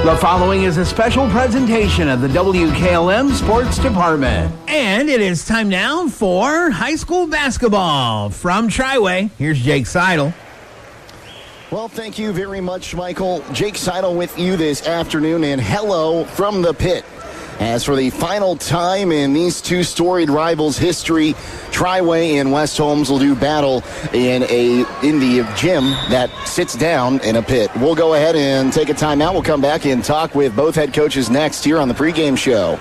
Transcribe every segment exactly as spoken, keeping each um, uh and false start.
The following is a special presentation of the W K L M Sports Department. And it is time now for high school basketball. From Triway, here's Jake Seidel. Well, thank you very much, Michael. Jake Seidel with you this afternoon, and hello from the pit. As for the final time in these two storied rivals' history, Triway and West Holmes will do battle in a in the gym that sits down in a pit. We'll go ahead and take a timeout. We'll come back and talk with both head coaches next here on the pregame show.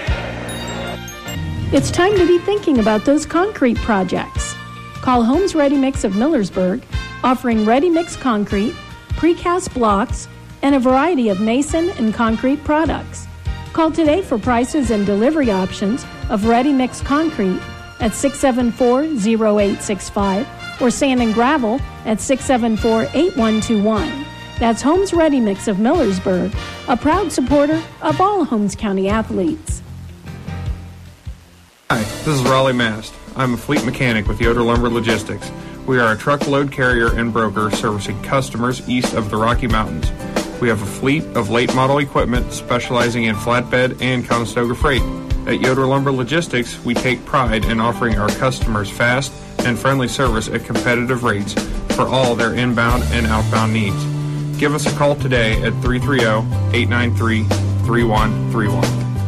It's time to be thinking about those concrete projects. Call Holmes Ready Mix of Millersburg, offering ready-mix concrete, precast blocks, and a variety of mason and concrete products. Call today for prices and delivery options of ready-mix concrete at six seven four, zero eight six five or sand and gravel at six seven four, eight one two one. That's Holmes Ready Mix of Millersburg, a proud supporter of all Holmes County athletes. Hi, this is Raleigh Mast. I'm a fleet mechanic with Yoder Lumber Logistics. We are a truckload carrier and broker servicing customers east of the Rocky Mountains. We have a fleet of late model equipment specializing in flatbed and Conestoga freight. At Yoder Lumber Logistics, we take pride in offering our customers fast and friendly service at competitive rates for all their inbound and outbound needs. Give us a call today at three three zero, eight nine three, three one three one.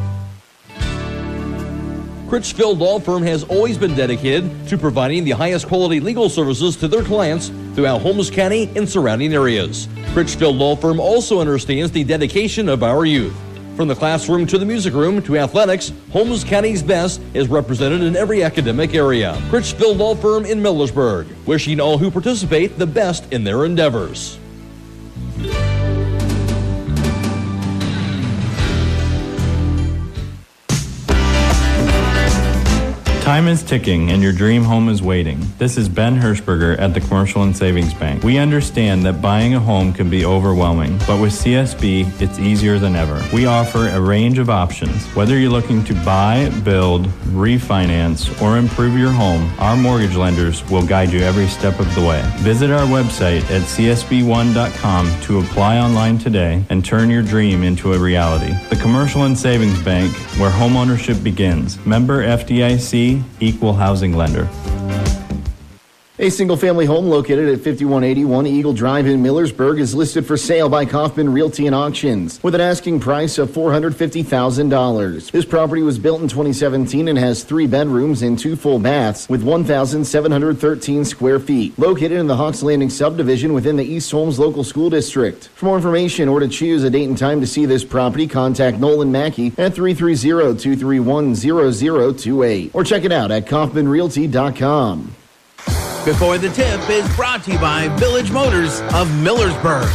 Critchfield Law Firm has always been dedicated to providing the highest quality legal services to their clients throughout Holmes County and surrounding areas. Critchfield Law Firm also understands the dedication of our youth. From the classroom to the music room to athletics, Holmes County's best is represented in every academic area. Critchfield Law Firm in Millersburg, wishing all who participate the best in their endeavors. Time is ticking and your dream home is waiting. This is Ben Hirschberger at the Commercial and Savings Bank. We understand that buying a home can be overwhelming, but with C S B, it's easier than ever. We offer a range of options. Whether you're looking to buy, build, refinance, or improve your home, our mortgage lenders will guide you every step of the way. Visit our website at c s b one dot com to apply online today and turn your dream into a reality. The Commercial and Savings Bank, where homeownership begins. Member F D I C, Equal Housing Lender. A single-family home located at fifty-one eighty-one Eagle Drive in Millersburg is listed for sale by Kaufman Realty and Auctions with an asking price of four hundred fifty thousand dollars. This property was built in twenty seventeen and has three bedrooms and two full baths with one thousand seven hundred thirteen square feet. Located in the Hawks Landing subdivision within the East Holmes Local School District. For more information or to choose a date and time to see this property, contact Nolan Mackey at three three zero, two three one, zero zero two eight or check it out at kaufman realty dot com. Before the Tip is brought to you by Village Motors of Millersburg.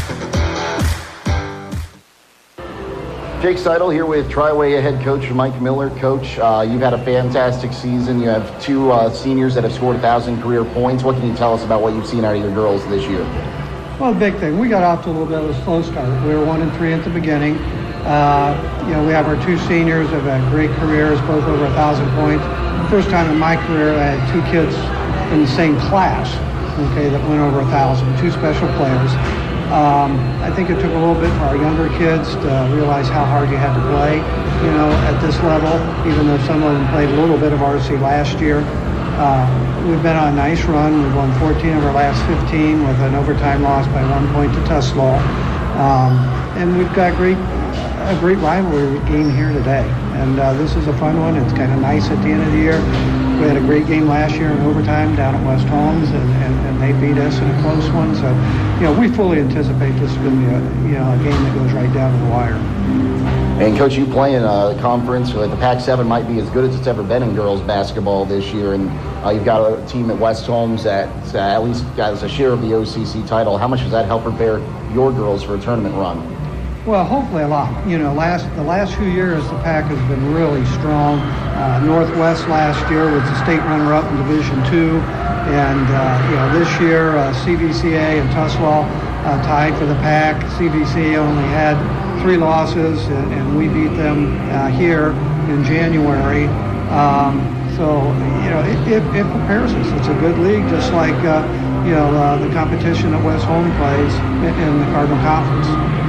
Jake Seidel here with Triway head coach Mike Miller. Coach, uh, you've had a fantastic season. You have two uh, seniors that have scored one thousand career points. What can you tell us about what you've seen out of your girls this year? Well, the big thing, we got off to a little bit of a slow start. We were one and three at the beginning. Uh, you know, we have our two seniors who have had great careers, both over one thousand points. First time in my career I had two kids in the same class, okay, that went over a thousand, two special players. Um, I think it took a little bit for our younger kids to realize how hard you had to play, you know, at this level, even though some of them played a little bit of R C last year. Uh, we've been on a nice run. We've won fourteen of our last fifteen with an overtime loss by one point to Tuslaw. Um, and we've got great, a great rivalry game here today. And uh, this is a fun one. It's kind of nice at the end of the year. We had a great game last year in overtime down at West Holmes, and, and, and they beat us in a close one. So, you know, we fully anticipate this is going to be a, you know, a game that goes right down to the wire. And Coach, you play in a conference where the Pac seven might be as good as it's ever been in girls basketball this year, and uh, you've got a team at West Holmes that uh, at least has a share of the O C C title. How much does that help prepare your girls for a tournament run? Well, hopefully a lot. You know, last the last few years the Pac has been really strong. Uh, Northwest last year was the state runner-up in Division Two, and uh, you know this year uh, C V C A and Tuslaw uh, tied for the Pac. C V C A only had three losses, and, and we beat them uh, here in January. Um, so you know it, it, it prepares us. It's a good league, just like uh, you know uh, the competition that West Holmes plays in, in the Cardinal Conference.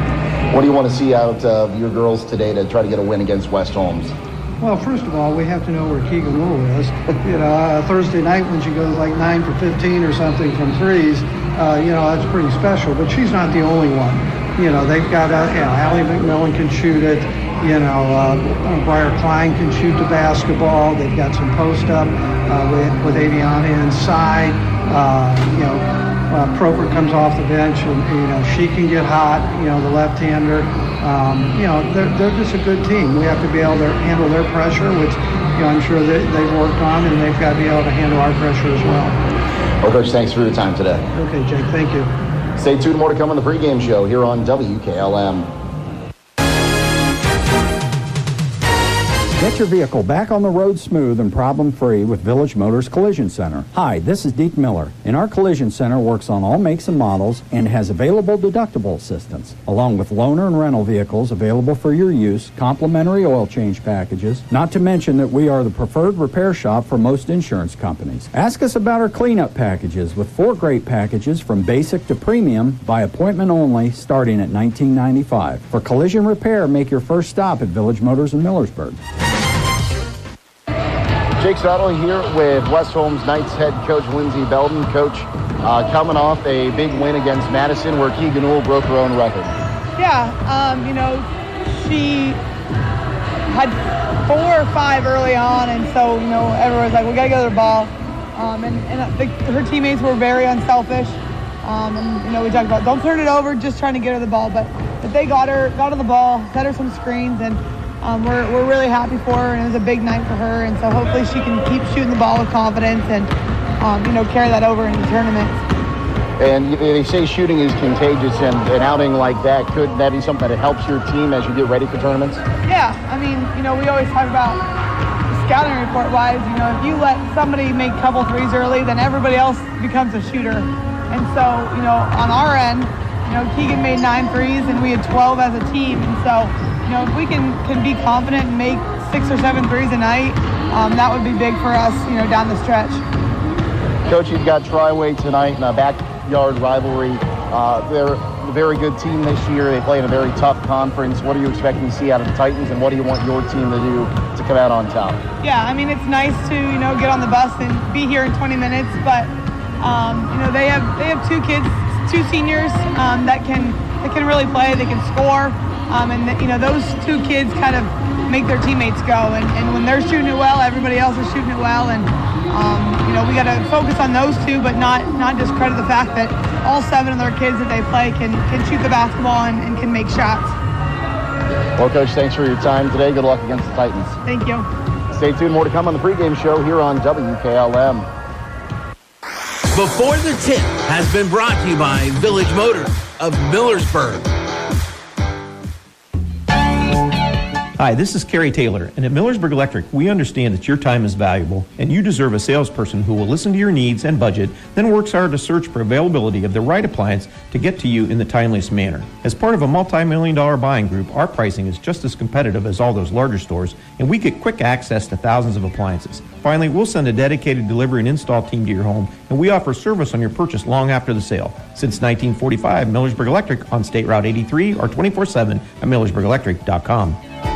What do you want to see out of your girls today to try to get a win against West Holmes? Well, first of all, we have to know where Keegan Wool is. You know, uh, Thursday night when she goes like nine for fifteen or something from threes, uh, you know, that's pretty special. But she's not the only one. You know, they've got, uh, you know, Allie McMillan can shoot it. You know, uh, Briar Klein can shoot the basketball. They've got some post up uh, with, with Aviana inside. Uh, you know, uh, Proper comes off the bench and, you know, she can get hot, you know, the left-hander. Um, you know, they're, they're just a good team. We have to be able to handle their pressure, which, you know, I'm sure that they've worked on, and they've got to be able to handle our pressure as well. Well, Coach, thanks for your time today. Okay, Jake, thank you. Stay tuned, more to come on the pregame show here on W K L M. Get your vehicle back on the road smooth and problem-free with Village Motors Collision Center. Hi, this is Deke Miller, and our Collision Center works on all makes and models and has available deductible assistance, along with loaner and rental vehicles available for your use, complimentary oil change packages, not to mention that we are the preferred repair shop for most insurance companies. Ask us about our cleanup packages with four great packages from basic to premium by appointment only starting at nineteen ninety-five dollars. For collision repair, make your first stop at Village Motors in Millersburg. Jake Sotto here with West Holmes Knights head coach Lindsey Belden. Coach, uh, coming off a big win against Madison where Keegan Wool broke her own record. Yeah, um, you know, she had four or five early on, and so, you know, everyone was like, we got to go to the ball. Um, and and I think her teammates were very unselfish. Um, and, you know, we talked about don't turn it over, just trying to get her the ball. But, but they got her, got her the ball, set her some screens, and Um, we're, we're really happy for her, and it was a big night for her, and so hopefully she can keep shooting the ball with confidence and, um, you know, carry that over into tournaments. And they say shooting is contagious, and an outing like that, could that be something that helps your team as you get ready for tournaments? Yeah, I mean, you know, we always talk about scouting report-wise, you know, if you let somebody make a couple threes early, then everybody else becomes a shooter. And so, you know, on our end, you know, Keegan made nine threes, and we had twelve as a team, and so, you know, if we can, can be confident and make six or seven threes a night, um, that would be big for us, you know, down the stretch. Coach, you've got Triway tonight in a backyard rivalry. Uh, they're a very good team this year. They play in a very tough conference. What are you expecting to see out of the Titans, and what do you want your team to do to come out on top? Yeah, I mean, it's nice to, you know, get on the bus and be here in twenty minutes, but, um, you know, they have they have two kids, two seniors um, that can that can really play. They can score. Um, and, the, you know, those two kids kind of make their teammates go. And, and when they're shooting it well, everybody else is shooting it well. And, um, you know, we got to focus on those two, but not not discredit the fact that all seven of their kids that they play can, can shoot the basketball and, and can make shots. Well, Coach, thanks for your time today. Good luck against the Titans. Thank you. Stay tuned. More to come on the pregame show here on W K L M. Before the Tip has been brought to you by Village Motors of Millersburg. Hi, this is Kerry Taylor, and at Millersburg Electric, we understand that your time is valuable, and you deserve a salesperson who will listen to your needs and budget, then works hard to search for availability of the right appliance to get to you in the timeliest manner. As part of a multi-million dollar buying group, our pricing is just as competitive as all those larger stores, and we get quick access to thousands of appliances. Finally, we'll send a dedicated delivery and install team to your home, and we offer service on your purchase long after the sale. Since nineteen forty-five, Millersburg Electric on State Route eighty-three or twenty-four seven at millersburg electric dot com.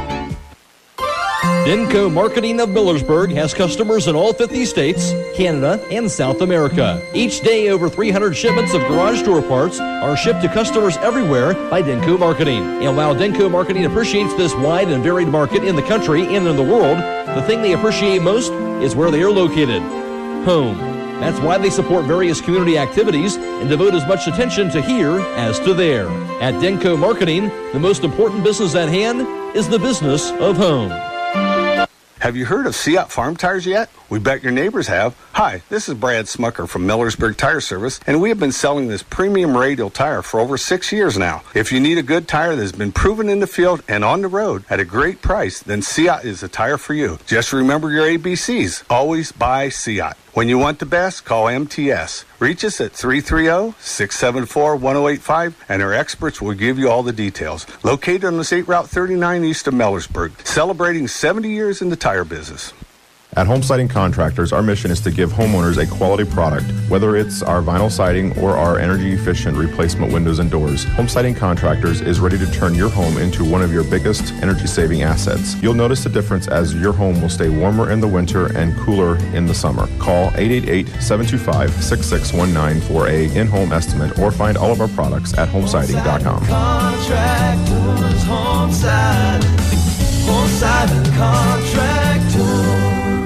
Denko Marketing of Millersburg has customers in all fifty states, Canada, and South America. Each day, over three hundred shipments of garage door parts are shipped to customers everywhere by Denko Marketing. And while Denko Marketing appreciates this wide and varied market in the country and in the world, the thing they appreciate most is where they are located: home. That's why they support various community activities and devote as much attention to here as to there. At Denko Marketing, the most important business at hand is the business of home. Have you heard of Seat Farm Tires yet? We bet your neighbors have. Hi, this is Brad Smucker from Millersburg Tire Service, and we have been selling this premium radial tire for over six years now. If you need a good tire that has been proven in the field and on the road at a great price, then Seat is the tire for you. Just remember your A B Cs. Always buy Seat. When you want the best, call M T S. Reach us at three three zero, six seven four, one zero eight five, and our experts will give you all the details. Located on the State Route thirty-nine east of Millersburg, celebrating seventy years in the tire business. At Home Siding Contractors, our mission is to give homeowners a quality product, whether it's our vinyl siding or our energy-efficient replacement windows and doors. Home Siding Contractors is ready to turn your home into one of your biggest energy-saving assets. You'll notice the difference as your home will stay warmer in the winter and cooler in the summer. Call eight eight eight, seven two five, six six one nine for a in-home estimate or find all of our products at home siding dot com. Contractors, Home Siding, Home Siding Contractors.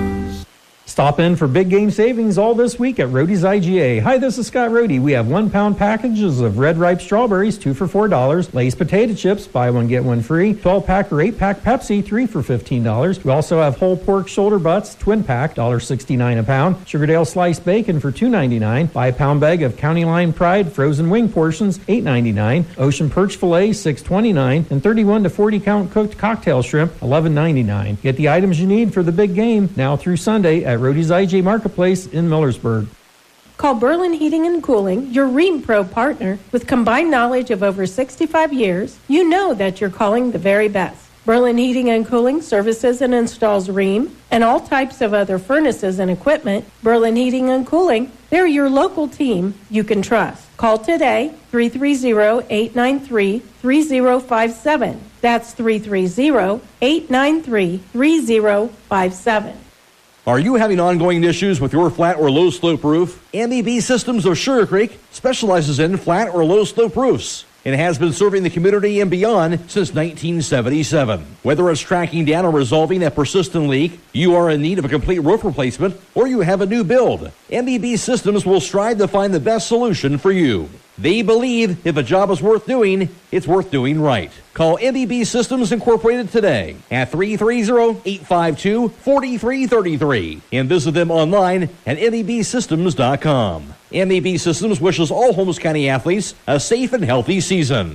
Stop in for big game savings all this week at Rohde's I G A. Hi, this is Scott Rohde. We have one pound packages of red ripe strawberries, two for four dollars. Lay's potato chips, buy one, get one free. twelve pack or eight pack Pepsi, three for fifteen dollars. We also have whole pork shoulder butts, twin pack, one dollar sixty-nine a pound. Sugardale sliced bacon for two ninety-nine. Five pound bag of County Line Pride frozen wing portions, eight ninety-nine. Ocean perch filet, six twenty-nine. And thirty-one to forty count cooked cocktail shrimp, eleven ninety-nine. Get the items you need for the big game now through Sunday at Rohde's I G A Marketplace in Millersburg. Call Berlin Heating and Cooling, your Rheem Pro partner. With combined knowledge of over sixty-five years, you know that you're calling the very best. Berlin Heating and Cooling services and installs Rheem and all types of other furnaces and equipment. Berlin Heating and Cooling, they're your local team you can trust. Call today, three three zero, eight nine three, three zero five seven. That's three three zero, eight nine three, three zero five seven. Are you having ongoing issues with your flat or low slope roof? M E B Systems of Sugar Creek specializes in flat or low slope roofs and has been serving the community and beyond since nineteen seventy-seven. Whether it's tracking down or resolving a persistent leak, you are in need of a complete roof replacement, or you have a new build, M E B Systems will strive to find the best solution for you. They believe if a job is worth doing, it's worth doing right. Call M E B Systems Incorporated today at three three zero, eight five two, four three three three and visit them online at M E B systems dot com. M E B Systems wishes all Holmes County athletes a safe and healthy season.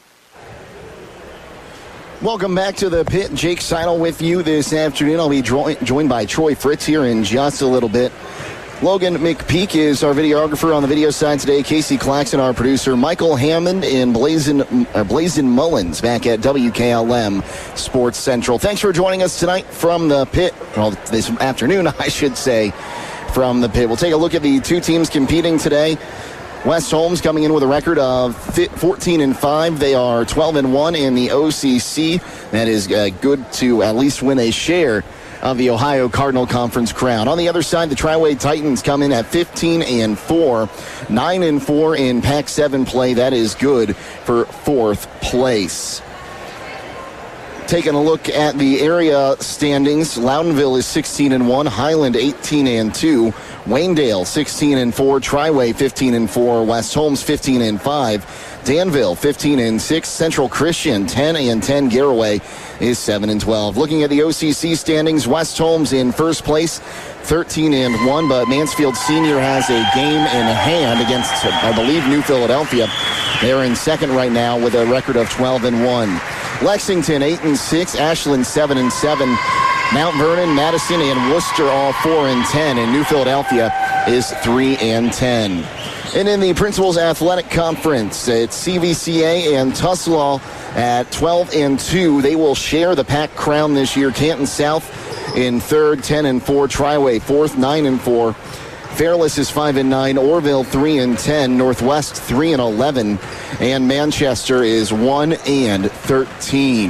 Welcome back to the pit. Jake Seidel with you this afternoon. I'll be jo- joined by Troy Fritz here in just a little bit. Logan McPeak is our videographer on the video side today. Casey Claxton, our producer. Michael Hammond and Blazin, uh, Blazin Mullins back at W K L M Sports Central. Thanks for joining us tonight from the pit. Well, this afternoon, I should say, from the pit. We'll take a look at the two teams competing today. West Holmes coming in with a record of fourteen and five. They are twelve and one in the O C C. That is uh, good to at least win a share of the Ohio Cardinal Conference crown. On the other side, the Tri-Way Titans come in at fifteen and four, nine and four in Pac seven play. That is good for fourth place. Taking a look at the area standings, Loudonville is sixteen and one, Highland eighteen and two, Waynedale sixteen and four, Tri-Way fifteen and four, West Holmes fifteen and five, Danville fifteen and six, Central Christian ten and ten, Garraway is seven and twelve. Looking at the O C C standings, West Holmes in first place, thirteen and one, but Mansfield Senior has a game in hand against, I believe, New Philadelphia. They're in second right now with a record of twelve and one. Lexington eight and six, Ashland seven and seven, Mount Vernon, Madison, and Worcester all four and ten, and New Philadelphia is three and ten. And in the Principals Athletic Conference, it's C V C A and Tuslaw at twelve and two. They will share the Pac crown this year. Canton South in third, ten and four. Tri-Way fourth, nine and four. Fairless is five and nine. Orville three and ten. Northwest three and eleven. And Manchester is one and thirteen.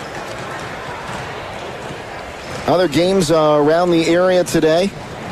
Other games uh, around the area today.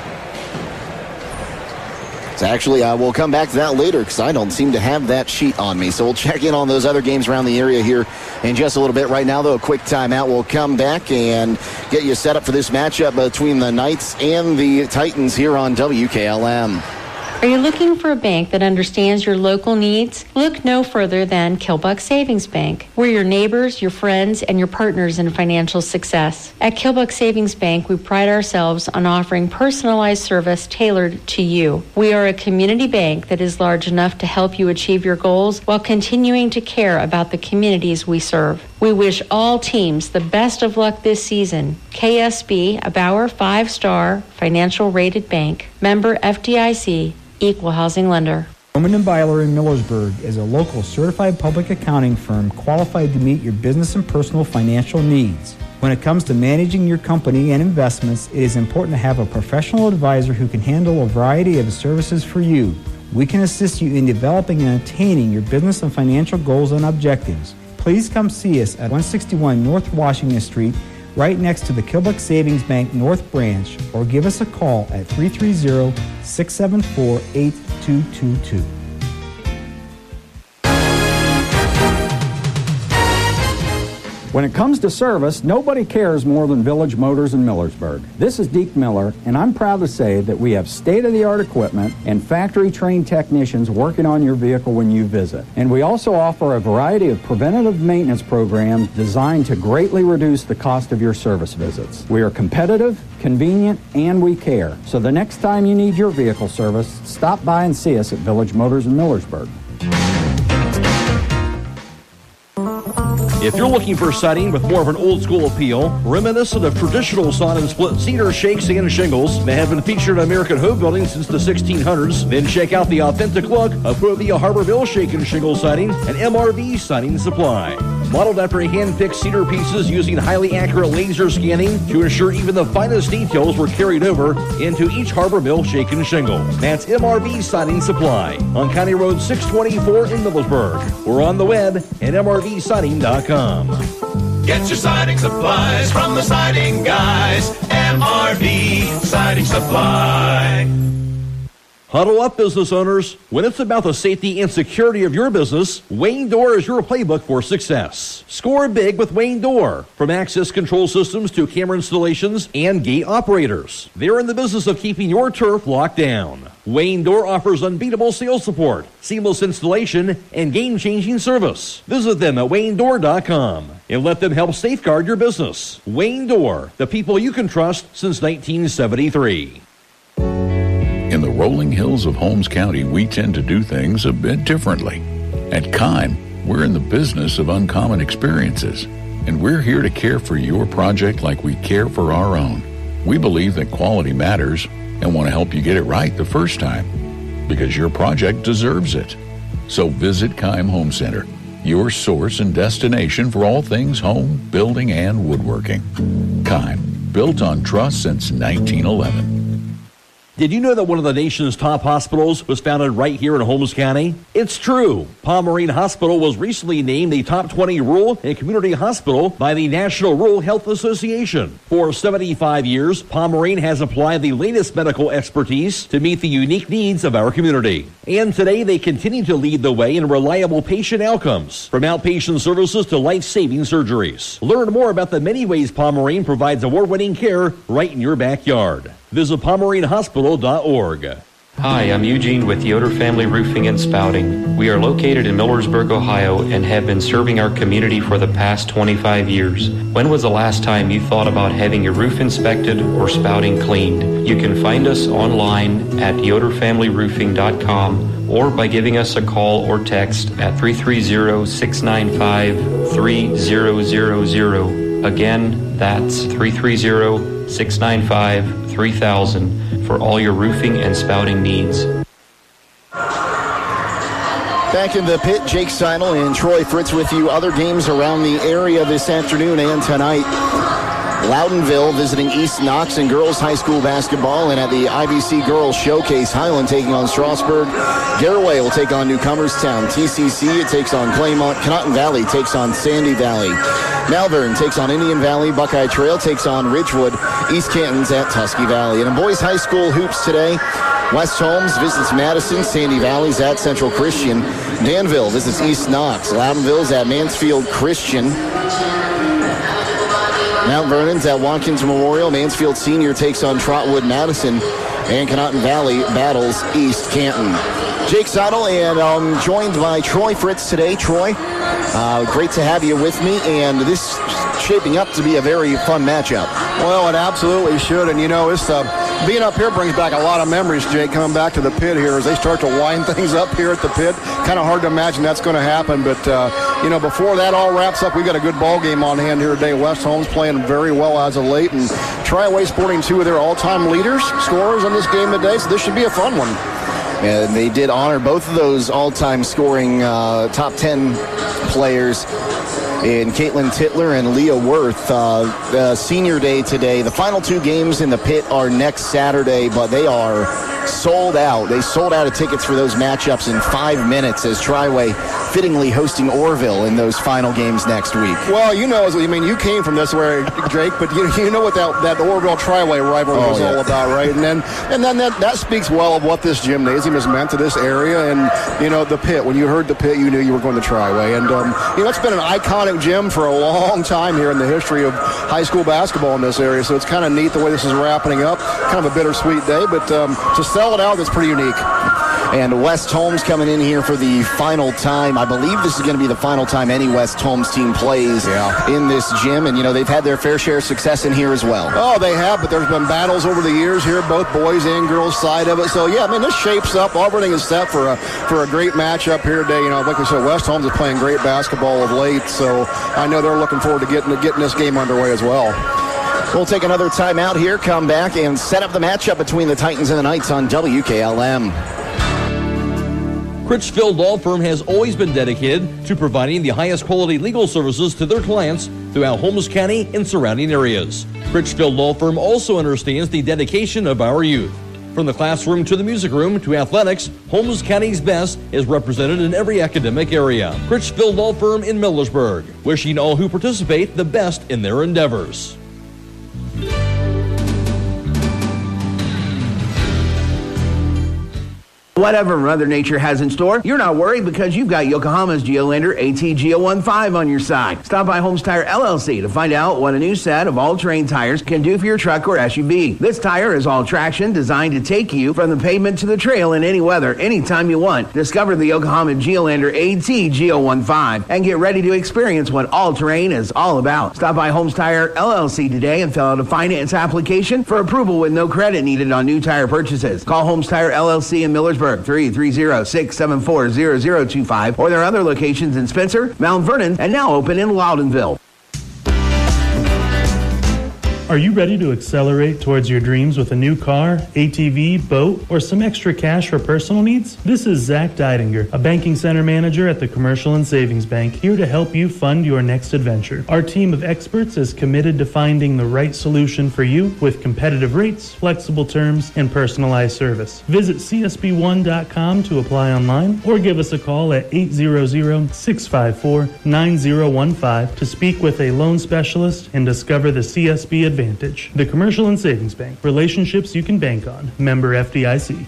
So actually, uh, we'll come back to that later because I don't seem to have that sheet on me. So we'll check in on those other games around the area here in just a little bit. Right now, though, a quick timeout. We'll come back and get you set up for this matchup between the Knights and the Titans here on W K L M. Are you looking for a bank that understands your local needs? Look no further than Kilbuck Savings Bank. We're your neighbors, your friends, and your partners in financial success. At Kilbuck Savings Bank, we pride ourselves on offering personalized service tailored to you. We are a community bank that is large enough to help you achieve your goals while continuing to care about the communities we serve. We wish all teams the best of luck this season. K S B, a Bauer five-star financial rated bank. Member F D I C. Equal housing lender. Bowman and Byler in Millersburg is a local certified public accounting firm qualified to meet your business and personal financial needs. When it comes to managing your company and investments, it is important to have a professional advisor who can handle a variety of services for you. We can assist you in developing and attaining your business and financial goals and objectives. Please come see us at one sixty-one North Washington Street, right next to the Kilbuck Savings Bank North Branch, or give us a call at three three zero, six seven four, eight two two two. When it comes to service, nobody cares more than Village Motors in Millersburg. This is Deke Miller, and I'm proud to say that we have state-of-the-art equipment and factory-trained technicians working on your vehicle when you visit. And we also offer a variety of preventative maintenance programs designed to greatly reduce the cost of your service visits. We are competitive, convenient, and we care. So the next time you need your vehicle service, stop by and see us at Village Motors in Millersburg. If you're looking for siding with more of an old-school appeal, reminiscent of traditional sod and split cedar shakes and shingles that have been featured in American home building since the sixteen hundreds, then check out the authentic look of Provia Harborville Shake and Shingle Siding and M R V Siding Supply. Modeled after hand-picked cedar pieces using highly accurate laser scanning to ensure even the finest details were carried over into each Harborville Shake and Shingle. That's M R V Siding Supply on County Road six twenty-four in Millersburg. We're on the web at M R V siding dot com. Get your siding supplies from the siding guys. M R V Siding Supply. Huddle up, business owners. When it's about the safety and security of your business, Wayne Door is your playbook for success. Score big with Wayne Door. From access control systems to camera installations and gate operators, they're in the business of keeping your turf locked down. Wayne Door offers unbeatable sales support, seamless installation, and game-changing service. Visit them at wayne door dot com and let them help safeguard your business. Wayne Door, the people you can trust since nineteen seventy-three. In the rolling hills of Holmes County, we tend to do things a bit differently. At Kime, we're in the business of uncommon experiences, and we're here to care for your project like we care for our own. We believe that quality matters and want to help you get it right the first time, because your project deserves it. So visit Kime Home Center, your source and destination for all things home, building, and woodworking. Kime, built on trust since nineteen eleven. Did you know that one of the nation's top hospitals was founded right here in Holmes County? It's true. Palm Marine Hospital was recently named the top twenty rural and community hospital by the National Rural Health Association. For seventy-five years, Palm Marine has applied the latest medical expertise to meet the unique needs of our community. And today they continue to lead the way in reliable patient outcomes, from outpatient services to life-saving surgeries. Learn more about the many ways Palm Marine provides award-winning care right in your backyard. Visit palm marine hospital dot org. Hi, I'm Eugene with Yoder Family Roofing and Spouting. We are located in Millersburg, Ohio, and have been serving our community for the past twenty-five years. When was the last time you thought about having your roof inspected or spouting cleaned? You can find us online at yoder family roofing dot com or by giving us a call or text at three three zero, six nine five, three zero zero zero. Again, that's three three zero, six nine five, three thousand for all your roofing and spouting needs. Back in the pit, Jake Seidel and Troy Fritz with you. Other games around the area this afternoon and tonight. Loudonville visiting East Knox in girls high school basketball, and at the I B C Girls Showcase, Highland taking on Strasburg. Garaway will take on Newcomerstown. T C C it takes on Claymont. Conotton Valley takes on Sandy Valley. Malvern takes on Indian Valley. Buckeye Trail takes on Ridgewood. East Canton's at Tusky Valley. And in boys high school hoops today, West Holmes visits Madison. Sandy Valley's at Central Christian. Danville visits East Knox. Loudonville's at Mansfield Christian. Mount Vernon's at Watkins Memorial. Mansfield Senior takes on Trotwood Madison. And Conotton Valley battles East Canton. Jake Seidel, and I'm joined by Troy Fritz today. Troy, uh, great to have you with me, and this is shaping up to be a very fun matchup. Well, it absolutely should, and you know, it's uh, being up here brings back a lot of memories, Jake, coming back to the pit here as they start to wind things up here at the pit. Kind of hard to imagine that's going to happen, but, uh, you know, before that all wraps up, we got a good ball game on hand here today. West Holmes playing very well as of late, and Triway sporting two of their all-time leaders, scorers in this game today, so this should be a fun one. And they did honor both of those all-time scoring uh, top ten players and Caitlin Titler and Leah Worth. Uh, uh, senior day today. The final two games in the pit are next Saturday, but they are sold out. They sold out of tickets for those matchups in five minutes as Triway fittingly hosting Orville in those final games next week. Well, you know, I mean, you came from this way, Jake, but you, you know what that, that Orville Triway rivalry oh, was yeah. all about, right? And then and then that, that speaks well of what this gymnasium has meant to this area. And, you know, the pit, when you heard the pit, you knew you were going to Triway. And, um, you know, it's been an iconic gym for a long time here in the history of high school basketball in this area. So it's kind of neat the way this is wrapping up. Kind of a bittersweet day, but um, to sell it out, that's pretty unique. And West Holmes coming in here for the final time. I believe this is going to be the final time any West Holmes team plays yeah. in this gym. And, you know, they've had their fair share of success in here as well. Oh, they have, but there's been battles over the years here, both boys and girls side of it. So, yeah, I mean, this shapes up. Everything is set for a for a great matchup here today. You know, like we said, West Holmes is playing great basketball of late. So I know they're looking forward to getting, getting this game underway as well. We'll take another timeout here, come back, and set up the matchup between the Titans and the Knights on W K L M. Critchfield Law Firm has always been dedicated to providing the highest quality legal services to their clients throughout Holmes County and surrounding areas. Critchfield Law Firm also understands the dedication of our youth. From the classroom to the music room to athletics, Holmes County's best is represented in every academic area. Critchfield Law Firm in Millersburg, wishing all who participate the best in their endeavors. Whatever Mother Nature has in store, you're not worried because you've got Yokohama's Geolander A T G zero fifteen on your side. Stop by Holmes Tire L L C to find out what a new set of all-terrain tires can do for your truck or S U V. This tire is all-traction, designed to take you from the pavement to the trail in any weather, anytime you want. Discover the Yokohama Geolander A T G zero fifteen and get ready to experience what all-terrain is all about. Stop by Holmes Tire L L C today and fill out a finance application for approval with no credit needed on new tire purchases. Call Holmes Tire L L C in Millersburg, three three zero, six seven four, zero zero two five, or their other locations in Spencer, Mount Vernon, and now open in Loudonville. Are you ready to accelerate towards your dreams with a new car, A T V, boat, or some extra cash for personal needs? This is Zach Deidinger, a banking center manager at the Commercial and Savings Bank, here to help you fund your next adventure. Our team of experts is committed to finding the right solution for you with competitive rates, flexible terms, and personalized service. Visit C S B one dot com to apply online or give us a call at eight hundred, six five four, nine zero one five to speak with a loan specialist and discover the C S B advantage. Advantage. The Commercial and Savings Bank. Relationships you can bank on. Member F D I C.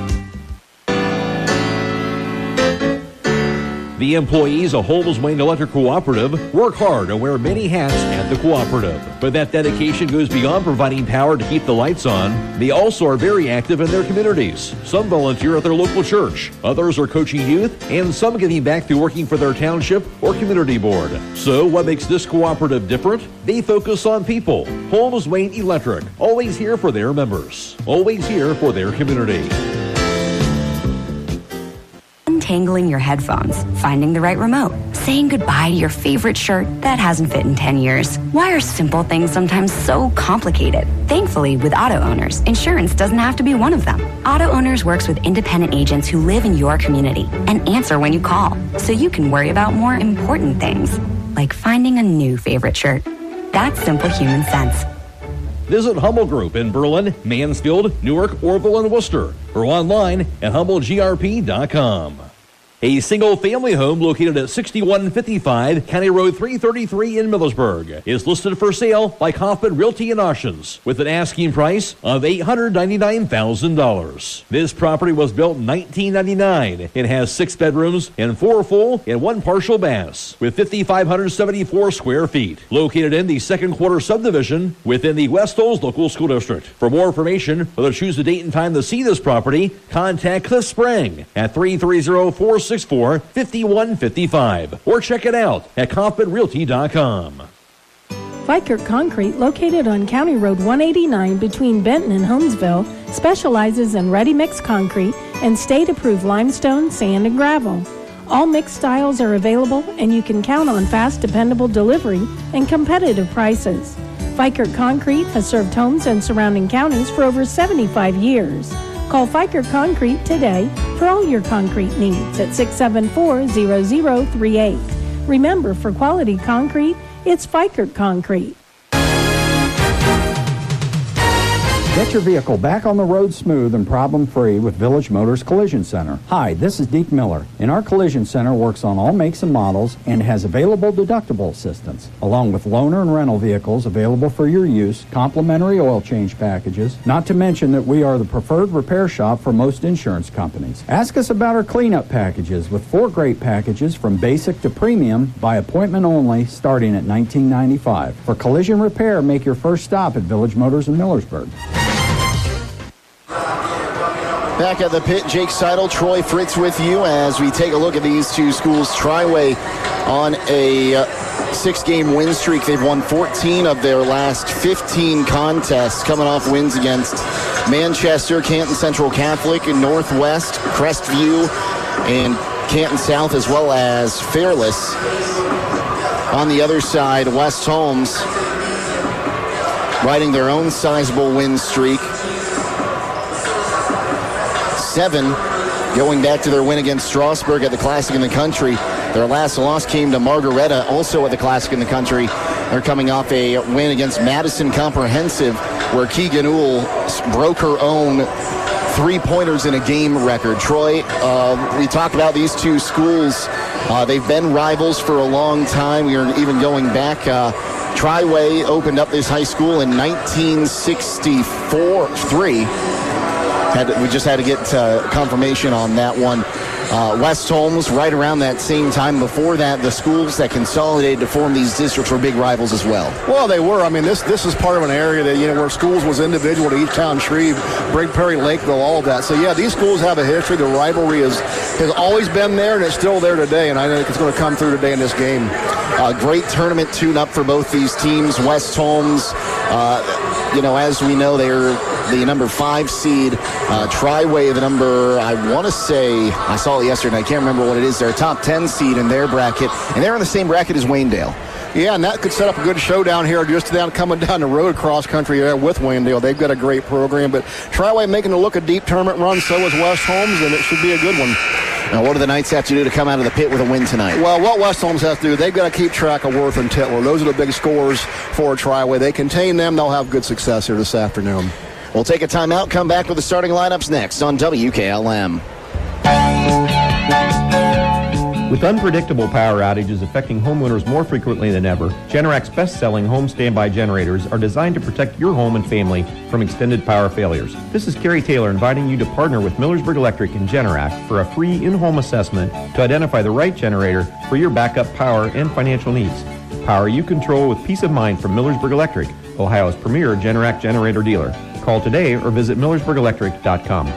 The employees of Holmes Wayne Electric Cooperative work hard and wear many hats at the cooperative. But that dedication goes beyond providing power to keep the lights on. They also are very active in their communities. Some volunteer at their local church. Others are coaching youth, and some giving back through working for their township or community board. So what makes this cooperative different? They focus on people. Holmes Wayne Electric, always here for their members. Always here for their community. Untangling your headphones, finding the right remote, saying goodbye to your favorite shirt that hasn't fit in ten years. Why are simple things sometimes so complicated? Thankfully, with Auto Owners, insurance doesn't have to be one of them. Auto Owners works with independent agents who live in your community and answer when you call, so you can worry about more important things, like finding a new favorite shirt. That's simple human sense. Visit Hummel Group in Berlin, Mansfield, Newark, Orville, and Worcester, or online at Hummel G R P dot com. A single-family home located at sixty-one fifty-five County Road three thirty-three in Millersburg is listed for sale by Kaufman Realty and Auctions with an asking price of eight hundred ninety-nine thousand dollars. This property was built in nineteen ninety-nine. It has six bedrooms and four full and one partial baths with five thousand five hundred seventy-four square feet. Located in the second quarter subdivision within the West Holmes Local School District. For more information or to choose a date and time to see this property, contact Cliff Sprang at three three zero, four six four, five one five five or check it out at Kaufman Realty dot com. Fikert Concrete, located on County Road one eighty-nine between Benton and Holmesville, specializes in ready-mix concrete and state-approved limestone, sand, and gravel. All mixed styles are available, and you can count on fast, dependable delivery and competitive prices. Fikert Concrete has served homes and surrounding counties for over seventy-five years. Call Fikert Concrete today for all your concrete needs at six seven four, zero zero three eight. Remember, for quality concrete, it's Fikert Concrete. Get your vehicle back on the road smooth and problem-free with Village Motors Collision Center. Hi, this is Deke Miller, and our Collision Center works on all makes and models and has available deductible assistance, along with loaner and rental vehicles available for your use, complimentary oil change packages, not to mention that we are the preferred repair shop for most insurance companies. Ask us about our cleanup packages with four great packages from basic to premium by appointment only starting at nineteen ninety-five dollars. For collision repair, make your first stop at Village Motors in Millersburg. Back at the pit, Jake Seidel, Troy Fritz with you as we take a look at these two schools. Triway on a uh, six-game win streak. They've won fourteen of their last fifteen contests, coming off wins against Manchester, Canton Central Catholic, and Northwest, Crestview, and Canton South, as well as Fairless. On the other side, West Holmes riding their own sizable win streak. Seven, going back to their win against Strasburg at the Classic in the Country. Their last loss came to Margaretta, also at the Classic in the Country. They're coming off a win against Madison Comprehensive, where Keegan Uhl broke her own three-pointers in a game record. Troy, uh, we talk about these two schools. Uh, they've been rivals for a long time. We are even going back. Uh, Triway opened up this high school in nineteen sixty-four three. Had to, we just had to get uh, confirmation on that one. Uh, West Holmes, right around that same time. Before that, the schools that consolidated to form these districts were big rivals as well. Well, they were. I mean, this this is part of an area that, you know, where schools was individual to each town, Shreve, Brigg Perry, Lakeville, all of that. So, yeah, these schools have a history. The rivalry is, has always been there, and it's still there today, and I think it's going to come through today in this game. Uh, great tournament tune-up for both these teams. West Holmes, uh, you know, as we know, they're the number five seed. Uh, Triway, the number, I want to say, I saw it yesterday, I can't remember what it is. They're a top ten seed in their bracket, and they're in the same bracket as Waynedale. Yeah, and that could set up a good showdown here just down coming down the road cross country there with Waynedale. They've got a great program, but Triway making a look a deep tournament run, so is West Holmes, and it should be a good one. Now, what do the Knights have to do to come out of the pit with a win tonight? Well, what West Holmes has to do, they've got to keep track of Worth and Titler. Those are the big scores for Triway. They contain them, they'll have good success here this afternoon. We'll take a timeout, come back with the starting lineups next on W K L M. With unpredictable power outages affecting homeowners more frequently than ever, Generac's best-selling home standby generators are designed to protect your home and family from extended power failures. This is Kerry Taylor inviting you to partner with Millersburg Electric and Generac for a free in-home assessment to identify the right generator for your backup power and financial needs. Power you control with peace of mind from Millersburg Electric, Ohio's premier Generac generator dealer. Call today or visit millersburg electric dot com.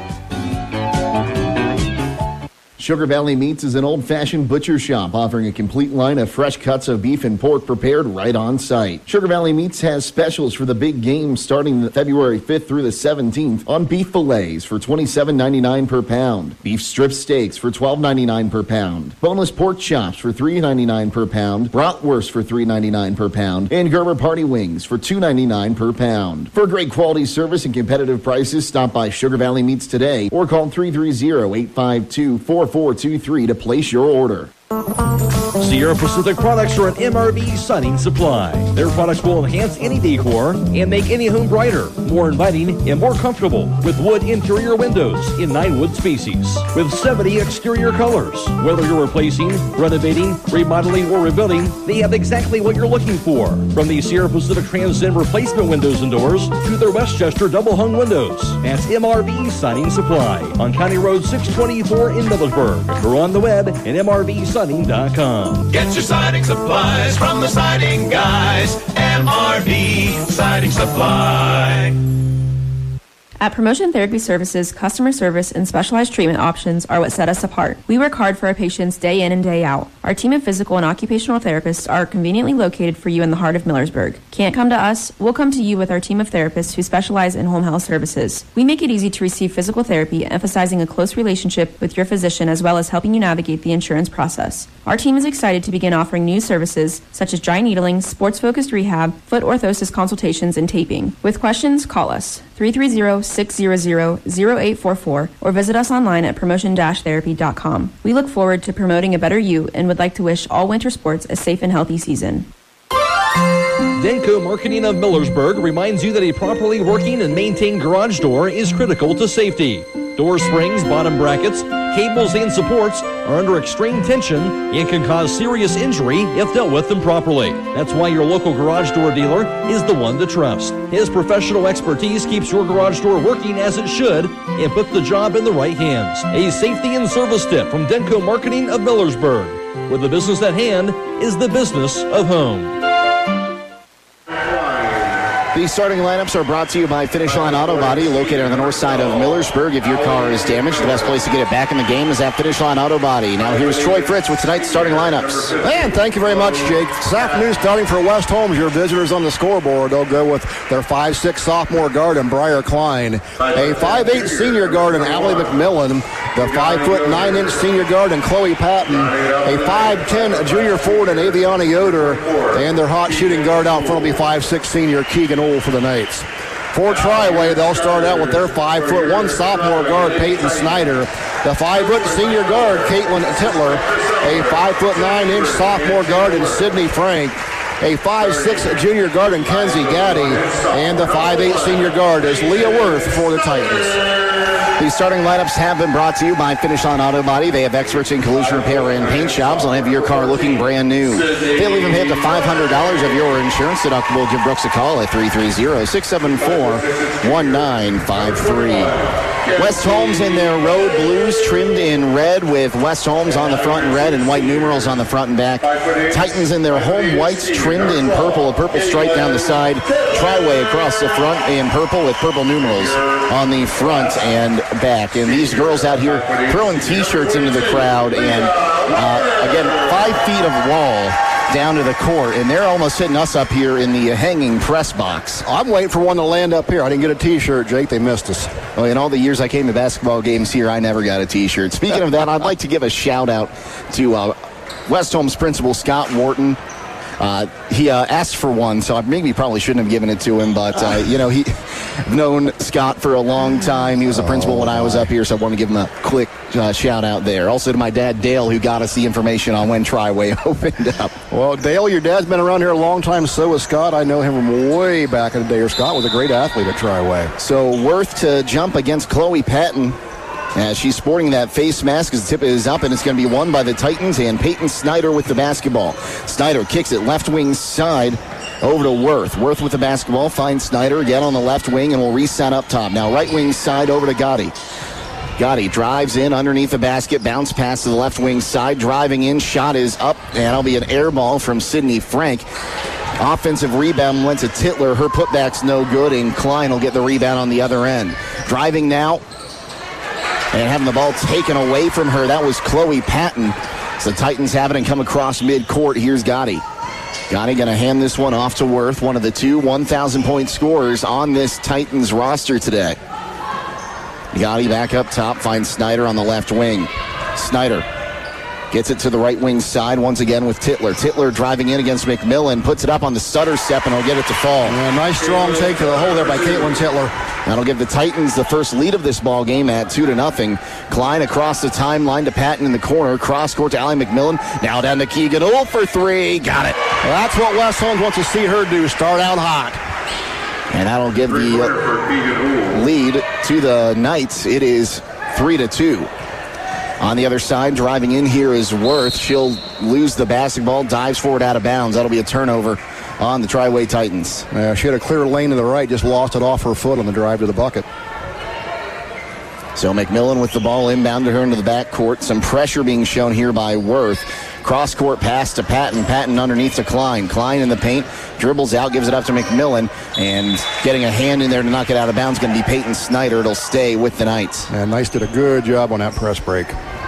Sugar Valley Meats is an old-fashioned butcher shop offering a complete line of fresh cuts of beef and pork prepared right on site. Sugar Valley Meats has specials for the big game starting February fifth through the seventeenth on beef fillets for twenty-seven ninety-nine per pound, beef strip steaks for twelve ninety-nine per pound, boneless pork chops for three ninety-nine per pound, bratwurst for three ninety-nine per pound, and Gerber Party Wings for two ninety-nine per pound. For great quality service and competitive prices, stop by Sugar Valley Meats today or call three three zero, eight five two, four four two three to place your order. Sierra Pacific products are an M R V siding supply. Their products will enhance any decor and make any home brighter, more inviting, and more comfortable with wood interior windows in nine wood species with seventy exterior colors. Whether you're replacing, renovating, remodeling, or rebuilding, they have exactly what you're looking for. From the Sierra Pacific Transcend replacement windows and doors to their Westchester double hung windows. That's M R V Siding Supply on County Road six twenty-four in Millersburg or on the web at M R V siding dot com. Get your siding supplies from the siding guys. M R V Siding Supply. At Promotion Therapy Services, customer service and specialized treatment options are what set us apart. We work hard for our patients day in and day out. Our team of physical and occupational therapists are conveniently located for you in the heart of Millersburg. Can't come to us? We'll come to you with our team of therapists who specialize in home health services. We make it easy to receive physical therapy, emphasizing a close relationship with your physician as well as helping you navigate the insurance process. Our team is excited to begin offering new services such as dry needling, sports-focused rehab, foot orthosis consultations, and taping. With questions, call us three three zero, six zero zero, zero eight four four or visit us online at promotion dash therapy dot com. We look forward to promoting a better you and would like to wish all winter sports a safe and healthy season. Denko Marketing of Millersburg reminds you that a properly working and maintained garage door is critical to safety. Door springs, bottom brackets, cables, and supports are under extreme tension and can cause serious injury if dealt with improperly. That's why your local garage door dealer is the one to trust. His professional expertise keeps your garage door working as it should and puts the job in the right hands. A safety and service tip from Denko Marketing of Millersburg, where the business at hand is the business of home. These starting lineups are brought to you by Finish Line Auto Body, located on the north side of Millersburg. If your car is damaged, the best place to get it back in the game is at Finish Line Auto Body. Now here's Troy Fritz with tonight's starting lineups. And thank you very much, Jake. This afternoon, starting for West Holmes, your visitors on the scoreboard. They'll go with their five six sophomore guard in Briar Klein, a five eight senior guard in Allie McMillan, the five foot nine inch senior guard in Chloe Patton, a five ten junior forward in Aviana Yoder, and their hot shooting guard out front will be five six senior Keegan Ohl for the Knights. For Triway, they'll start out with their five foot one sophomore guard Peyton Snyder, the five foot senior guard Caitlin Titler, a five foot nine inch sophomore guard in Sydney Frank, a five six junior guard in Kenzie Gaddy, and the five eight senior guard is Leah Worth for the Titans. These starting lineups have been brought to you by Finish Line Auto Body. They have experts in collision repair and paint jobs. They'll have your car looking brand new. They'll even pay up to five hundred dollars of your insurance deductible. Give Brooks a call at three three zero, six seven four, one nine five three. West Holmes in their road blues, trimmed in red with West Holmes on the front in red and white numerals on the front and back. Titans in their home whites, trimmed in purple, a purple stripe down the side. Triway across the front in purple with purple numerals on the front and back. And these girls out here throwing T-shirts into the crowd, and uh, again, five feet of wall down to the court, and they're almost hitting us up here in the hanging press box. I'm waiting for one to land up here. I didn't get a T-shirt, Jake. They missed us. Well, in all the years I came to basketball games here, I never got a T-shirt. Speaking of that, I'd like to give a shout-out to uh, West Holmes principal Scott Wharton. Uh, he uh, asked for one, so I maybe probably shouldn't have given it to him, but, uh, you know, he I've known Scott for a long time. He was a principal oh, when I was up here, so I want to give him a quick uh, shout-out there. Also to my dad, Dale, who got us the information on when Triway opened up. Well, Dale, your dad's been around here a long time, so has Scott. I know him from way back in the day. Scott was a great athlete at Triway. So Worth to jump against Chloe Patton. As she's sporting that face mask as the tip is up, and it's going to be won by the Titans, and Peyton Snyder with the basketball. Snyder kicks it left wing side over to Worth. Worth with the basketball finds Snyder again on the left wing and will reset up top. Now right wing side over to Gotti. Gotti drives in underneath the basket, bounce pass to the left wing side, driving in, shot is up, and it'll be an air ball from Sydney Frank. Offensive rebound went to Titler. Her putback's no good, and Klein will get the rebound on the other end. Driving now, and having the ball taken away from her, that was Chloe Patton. So the Titans have it and come across midcourt. Here's Gotti. Gotti going to hand this one off to Worth, one of the two one thousand point scorers on this Titans roster today. Gotti back up top, finds Snyder on the left wing. Snyder gets it to the right wing side once again with Titler. Titler driving in against McMillan, puts it up on the stutter step, and he'll get it to fall. Yeah, nice strong take to the hole there by Caitlin Titler. That'll give the Titans the first lead of this ball game at two to nothing. Klein across the timeline to Patton in the corner. Cross court to Allie McMillan. Now down to Keegan Ohl for three. Got it. Well, that's what West Holmes wants to see her do. Start out hot. And that'll give the uh, lead to the Knights. It is three to two. On the other side, driving in here is Worth. She'll lose the basketball, dives forward out of bounds. That'll be a turnover on the Triway Titans. Yeah, she had a clear lane to the right, just lost it off her foot on the drive to the bucket. So McMillan with the ball inbound to her into the backcourt. Some pressure being shown here by Worth. Cross-court pass to Patton. Patton underneath to Klein. Klein in the paint, dribbles out, gives it up to McMillan, and getting a hand in there to knock it out of bounds going to be Peyton Snyder. It'll stay with the Knights. And Knights did a good job on that press break.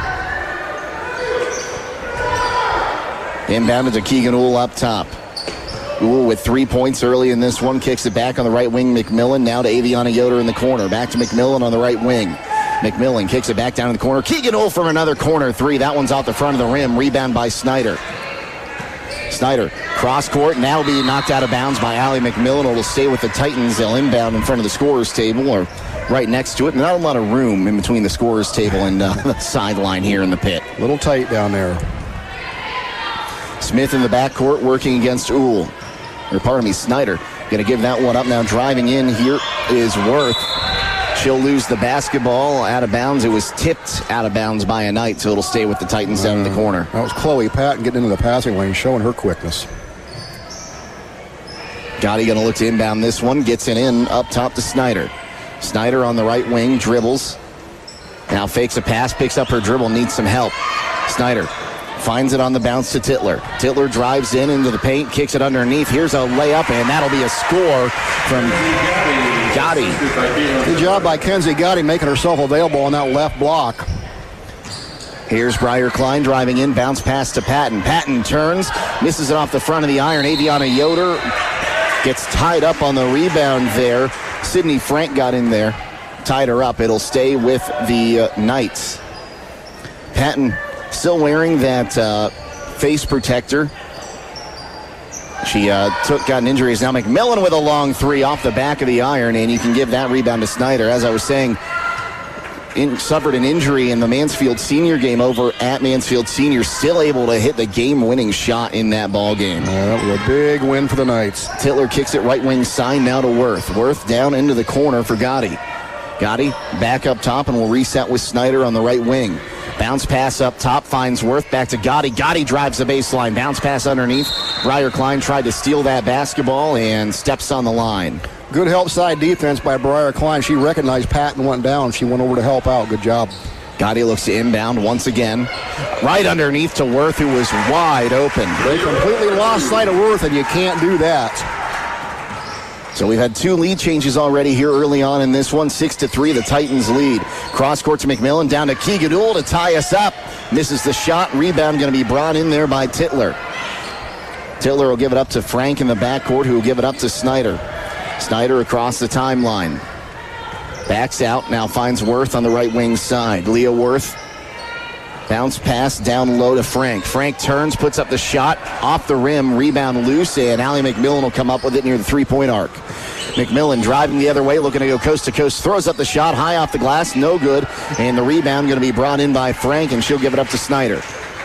Inbounded to Keegan Ohl up top. Ohl with three points early in this one, kicks it back on the right wing. McMillan now to Aviana Yoder in the corner. Back to McMillan on the right wing. McMillan kicks it back down in the corner. Keegan Ohl from another corner three. That one's out the front of the rim. Rebound by Snyder. Snyder, cross court, now be knocked out of bounds by Allie McMillan. It'll stay with the Titans. They'll inbound in front of the scorer's table, or right next to it. Not a lot of room in between the scorer's table and uh, the sideline here in the pit. A little tight down there. Smith in the backcourt working against Uhl. Or pardon me, Snyder. Going to give that one up now. Driving in here is Worth. She'll lose the basketball out of bounds. It was tipped out of bounds by a Knight, so it'll stay with the Titans down in the corner. That was Chloe Patton getting into the passing lane, showing her quickness. Gotti going to look to inbound this one. Gets it in up top to Snyder. Snyder on the right wing, dribbles. Now fakes a pass, picks up her dribble, needs some help. Snyder finds it on the bounce to Titler. Titler drives in into the paint, kicks it underneath. Here's a layup, and that'll be a score from Gotti. Good job by Kenzie Gotti making herself available on that left block. Here's Briar Klein driving in, bounce pass to Patton. Patton turns, misses it off the front of the iron. Aviana Yoder gets tied up on the rebound there. Sydney Frank got in there, tied her up. It'll stay with the uh, Knights. Patton still wearing that uh, face protector. She uh, took got an injury. Is now McMillan with a long three off the back of the iron, and you can give that rebound to Snyder. As I was saying, in, suffered an injury in the Mansfield Senior game over at Mansfield Senior. Still able to hit the game-winning shot in that ball game. Yeah, that was a big win for the Knights. Titler kicks it right wing side now to Worth. Worth down into the corner for Gotti. Gotti back up top and will reset with Snyder on the right wing. Bounce pass up top, finds Worth, back to Gotti. Gotti drives the baseline. Bounce pass underneath. Briar Klein tried to steal that basketball and steps on the line. Good help side defense by Briar Klein. She recognized Patton went down. She went over to help out. Good job. Gotti looks to inbound once again. Right underneath to Worth, who was wide open. They completely lost sight of Worth, and you can't do that. So we've had two lead changes already here early on in this one. Six to three, the Titans lead. Cross court to McMillan, down to Keegan Uhl to tie us up. Misses the shot. Rebound going to be brought in there by Titler. Titler will give it up to Frank in the backcourt, who will give it up to Snyder. Snyder across the timeline. Backs out, now finds Worth on the right wing side. Leah Worth. Bounce pass down low to Frank. Frank turns, puts up the shot, off the rim, rebound loose, and Allie McMillan will come up with it near the three-point arc. McMillan driving the other way, looking to go coast to coast, throws up the shot, high off the glass, no good, and the rebound going to be brought in by Frank, and she'll give it up to Snyder.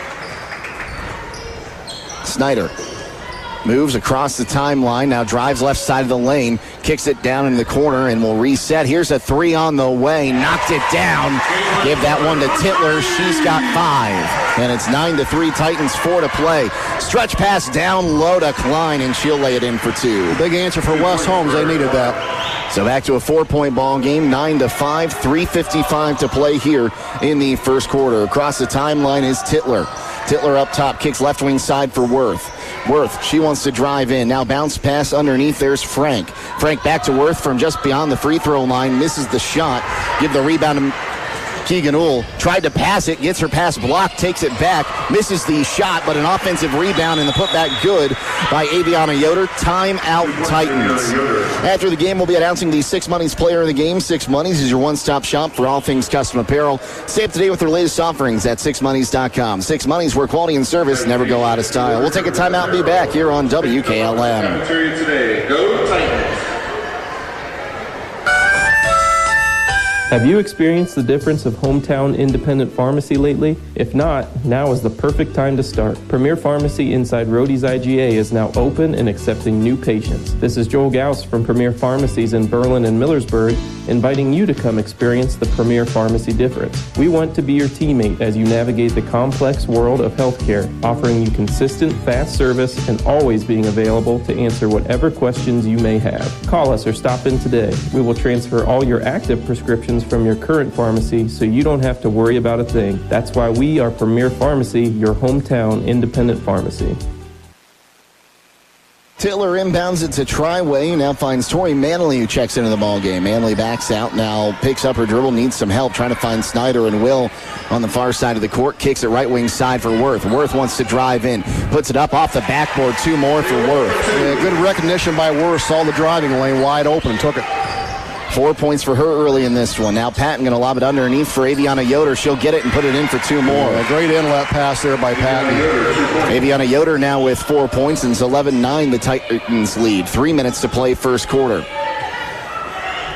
Snyder moves across the timeline, now drives left side of the lane, kicks it down in the corner, and will reset. Here's a three on the way, knocked it down. Give that one to Titler. She's got five, and it's nine to three. Titans four to play. Stretch pass down low to Klein, and she'll lay it in for two. Big answer for West Holmes. They needed that. So back to a four-point ball game, nine to five, three fifty-five to play here in the first quarter. Across the timeline is Titler. Titler up top, kicks left wing side for Worth. Worth, she wants to drive in. Now bounce pass underneath. There's Frank. Frank back to Worth from just beyond the free throw line. Misses the shot. Give the rebound to Keegan Uhl. Tried to pass it. Gets her pass blocked. Takes it back. Misses the shot, but an offensive rebound and the putback good by Aviana Yoder. Timeout Titans. After the game, we'll be announcing the Six Monies player of the game. Six Monies is your one-stop shop for all things custom apparel. Stay up to date with their latest offerings at six monies dot com. Six Monies, where quality and service never go out of style. We'll take a timeout and be back here on W K L M. Today. Go Titans. Have you experienced the difference of hometown independent pharmacy lately? If not, now is the perfect time to start. Premier Pharmacy inside Rody's I G A is now open and accepting new patients. This is Joel Gauss from Premier Pharmacies in Berlin and Millersburg, inviting you to come experience the Premier Pharmacy difference. We want to be your teammate as you navigate the complex world of healthcare, offering you consistent, fast service and always being available to answer whatever questions you may have. Call us or stop in today. We will transfer all your active prescriptions from your current pharmacy so you don't have to worry about a thing. That's why we are Premier Pharmacy, your hometown independent pharmacy. Titler inbounds it to Triway, now finds Tori Manley, who checks into the ball game. Manley backs out, now picks up her dribble, needs some help, trying to find Snyder and Will on the far side of the court, kicks it right wing side for Worth. Worth wants to drive in, puts it up off the backboard, two more for Worth. Yeah, good recognition by Worth, saw the driving lane wide open and took it. Four points for her early in this one. Now Patton going to lob it underneath for Aviana Yoder. She'll get it and put it in for two more. A great inlet pass there by Patton. Aviana Yoder now with four points, and it's eleven nine the Titans lead. Three minutes to play first quarter.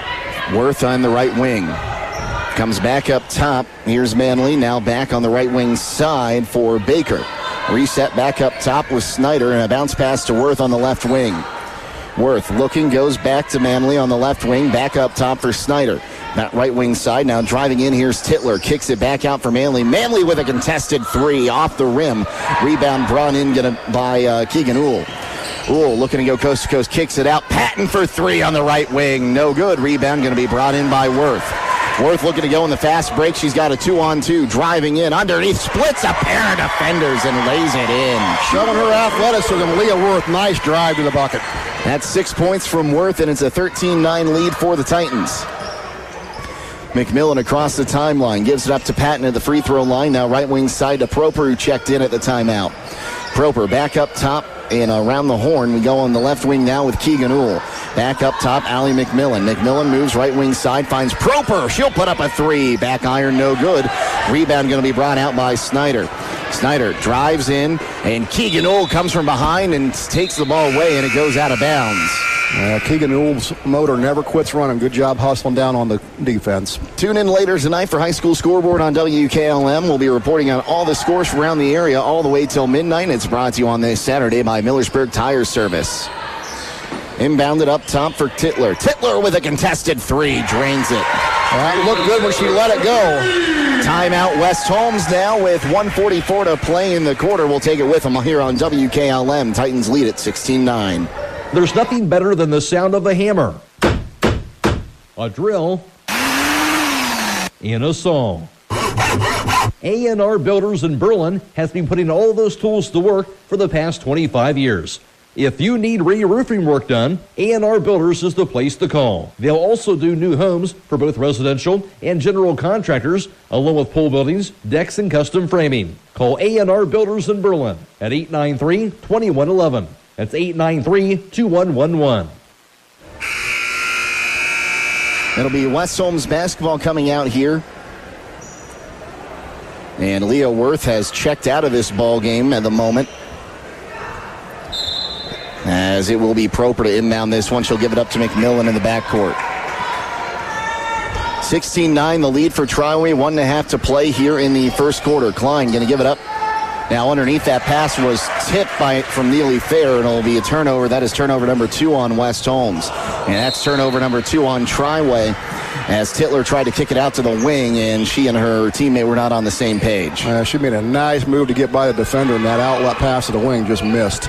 Worth on the right wing. Comes back up top. Here's Manley, now back on the right wing side for Baker. Reset back up top with Snyder, and a bounce pass to Worth on the left wing. Worth looking, goes back to Manley on the left wing, back up top for Snyder. That right wing side, now driving in, here's Titler. Kicks it back out for Manley. Manley with a contested three off the rim. Rebound brought in gonna, by uh, Keegan Uhl. Uhl looking to go coast to coast, kicks it out. Patton for three on the right wing. No good. Rebound going to be brought in by Worth. Worth looking to go in the fast break. She's got a two-on-two. Driving in underneath. Splits a pair of defenders and lays it in. Showing her athleticism. Leah Worth, nice drive to the bucket. That's six points from Worth, and it's a thirteen nine lead for the Titans. McMillan across the timeline. Gives it up to Patton at the free throw line. Now right wing side to Proper, who checked in at the timeout. Proper back up top and around the horn. We go on the left wing now with Keegan Uhl. Back up top, Allie McMillan. McMillan moves right wing side, finds Proper. She'll put up a three. Back iron, no good. Rebound going to be brought out by Snyder. Snyder drives in, and Keegan Uhl comes from behind and takes the ball away, and it goes out of bounds. Uh, Keegan Uhl's motor never quits running. Good job hustling down on the defense. Tune in later tonight for High School Scoreboard on W K L M. We'll be reporting on all the scores from around the area all the way till midnight. It's brought to you on this Saturday by Millersburg Tire Service. Inbounded up top for Titler. Titler with a contested three. Drains it. That looked good when she let it go. Timeout West Holmes now with one forty-four to play in the quarter. We'll take it with them here on W K L M. Titans lead at sixteen nine. There's nothing better than the sound of a hammer, a drill, and a song. A and R Builders in Berlin has been putting all those tools to work for the past twenty-five years. If you need re-roofing work done, A and R Builders is the place to call. They'll also do new homes for both residential and general contractors, along with pole buildings, decks, and custom framing. Call A and R Builders in Berlin at eight nine three, two one one one. That's eight nine three, two one one one. It'll be West Holmes basketball coming out here. And Leah Worth has checked out of this ball game at the moment, as it will be Proper to inbound this one. She'll give it up to McMillan in the backcourt. sixteen nine the lead for Triway. One and a half to play here in the first quarter. Klein going to give it up. Now underneath that pass was tipped by from Neely Fair, and it'll be a turnover. That is turnover number two on West Holmes. And that's turnover number two on Triway, as Titler tried to kick it out to the wing, and she and her teammate were not on the same page. Uh, she made a nice move to get by the defender, and that outlet pass to the wing just missed.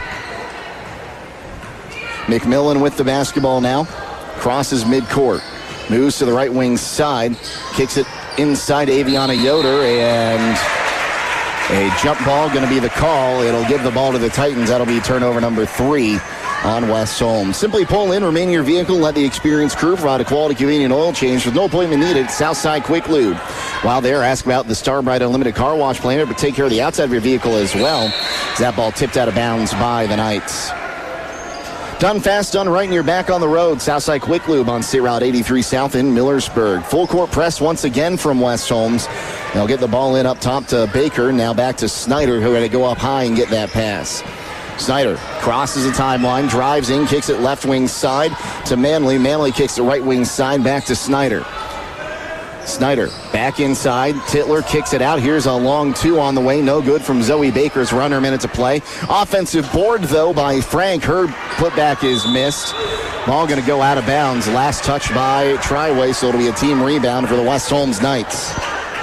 McMillan with the basketball now. Crosses midcourt. Moves to the right wing side. Kicks it inside Aviana Yoder, and a jump ball going to be the call. It'll give the ball to the Titans. That'll be turnover number three on West Holmes. Simply pull in, remain in your vehicle, let the experienced crew provide a quality, convenient oil change with no appointment needed. Southside Quick Lube. While there, ask about the Starbright Unlimited Car Wash Planner, but take care of the outside of your vehicle as well. That ball tipped out of bounds by the Knights. Done fast, done right, and you're back on the road. Southside Quick Lube on State Route eighty-three South in Millersburg. Full court press once again from West Holmes. They'll get the ball in up top to Baker. Now back to Snyder, who had to go up high and get that pass. Snyder crosses the timeline, drives in, kicks it left wing side to Manley. Manley kicks the right wing side back to Snyder. Snyder back inside. Titler kicks it out. Here's a long two on the way. No good from Zoe Baker's runner. Minute to play. Offensive board, though, by Frank. Her putback is missed. Ball going to go out of bounds. Last touch by Triway, so it'll be a team rebound for the West Holmes Knights.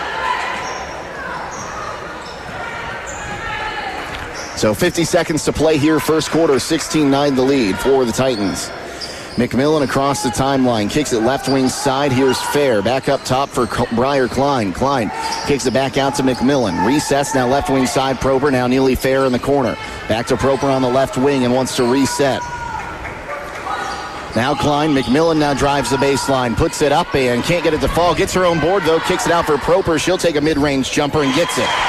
So fifty seconds to play here. First quarter, sixteen nine the lead for the Titans. McMillan across the timeline, kicks it left wing side. Here's Fair, back up top for Briar Klein. Klein kicks it back out to McMillan. Resets now left wing side. Proper now Neely Fair in the corner. Back to Proper on the left wing and wants to reset. Now Klein, McMillan now drives the baseline, puts it up and can't get it to fall. Gets her own board though, kicks it out for Proper. She'll take a mid-range jumper and gets it.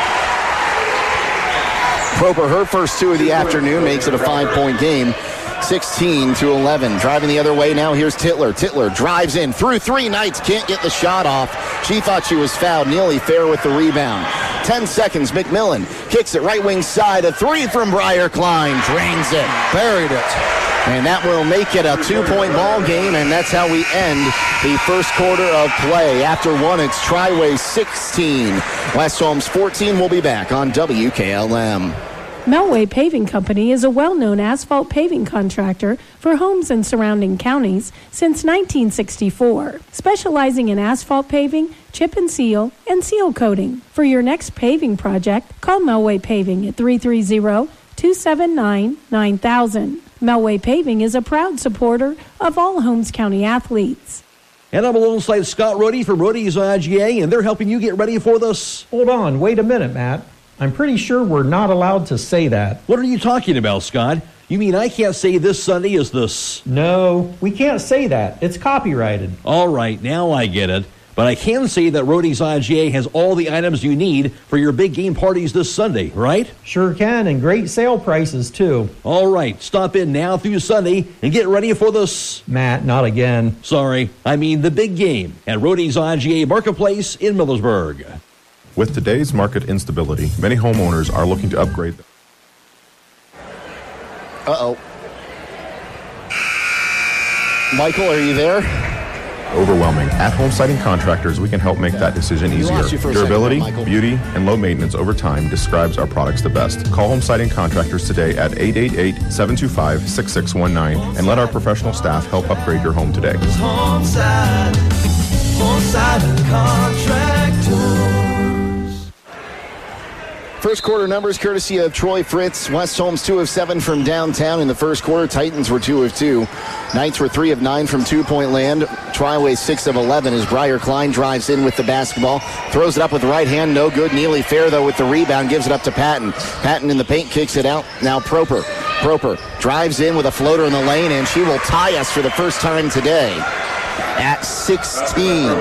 Proper, her first two of the afternoon, makes it a five-point game. sixteen to eleven. Driving the other way now, here's Titler. Titler drives in through three. Knights can't get the shot off. She thought she was fouled. Neely Fair with the rebound. Ten seconds. McMillan kicks it right wing side. A three from Briar Klein. Drains it. Buried it. And that will make it a two-point ball game, and that's how we end the first quarter of play. After one, it's Triway sixteen. West Holmes fourteen. We'll be back on W K L M. Melway Paving Company is a well-known asphalt paving contractor for homes in surrounding counties since nineteen sixty-four, specializing in asphalt paving, chip and seal, and seal coating. For your next paving project, call Melway Paving at three three zero, two seven nine, nine thousand. Melway Paving is a proud supporter of all Holmes County athletes. And I'm alongside Scott Rohde from Rohde's I G A, and they're helping you get ready for this. Hold on, wait a minute, Matt. I'm pretty sure we're not allowed to say that. What are you talking about, Scott? You mean I can't say this Sunday is this? No, we can't say that. It's copyrighted. All right, now I get it. But I can say that Rohde's I G A has all the items you need for your big game parties this Sunday, right? Sure can, and great sale prices, too. All right, stop in now through Sunday and get ready for this. Matt, not again. Sorry, I mean the big game at Rohde's I G A Marketplace in Millersburg. With today's market instability, many homeowners are looking to upgrade. Uh-oh. Michael, are you there? Overwhelming. At Home Siding Contractors, we can help make that decision easier. Durability, beauty, and low maintenance over time describes our products the best. Call Home Siding Contractors today at eight eight eight, seven two five, six six one nine and let our professional staff help upgrade your home today. Home Siding, Home Siding Contractors. First quarter numbers courtesy of Troy Fritz. West Holmes two of seven from downtown in the first quarter. Titans were two of two. Knights were three of nine from two-point land. Triway six of eleven as Briar Klein drives in with the basketball. Throws it up with the right hand. No good. Neely Fair, though, with the rebound. Gives it up to Patton. Patton in the paint kicks it out. Now Proper. Proper drives in with a floater in the lane, and she will tie us for the first time today at sixteen.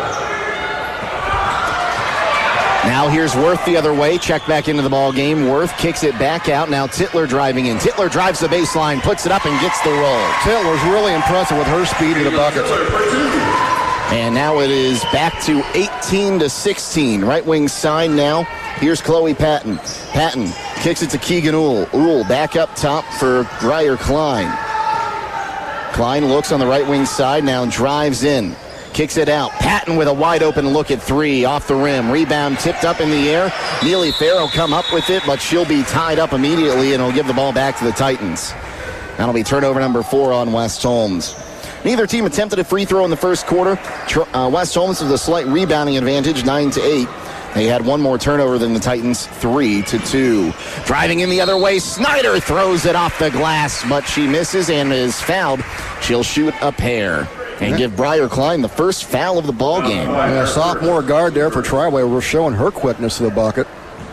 Now here's Worth the other way. Check back into the ball game. Worth kicks it back out. Now Titler driving in. Titler drives the baseline, puts it up, and gets the roll. Titler's really impressive with her speed to the bucket. And now it is back to eighteen to sixteen. Right wing side now. Here's Chloe Patton. Patton kicks it to Keegan Uhl. Uhl back up top for Briar Klein. Klein looks on the right wing side now, drives in. Kicks it out. Patton with a wide open look at three off the rim. Rebound tipped up in the air. Neely Fair will come up with it, but she'll be tied up immediately and will give the ball back to the Titans. That'll be turnover number four on West Holmes. Neither team attempted a free throw in the first quarter. Uh, West Holmes with a slight rebounding advantage, nine to eight. They had one more turnover than the Titans, three to two. Driving in the other way, Snyder throws it off the glass, but she misses and is fouled. She'll shoot a pair and give Briar Klein the first foul of the ball game. Yeah, sophomore guard there for Triway. We're showing her quickness to the bucket.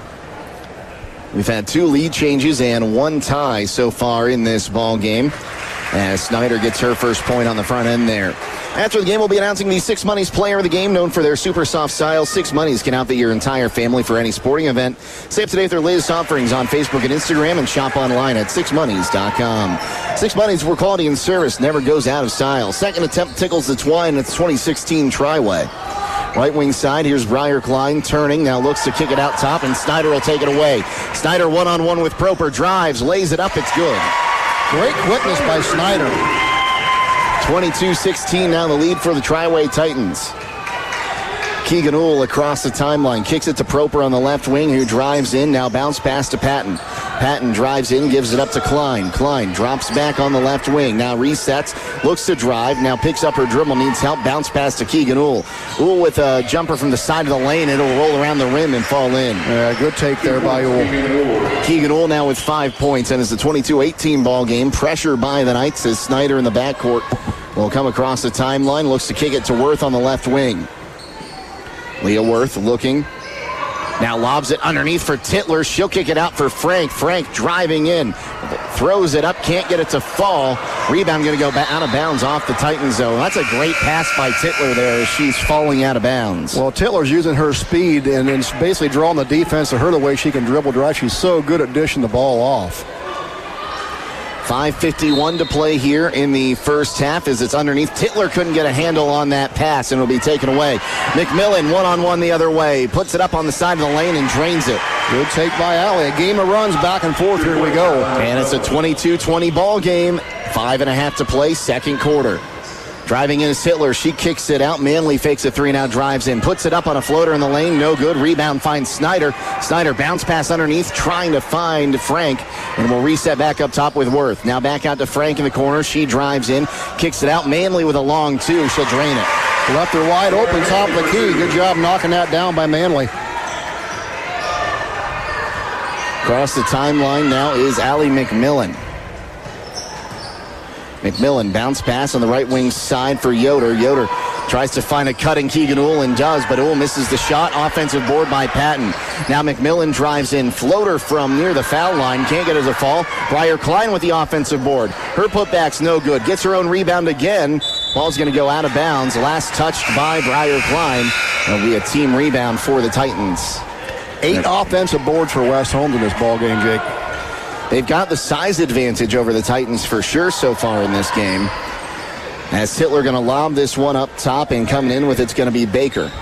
We've had two lead changes and one tie so far in this ball game, as Snyder gets her first point on the front end there. After the game, we'll be announcing the Six Monies player of the game, known for their super soft style. Six Monies can outfit your entire family for any sporting event. Stay up to date with their latest offerings on Facebook and Instagram, and shop online at six monies dot com. Six Monies, where quality and service never goes out of style. Second attempt tickles the twine. It's twenty sixteen Triway. Right wing side, here's Briar Klein turning, now looks to kick it out top, and Snyder will take it away. Snyder one-on-one with Proper, drives, lays it up, it's good. Great quickness by Snyder. twenty-two sixteen now the lead for the Triway Titans. Keegan Uhl across the timeline, kicks it to Proper on the left wing, who drives in, now bounce pass to Patton. Patton drives in, gives it up to Klein. Klein drops back on the left wing, now resets, looks to drive, now picks up her dribble, needs help, bounce pass to Keegan Uhl. Uhl with a jumper from the side of the lane, it'll roll around the rim and fall in. Yeah, good take there by Uhl. Keegan Uhl now with five points, and it's a twenty-two eighteen ball game. Pressure by the Knights as Snyder in the backcourt will come across the timeline, looks to kick it to Worth on the left wing. Leah Worth looking. Now lobs it underneath for Titler. She'll kick it out for Frank. Frank driving in. Throws it up. Can't get it to fall. Rebound going to go out of bounds off the Titans zone. That's a great pass by Titler there as she's falling out of bounds. Well, Titler's using her speed and it's basically drawing the defense to her the way she can dribble drive. She's so good at dishing the ball off. five fifty-one to play here in the first half as it's underneath. Titler couldn't get a handle on that pass and it'll be taken away. McMillan one-on-one the other way. Puts it up on the side of the lane and drains it. Good take by Allie. A game of runs back and forth. Here we go. And it's a twenty-two twenty ball game. Five and a half to play, second quarter. Driving in is Hitler. She kicks it out. Manley fakes a three, now drives in. Puts it up on a floater in the lane. No good. Rebound finds Snyder. Snyder bounce pass underneath, trying to find Frank. And will reset back up top with Worth. Now back out to Frank in the corner. She drives in. Kicks it out. Manley with a long two. She'll drain it. Left her wide open, top of the key. Good job knocking that down by Manley. Across the timeline now is Allie McMillan. McMillan bounce pass on the right wing side for Yoder. Yoder tries to find a cutting Keegan Uhl and does, but Uhl misses the shot. Offensive board by Patton. Now McMillan drives in. Floater from near the foul line. Can't get it to fall. Briar Klein with the offensive board. Her putback's no good. Gets her own rebound again. Ball's going to go out of bounds. Last touched by Briar Klein. It'll be a team rebound for the Titans. Eight offensive boards for West Holmes in this ball game, Jake. They've got the size advantage over the Titans for sure so far in this game. As Hitler going to lob this one up top, and coming in with it's going to be Baker.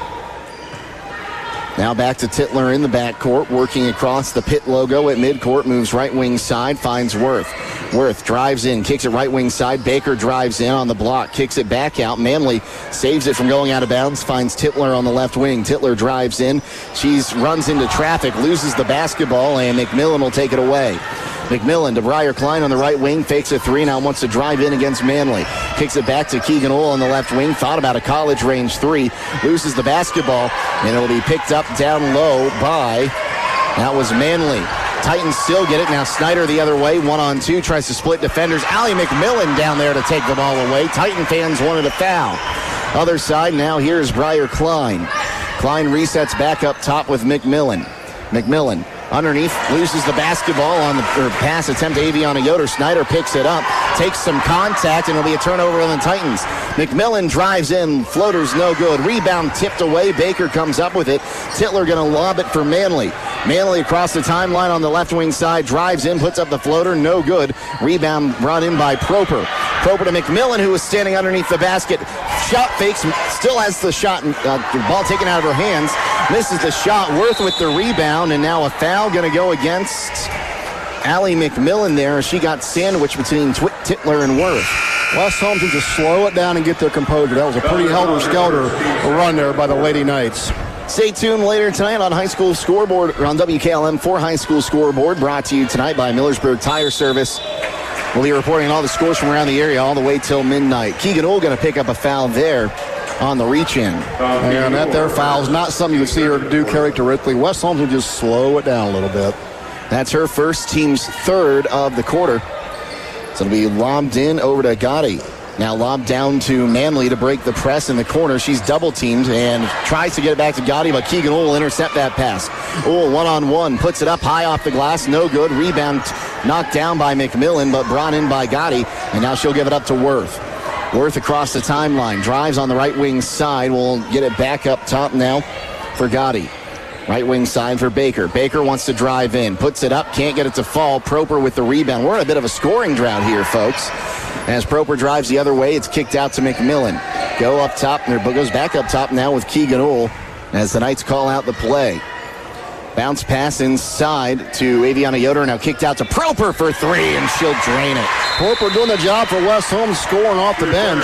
Now back to Titler in the backcourt, working across the pit logo at midcourt, moves right wing side, finds Worth. Worth drives in, kicks it right wing side. Baker drives in on the block, kicks it back out. Manley saves it from going out of bounds, finds Titler on the left wing. Titler drives in. She runs into traffic, loses the basketball, and McMillan will take it away. McMillan to Briar Klein on the right wing, fakes a three, now wants to drive in against Manley. Kicks it back to Keegan Uhl on the left wing, thought about a college range three, loses the basketball, and it'll be picked up down low by, that was Manley. Titans still get it. Now Snyder the other way, one on two, tries to split defenders. Allie McMillan down there to take the ball away. Titan fans wanted a foul. Other side, now here's Briar Klein. Klein resets back up top with McMillan. McMillan underneath, loses the basketball on the or pass attempt to Aviana Yoder. Snyder picks it up, takes some contact, and it'll be a turnover on the Titans. McMillan drives in, floater's no good. Rebound tipped away, Baker comes up with it. Titler gonna lob it for Manley. Manley across the timeline on the left wing side, drives in, puts up the floater, no good. Rebound brought in by Proper. Proper to McMillan, who was standing underneath the basket. Shot fakes, still has the shot, uh, the ball taken out of her hands. Misses the shot, Worth with the rebound, and now a foul going to go against Allie McMillan there. She got sandwiched between Tw- Titler and Worth. West Holmes needs to slow it down and get their composure. That was a pretty helter-skelter run there by the Lady Knights. Stay tuned later tonight on High School Scoreboard, or on W K L M for High School Scoreboard, brought to you tonight by Millersburg Tire Service. We'll be reporting all the scores from around the area all the way till midnight. Keegan Uhl going to pick up a foul there on the reach-in. And that there foul is not something you would see her do characteristically. West Holmes would just slow it down a little bit. That's her first, team's third of the quarter. So it'll be lobbed in over to Gotti. Now lobbed down to Manley to break the press in the corner. She's double-teamed and tries to get it back to Gotti, but Keegan Uhl will intercept that pass. Uhl one-on-one, puts it up high off the glass, no good. Rebound knocked down by McMillan, but brought in by Gotti, and now she'll give it up to Worth. Worth across the timeline, drives on the right wing side. We'll get it back up top now for Gotti. Right wing side for Baker. Baker wants to drive in, puts it up, can't get it to fall. Proper with the rebound. We're in a bit of a scoring drought here, folks. As Proper drives the other way, it's kicked out to McMillan. Go up top, and it goes back up top now with Keegan Uhl as the Knights call out the play. Bounce pass inside to Aviana Yoder, now kicked out to Proper for three, and she'll drain it. Proper doing the job for West Holmes, scoring off the bench.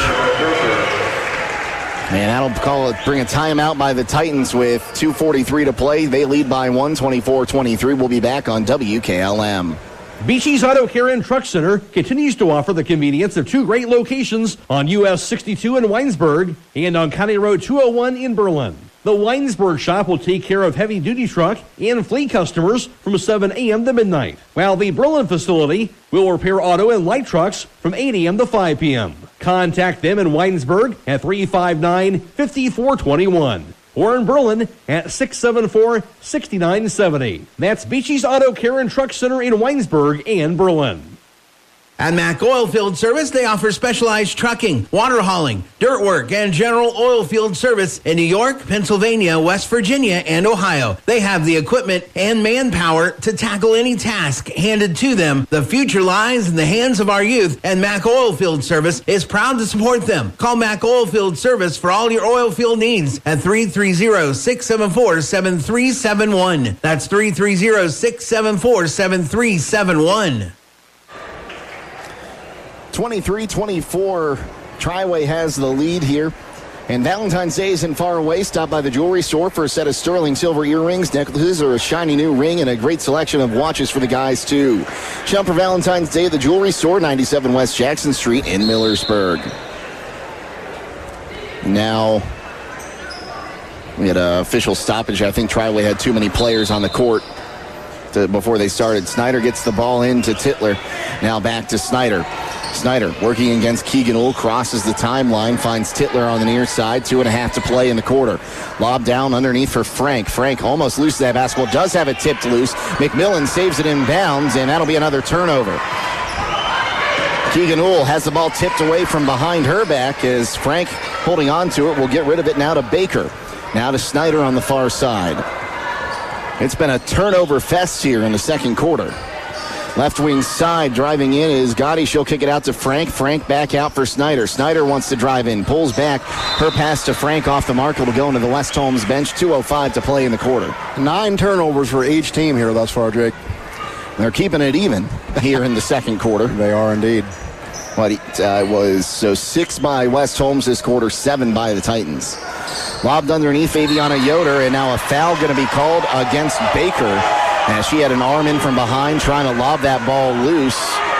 And that'll call it, bring a timeout by the Titans with two forty-three to play. They lead by one, twenty-four twenty-three. We'll be back on W K L M. Beachy's Auto Care and Truck Center continues to offer the convenience of two great locations on U S sixty-two in Weinsberg and on County Road two oh one in Berlin. The Weinsberg shop will take care of heavy-duty truck and fleet customers from seven a.m. to midnight, while the Berlin facility will repair auto and light trucks from eight a.m. to five p.m. Contact them in Weinsberg at three five nine, five four two one or in Berlin at six seven four, six nine seven zero. That's Beachy's Auto Care and Truck Center in Weinsberg and Berlin. At Mack Oilfield Service, they offer specialized trucking, water hauling, dirt work, and general oil field service in New York, Pennsylvania, West Virginia, and Ohio. They have the equipment and manpower to tackle any task handed to them. The future lies in the hands of our youth, and Mack Oilfield Service is proud to support them. Call Mack Oilfield Service for all your oil field needs at three three zero, six seven four, seven three seven one. That's three three zero, six seven four, seven three seven one. twenty-three twenty-four, Triway has the lead here. And Valentine's Day isn't far away. Stop by the jewelry store for a set of sterling silver earrings, necklaces, or a shiny new ring, and a great selection of watches for the guys, too. Shop for Valentine's Day at the jewelry store, ninety-seven West Jackson Street in Millersburg. Now, we had an official stoppage. I think Triway had too many players on the court to, before they started. Snyder gets the ball in to Titler. Now back to Snyder. Snyder working against Keegan Ull, crosses the timeline, finds Titler on the near side. Two and a half to play in the quarter. Lob down underneath for Frank. Frank almost loses that basketball, does have it tipped loose. McMillan saves it in bounds, and that'll be another turnover. Keegan Ull has the ball tipped away from behind her back as Frank, holding on to it, will get rid of it now to Baker. Now to Snyder on the far side. It's been a turnover fest here in the second quarter. Left wing side, driving in is Gotti. She'll kick it out to Frank. Frank back out for Snyder. Snyder wants to drive in, pulls back. Her pass to Frank off the mark. It'll go into the West Holmes bench. two oh five to play in the quarter. Nine turnovers for each team here thus far, Jake. They're keeping it even here in the second quarter. They are indeed. What uh, was so six by West Holmes this quarter, seven by the Titans. Lobbed underneath Aviana Yoder, and now a foul going to be called against Baker. As she had an arm in from behind trying to lob that ball loose.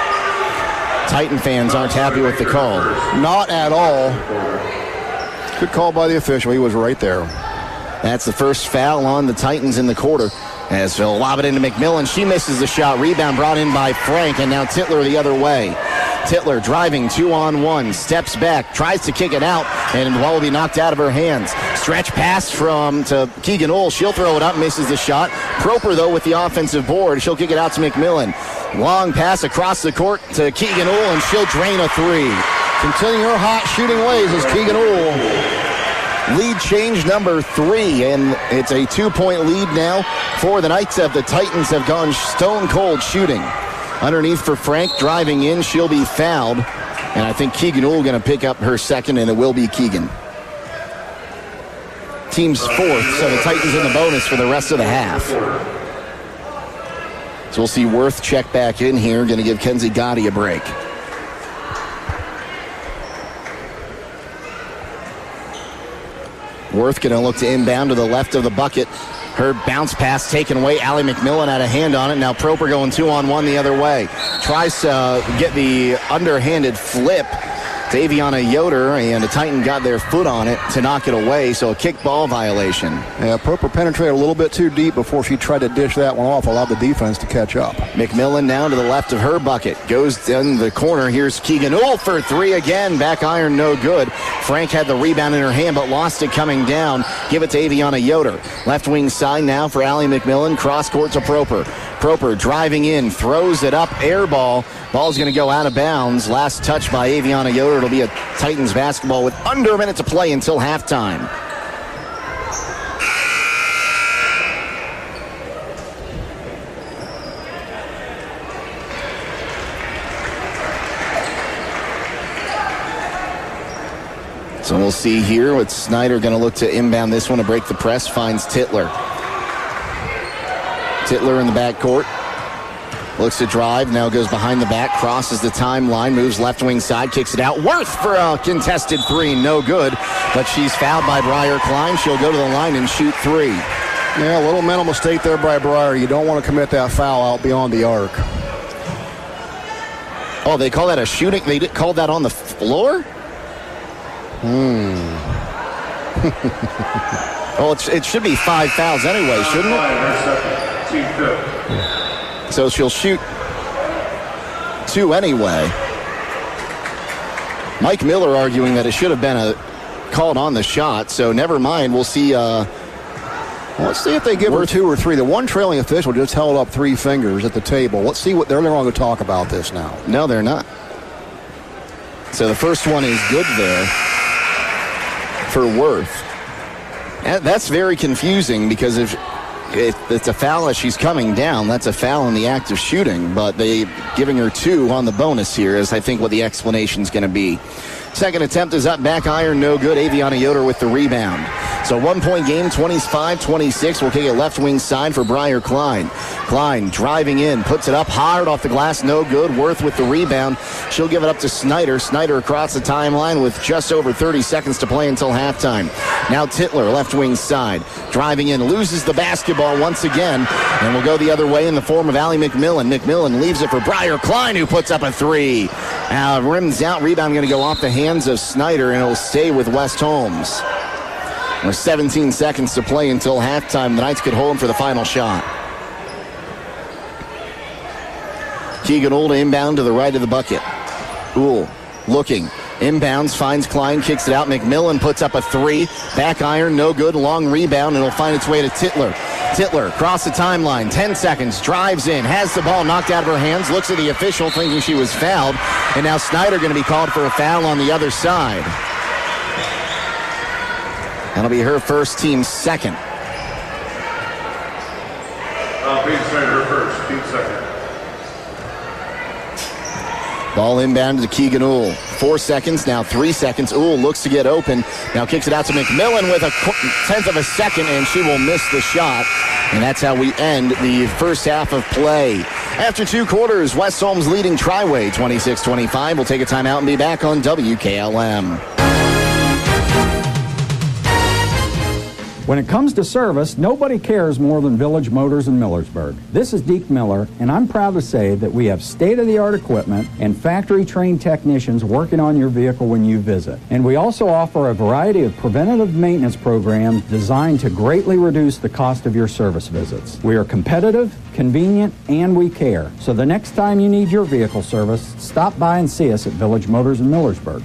Titan fans aren't happy with the call. Not at all. Good call by the official. He was right there. That's the first foul on the Titans in the quarter. As they'll lob it into McMillan. She misses the shot. Rebound brought in by Frank, and now Titler the other way. Titler driving two on one, steps back, tries to kick it out, and the ball will be knocked out of her hands. Stretch pass from to Keegan Ull. She'll throw it up, misses the shot. Proper, though, with the offensive board. She'll kick it out to McMillan. Long pass across the court to Keegan Ull, and she'll drain a three. Continuing her hot shooting ways is Keegan Ull. Lead change number three, and it's a two-point lead now for the Knights of the Titans have gone stone cold shooting. Underneath for Frank, driving in, she'll be fouled. And I think Keegan Ull going to pick up her second, and it will be Keegan. Team's fourth, so the Titans in the bonus for the rest of the half. So we'll see Worth check back in here, going to give Kenzie Gotti a break. Worth going to look to inbound to the left of the bucket. Her bounce pass taken away. Allie McMillan had a hand on it. Now Proper going two on one the other way. Tries to uh, get the underhanded flip to Aviana Yoder, and the Titan got their foot on it to knock it away, so a kick ball violation. Yeah, Proper penetrated a little bit too deep before she tried to dish that one off, allowed the defense to catch up. McMillan now to the left of her bucket. Goes in the corner. Here's Keegan Ull for three again. Back iron, no good. Frank had the rebound in her hand, but lost it coming down. Give it to Aviana Yoder. Left wing side now for Allie McMillan. Cross court to Proper. Proper driving in, throws it up, air ball. Ball's going to go out of bounds. Last touch by Aviana Yoder. It'll be a Titans basketball with under a minute to play until halftime. So we'll see here with Snyder going to look to inbound this one to break the press. Finds Titler. Titler in the backcourt. Looks to drive, now goes behind the back, crosses the timeline, moves left wing side, kicks it out. Worth for a contested three, no good. But she's fouled by Briar Klein. She'll go to the line and shoot three. Yeah, a little mental mistake there by Briar. You don't want to commit that foul out beyond the arc. Oh, they call that a shooting? They did call that on the floor? Hmm. Well, it's, it should be five fouls anyway, shouldn't it? So she'll shoot two anyway. Mike Miller arguing that it should have been a called on the shot, so never mind. We'll see. Uh, Let's see if they give her two or three. The one trailing official just held up three fingers at the table. Let's see what they're going to talk about this now. No, they're not. So the first one is good there for Worth. That's very confusing because if it, it's a foul as she's coming down. That's a foul in the act of shooting, but they giving her two on the bonus here is I think what the explanation is going to be. Second attempt is up, back iron, no good. Aviana Yoder with the rebound. So one-point game, twenty-five twenty-six. We'll take a left wing side for Briar Klein. Klein driving in, puts it up hard off the glass, no good. Worth with the rebound. She'll give it up to Snyder. Snyder across the timeline with just over thirty seconds to play until halftime. Now Titler, left wing side, driving in, loses the basketball once again, and will go the other way in the form of Allie McMillan. McMillan leaves it for Briar Klein, who puts up a three. Uh, rims out, rebound going to go off the hands of Snyder, and it'll stay with West Holmes. With seventeen seconds to play until halftime, the Knights could hold him for the final shot. Keegan Old inbound to the right of the bucket. Uhl looking. Inbounds, finds Klein, kicks it out. McMillan puts up a three. Back iron, no good. Long rebound, and it'll find its way to Titler. Titler, across the timeline, ten seconds, drives in, has the ball knocked out of her hands, looks at the official thinking she was fouled, and now Snyder going to be called for a foul on the other side. That'll be her first, team second. Uh, Pete Snyder first, team second. Ball inbound to Keegan Uhl. Four seconds, now three seconds. Uhl looks to get open. Now kicks it out to McMillan with a tenth of a second, and she will miss the shot. And that's how we end the first half of play. After two quarters, West Holmes leading Triway twenty-six twenty-five. We'll take a timeout and be back on W K L M. When it comes to service, nobody cares more than Village Motors in Millersburg. This is Deke Miller, and I'm proud to say that we have state-of-the-art equipment and factory-trained technicians working on your vehicle when you visit. And we also offer a variety of preventative maintenance programs designed to greatly reduce the cost of your service visits. We are competitive, convenient, and we care. So the next time you need your vehicle service, stop by and see us at Village Motors in Millersburg.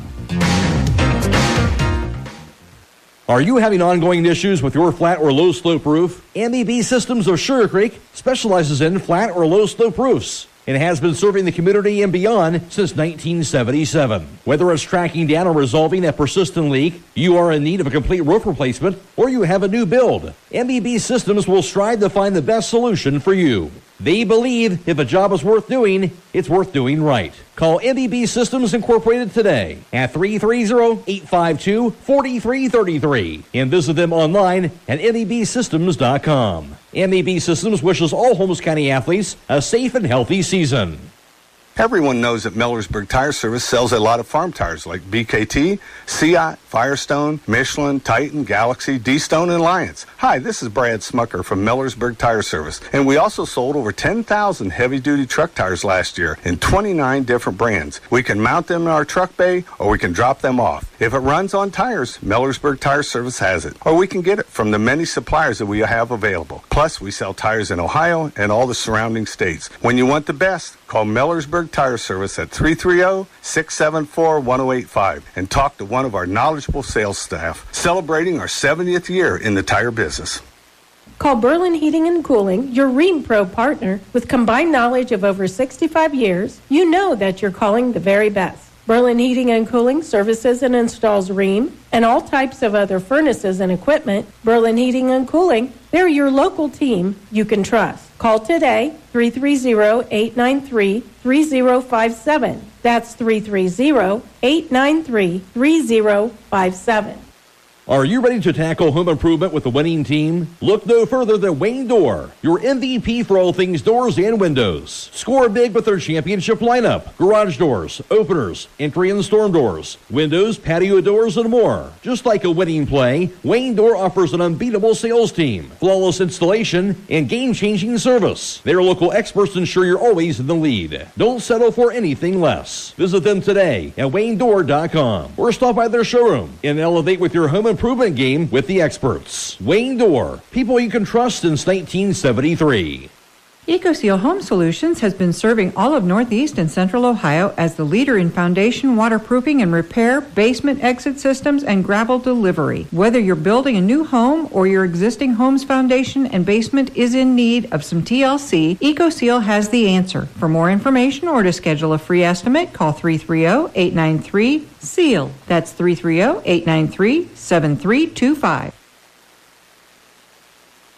Are you having ongoing issues with your flat or low slope roof? M E B Systems of Sugar Creek specializes in flat or low slope roofs and has been serving the community and beyond since nineteen seventy-seven. Whether it's tracking down or resolving a persistent leak, you are in need of a complete roof replacement, or you have a new build, M E B Systems will strive to find the best solution for you. They believe if a job is worth doing, it's worth doing right. Call M E B Systems Incorporated today at three three zero, eight five two, four three three three and visit them online at M E B systems dot com. M E B Systems wishes all Holmes County athletes a safe and healthy season. Everyone knows that Millersburg Tire Service sells a lot of farm tires like B K T, Seat, Firestone, Michelin, Titan, Galaxy, D-Stone, and Alliance. Hi, this is Brad Smucker from Millersburg Tire Service, and we also sold over ten thousand heavy-duty truck tires last year in twenty-nine different brands. We can mount them in our truck bay, or we can drop them off. If it runs on tires, Millersburg Tire Service has it, or we can get it from the many suppliers that we have available. Plus, we sell tires in Ohio and all the surrounding states. When you want the best, call Millersburg Tire Service at three three zero, six seven four, one zero eight five and talk to one of our knowledgeable sales staff celebrating our seventieth year in the tire business. Call Berlin Heating and Cooling, your Rheem Pro partner. With combined knowledge of over sixty-five years, you know that you're calling the very best. Berlin Heating and Cooling services and installs Rheem and all types of other furnaces and equipment. Berlin Heating and Cooling, they're your local team you can trust. Call today, three three zero, eight nine three, three zero five seven. That's three three zero, eight nine three, three zero five seven. Are you ready to tackle home improvement with the winning team? Look no further than Wayne Door, your M V P for all things doors and windows. Score big with their championship lineup. Garage doors, openers, entry and storm doors, windows, patio doors, and more. Just like a winning play, Wayne Door offers an unbeatable sales team, flawless installation, and game-changing service. Their local experts ensure you're always in the lead. Don't settle for anything less. Visit them today at wayne door dot com or stop by their showroom and elevate with your home improvement improvement game with the experts. Wayne Door, people you can trust since nineteen seventy-three. EcoSeal Home Solutions has been serving all of Northeast and Central Ohio as the leader in foundation waterproofing and repair, basement exit systems, and gravel delivery. Whether you're building a new home or your existing home's foundation and basement is in need of some T L C, EcoSeal has the answer. For more information or to schedule a free estimate, call three three zero, eight nine three, S E A L. That's three three zero, eight nine three, seven three two five.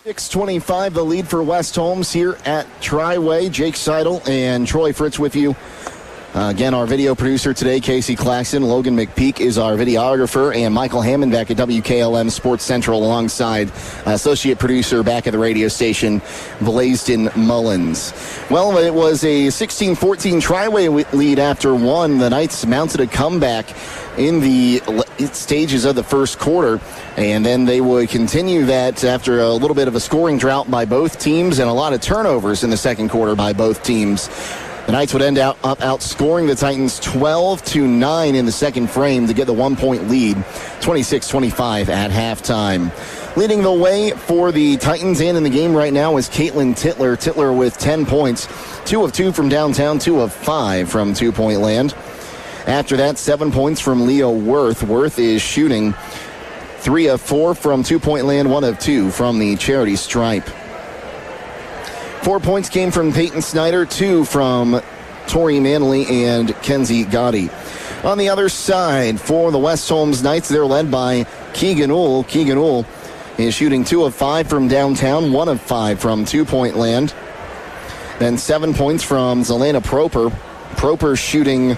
six twenty-five, the lead for West Holmes here at Tri-Way. Jake Seidel and Troy Fritz with you. Uh, again, our video producer today, Casey Claxton. Logan McPeak is our videographer, and Michael Hammond back at W K L M Sports Central alongside uh, associate producer back at the radio station, Blaisdon Mullins. Well, it was a sixteen fourteen Tri-Way lead after one. The Knights mounted a comeback in the stages of the first quarter, and then they would continue that after a little bit of a scoring drought by both teams and a lot of turnovers in the second quarter by both teams. The Knights would end out up outscoring the Titans twelve to nine in the second frame to get the one-point lead, twenty-six twenty-five at halftime. Leading the way for the Titans and in the game right now is Caitlin Titler. Titler with ten points, two of two from downtown, two of five from two-point land. After that, seven points from Leo Worth. Worth is shooting three of four from two-point land, one of two from the charity stripe. Four points came from Peyton Snyder, two from Tori Manley and Kenzie Gotti. On the other side, for the West Holmes Knights, they're led by Keegan Uhl. Keegan Uhl is shooting two of five from downtown, one of five from two-point land. Then seven points from Zelena Proper. Proper shooting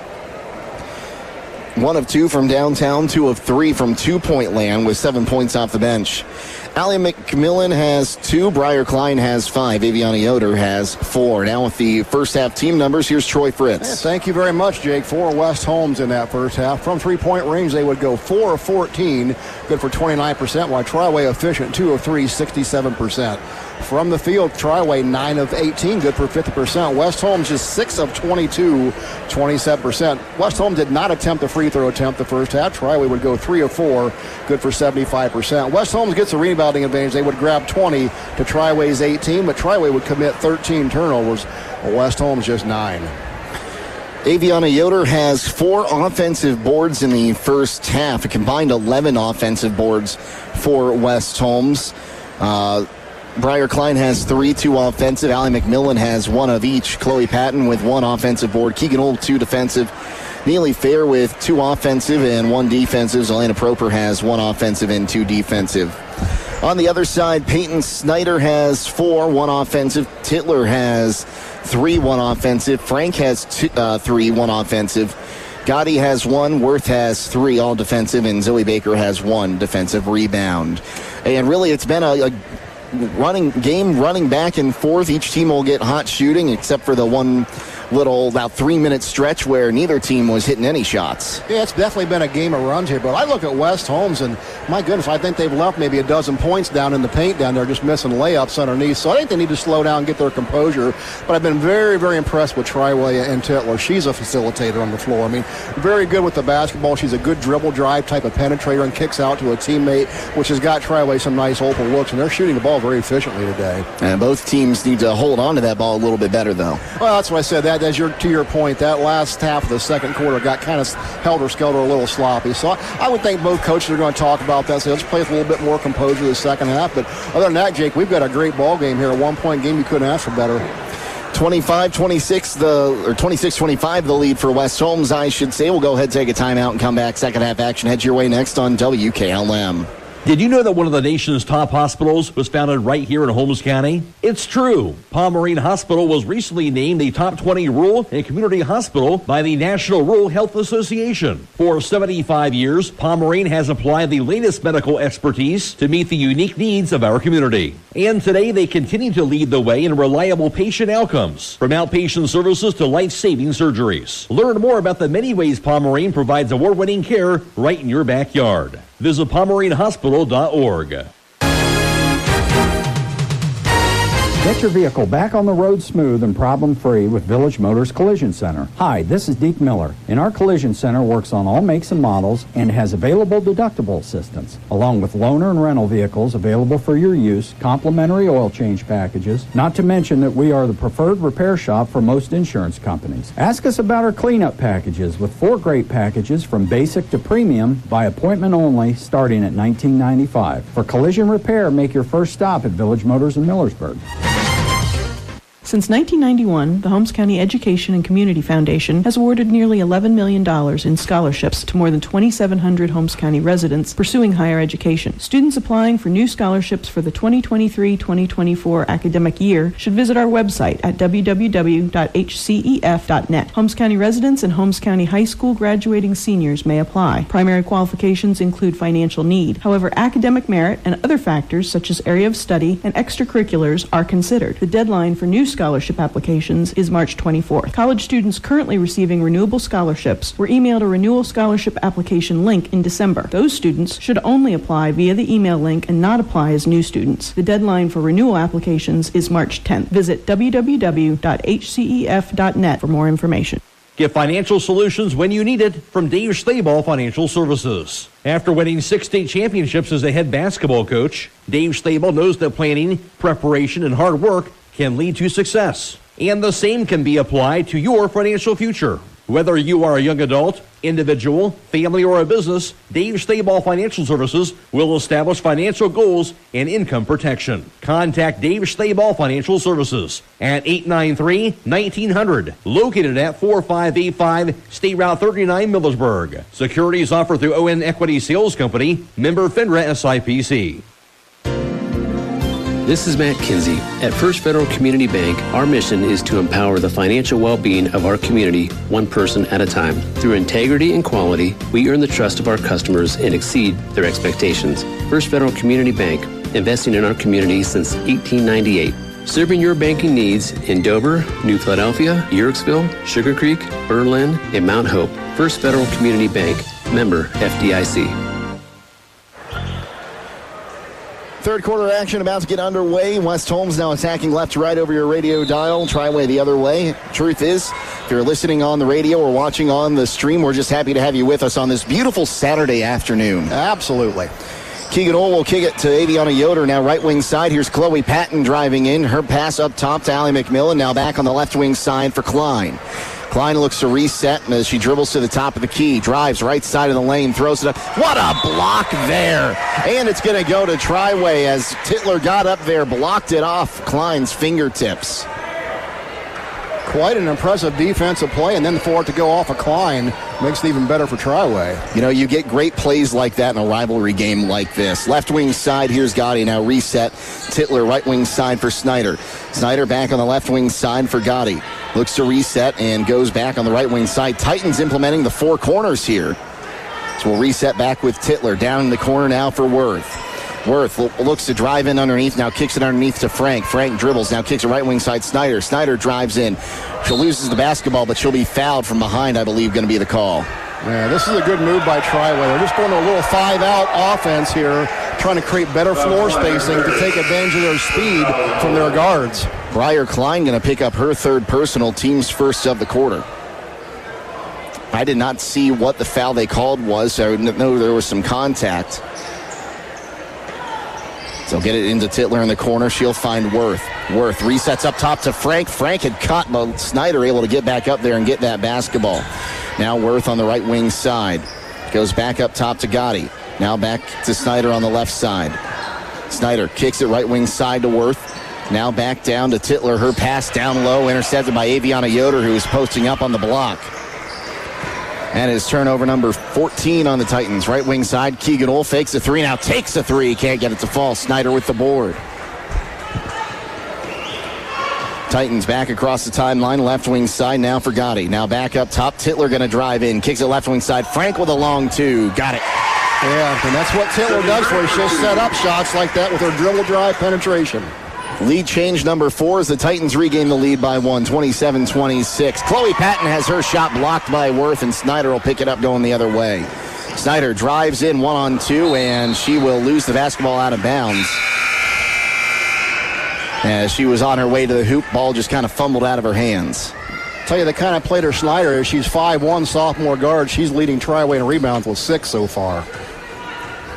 one of two from downtown, two of three from two-point land with seven points off the bench. Allie McMillan has two. Briar Klein has five. Aviana Yoder has four. Now with the first half team numbers, here's Troy Fritz. Yeah, thank you very much, Jake. Four West Holmes in that first half. From three-point range, they would go four of fourteen, good for twenty-nine percent, while Tri-Way efficient, two of three, sixty-seven percent. From the field, Tri-Way nine of eighteen, good for fifty percent. West Holmes just six of twenty-two, twenty-seven percent. West Holmes did not attempt a free throw attempt the first half. Tri-Way would go three of four, good for seventy-five percent. West Holmes gets a rebounding advantage. They would grab twenty to Tri-Way's eighteen, but Tri-Way would commit thirteen turnovers. West Holmes just nine. Aviana Yoder has four offensive boards in the first half, a combined eleven offensive boards for West Holmes. Uh, Briar Klein has three, two offensive. Allie McMillan has one of each. Chloe Patton with one offensive board. Keegan Uhl, two defensive. Neely Fair with two offensive and one defensive. Zelena Proper has one offensive and two defensive. On the other side, Peyton Snyder has four, one offensive. Titler has three, one offensive. Frank has two, uh, three, one offensive. Gotti has one. Worth has three, all defensive. And Zoe Baker has one defensive rebound. And really, it's been a, a running game running back and forth. Each team will get hot shooting except for the one little about three minute stretch where neither team was hitting any shots. Yeah, it's definitely been a game of runs here, but I look at West Holmes and my goodness, I think they've left maybe a dozen points down in the paint down there, just missing layups underneath. So I think they need to slow down and get their composure. But I've been very, very impressed with Tri-Way and Titler. She's a facilitator on the floor. I mean, very good with the basketball. She's a good dribble drive type of penetrator and kicks out to a teammate, which has got Tri-Way some nice open looks, and they're shooting the ball very efficiently today. And both teams need to hold on to that ball a little bit better, though. Well, that's what I said. That, as your, to your point, that last half of the second quarter got kind of helter-skelter, a little sloppy. So I, I would think both coaches are going to talk about that. So let's play with a little bit more composure the second half. But other than that, Jake, we've got a great ball game here. A one-point game, you couldn't ask for better. twenty-five twenty-six, the or twenty-six twenty-five, the lead for West Holmes, I should say. We'll go ahead, take a timeout, and come back. Second half action heads your way next on W K L M. Did you know that one of the nation's top hospitals was founded right here in Holmes County? It's true. Pomerene Hospital was recently named the top twenty rural and community hospital by the National Rural Health Association. For seventy-five years, Pomerene has applied the latest medical expertise to meet the unique needs of our community. And today they continue to lead the way in reliable patient outcomes, from outpatient services to life-saving surgeries. Learn more about the many ways Pomerene provides award-winning care right in your backyard. Visit pomerene hospital dot org. Get your vehicle back on the road smooth and problem-free with Village Motors Collision Center. Hi, this is Deke Miller, and our Collision Center works on all makes and models and has available deductible assistance, along with loaner and rental vehicles available for your use, complimentary oil change packages, not to mention that we are the preferred repair shop for most insurance companies. Ask us about our cleanup packages with four great packages from basic to premium by appointment only starting at nineteen ninety-five dollars. For collision repair, make your first stop at Village Motors in Millersburg. Since nineteen ninety-one, the Holmes County Education and Community Foundation has awarded nearly eleven million dollars in scholarships to more than twenty-seven hundred Holmes County residents pursuing higher education. Students applying for new scholarships for the twenty twenty-three twenty twenty-four academic year should visit our website at w w w dot h c e f dot net. Holmes County residents and Holmes County High School graduating seniors may apply. Primary qualifications include financial need. However, academic merit and other factors such as area of study and extracurriculars are considered. The deadline for new scholarship applications is March twenty-fourth. College students currently receiving renewable scholarships were emailed a renewal scholarship application link in December. Those students should only apply via the email link and not apply as new students. The deadline for renewal applications is March tenth. Visit w w w dot h c e f dot net for more information. Get financial solutions when you need it from Dave Stayball Financial Services. After winning six state championships as a head basketball coach, Dave Stayball knows that planning, preparation, and hard work can lead to success. And the same can be applied to your financial future. Whether you are a young adult, individual, family, or a business, Dave Stayball Financial Services will establish financial goals and income protection. Contact Dave Stayball Financial Services at eight nine three, nineteen hundred, located at four five eight five State Route thirty-nine, Millersburg. Securities offered through O N Equity Sales Company, member FINRA S I P C. This is Matt Kinsey. At First Federal Community Bank, our mission is to empower the financial well-being of our community one person at a time. Through integrity and quality, we earn the trust of our customers and exceed their expectations. First Federal Community Bank, investing in our community since eighteen ninety-eight. Serving your banking needs in Dover, New Philadelphia, Yerkesville, Sugar Creek, Berlin, and Mount Hope. First Federal Community Bank, member F D I C. Third quarter action about to get underway. West Holmes now attacking left to right over your radio dial. Triway the other way. Truth is, if you're listening on the radio or watching on the stream, we're just happy to have you with us on this beautiful Saturday afternoon. Absolutely. Keegan Ohl will kick it to Aviana Yoder. Now right wing side. Here's Chloe Patton driving in. Her pass up top to Allie McMillan. Now back on the left wing side for Klein. Klein looks to reset as she dribbles to the top of the key. Drives right side of the lane. Throws it up. What a block there. And it's going to go to Triway as Titler got up there, blocked it off Klein's fingertips. Quite an impressive defensive play, and then for it to go off of Klein makes it even better for Triway. You know, you get great plays like that in a rivalry game like this. Left wing side, here's Gotti. Now reset. Titler, right wing side for Snyder. Snyder back on the left wing side for Gotti. Looks to reset and goes back on the right wing side. Titans implementing the four corners here. So we'll reset back with Titler. Down in the corner now for Worth. Worth looks to drive in underneath, now kicks it underneath to Frank. Frank dribbles, now kicks it right wing side Snyder. Snyder drives in. She loses the basketball, but she'll be fouled from behind, I believe, going to be the call. Yeah, this is a good move by Triway. They're just going to a little five-out offense here, trying to create better floor spacing to take advantage of their speed from their guards. Briar Klein going to pick up her third personal, team's first of the quarter. I did not see what the foul they called was, so I know there was some contact. So get it into Titler in the corner. She'll find Worth. Worth resets up top to Frank. Frank had caught, but Snyder able to get back up there and get that basketball. Now Worth on the right wing side. Goes back up top to Gotti. Now back to Snyder on the left side. Snyder kicks it right wing side to Worth. Now back down to Titler. Her pass down low, intercepted by Aviana Yoder, who is posting up on the block. And his turnover number fourteen on the Titans. Right wing side, Keegan Ohl fakes a three, now takes a three. Can't get it to fall. Snyder with the board. Titans back across the timeline, left wing side now for Gotti. Now back up top, Titler going to drive in. Kicks it left wing side. Frank with a long two. Got it. Yeah, and that's what Titler does for her. She'll set up shots like that with her dribble drive penetration. Lead change number four as the Titans regain the lead by one, twenty-seven twenty-six. Chloe Patton has her shot blocked by Worth, and Snyder will pick it up going the other way. Snyder drives in one on two, and she will lose the basketball out of bounds. As she was on her way to the hoop, ball just kind of fumbled out of her hands. Tell you the kind of player Snyder is. She's five one sophomore guard. She's leading Triway in rebounds with six so far.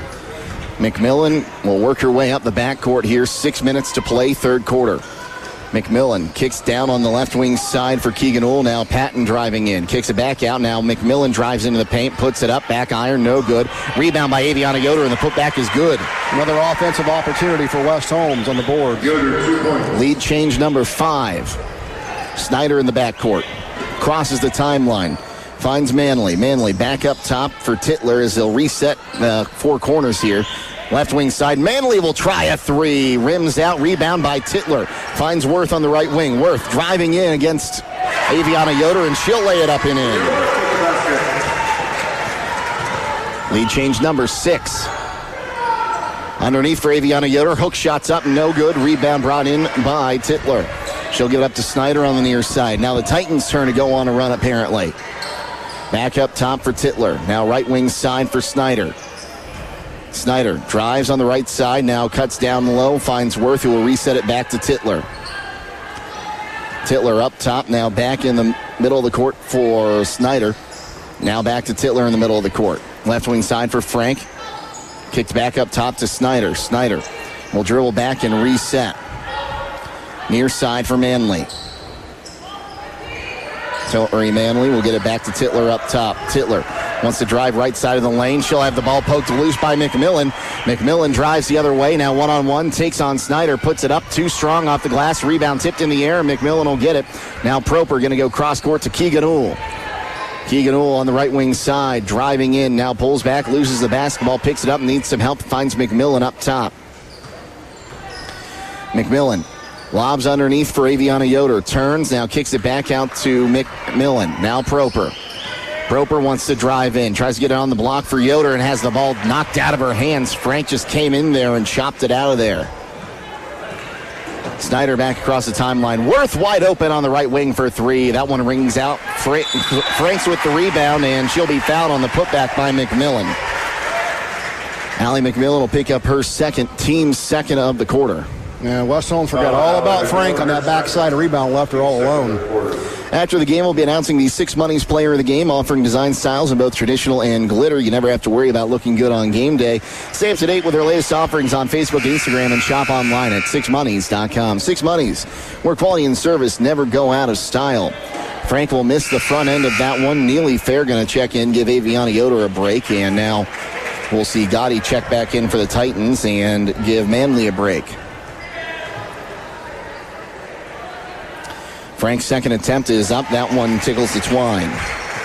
McMillan will work her way up the backcourt here. Six minutes to play, third quarter. McMillan kicks down on the left wing side for Keegan Ohl. Now Patton driving in. Kicks it back out. Now McMillan drives into the paint. Puts it up. Back iron. No good. Rebound by Aviana Yoder, and the putback is good. Another offensive opportunity for West Holmes on the board. Lead change number five. Snyder in the backcourt. Crosses the timeline. Finds Manley. Manley back up top for Titler as they'll reset the four corners here. Left wing side. Manley will try a three. Rims out. Rebound by Titler. Finds Worth on the right wing. Worth driving in against Aviana Yoder, and she'll lay it up and in. Lead change number six. Underneath for Aviana Yoder. Hook shots up. No good. Rebound brought in by Titler. She'll give it up to Snyder on the near side. Now the Titans' turn to go on a run, apparently. Back up top for Titler. Now right wing side for Snyder. Snyder drives on the right side, now cuts down low, finds Worth, who will reset it back to Titler. Titler up top, now back in the middle of the court for Snyder. Now back to Titler in the middle of the court. Left wing side for Frank. Kicked back up top to Snyder. Snyder will dribble back and reset. Near side for Manley. Tillery Manley will get it back to Titler up top. Titler wants to drive right side of the lane. She'll have the ball poked loose by McMillan. McMillan drives the other way. Now one-on-one. Takes on Snyder. Puts it up. Too strong off the glass. Rebound tipped in the air. McMillan will get it. Now Proper going to go cross-court to Keegan Ohl. Keegan Ohl on the right wing side. Driving in. Now pulls back. Loses the basketball. Picks it up. Needs some help. Finds McMillan up top. McMillan lobs underneath for Aviana Yoder. Turns. Now kicks it back out to McMillan. Now Proper. Proper wants to drive in. Tries to get it on the block for Yoder and has the ball knocked out of her hands. Frank just came in there and chopped it out of there. Snyder back across the timeline. Worth wide open on the right wing for three. That one rings out. Fra- Frank's with the rebound, and she'll be fouled on the putback by McMillan. Allie McMillan will pick up her second, team's second of the quarter. Yeah, West Holmes forgot all about Frank on that backside rebound, left her all alone. After the game, we'll be announcing the Six Monies player of the game, offering design styles in both traditional and glitter. You never have to worry about looking good on game day. Stay up to date with their latest offerings on Facebook, Instagram, and shop online at six monies dot com. Six Monies, where quality and service never go out of style. Frank will miss the front end of that one. Neely Fair going to check in, give Aviana Yoder a break, and now we'll see Gotti check back in for the Titans and give Manley a break. Frank's second attempt is up. That one tickles the twine.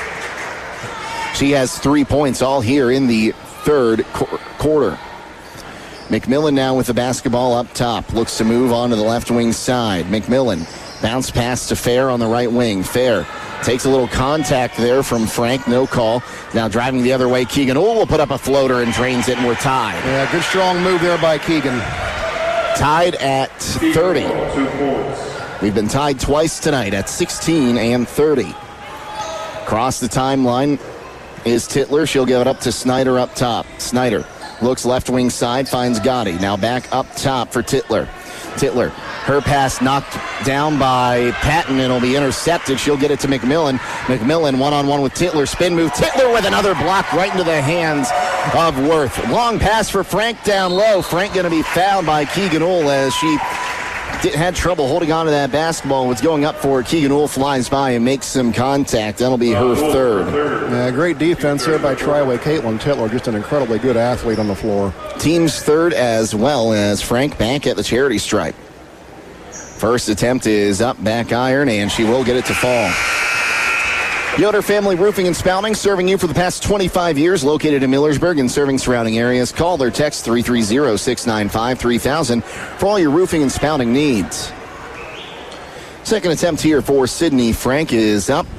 She has three points all here in the third qu- quarter. McMillan now with the basketball up top. Looks to move on to the left wing side. McMillan bounce pass to Fair on the right wing. Fair takes a little contact there from Frank. No call. Now driving the other way, Keegan Ohl will put up a floater and drains it, and we're tied. Yeah, good strong move there by Keegan. Tied at thirty. We've been tied twice tonight at sixteen and thirty. Across the timeline is Titler. She'll give it up to Snyder up top. Snyder looks left wing side, finds Gotti. Now back up top for Titler. Titler, her pass knocked down by Patton, and it'll be intercepted. She'll get it to McMillan. McMillan one-on-one with Titler. Spin move. Titler with another block right into the hands of Worth. Long pass for Frank down low. Frank going to be fouled by Keegan Ohl as she Did, had trouble holding on to that basketball. Was going up for it. Keegan Ohl flies by and makes some contact. That'll be her third. Yeah, great defense here by Triway. Caitlin Titler, just an incredibly good athlete on the floor. Team's third as well as Frank back at the charity stripe. First attempt is up, back iron, and she will get it to fall. Yoder Family Roofing and Spouting, serving you for the past twenty-five years, located in Millersburg and serving surrounding areas. Call or text three three zero, six nine five, three thousand for all your roofing and spouting needs. Second attempt here for Sydney Frank is up,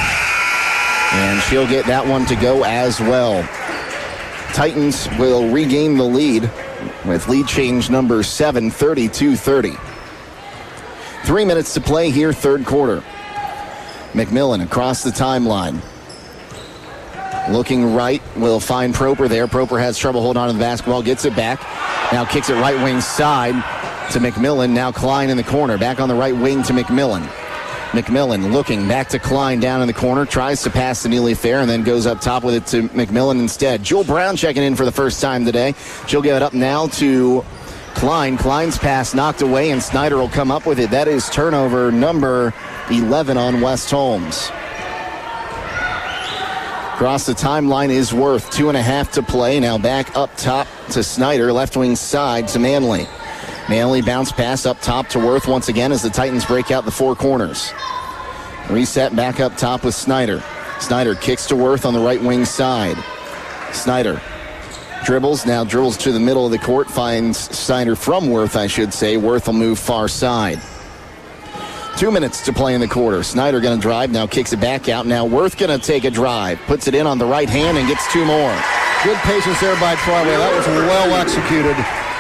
and she'll get that one to go as well. Titans will regain the lead with lead change number seven, thirty-two thirty. Three minutes to play here, third quarter. McMillan across the timeline. Looking right, will find Proper there. Proper has trouble holding on to the basketball, gets it back. Now kicks it right wing side to McMillan. Now Klein in the corner. Back on the right wing to McMillan. McMillan looking back to Klein down in the corner. Tries to pass to Neely Fair and then goes up top with it to McMillan instead. Jewel Brown checking in for the first time today. She'll give it up now to Klein. Klein's pass knocked away, and Snyder will come up with it. That is turnover number eleven on West Holmes. Across the timeline is Worth. Two and a half to play. Now back up top to Snyder. Left wing side to Manley. Manley bounce pass up top to Worth once again as the Titans break out the four corners. Reset back up top with Snyder. Snyder kicks to Worth on the right wing side. Snyder dribbles, now dribbles to the middle of the court, finds Snyder from Worth, I should say. Worth will move far side. Two minutes to play in the quarter. Snyder going to drive, now kicks it back out. Now Worth going to take a drive, puts it in on the right hand and gets two more. Good patience there by Tryway. That was well executed.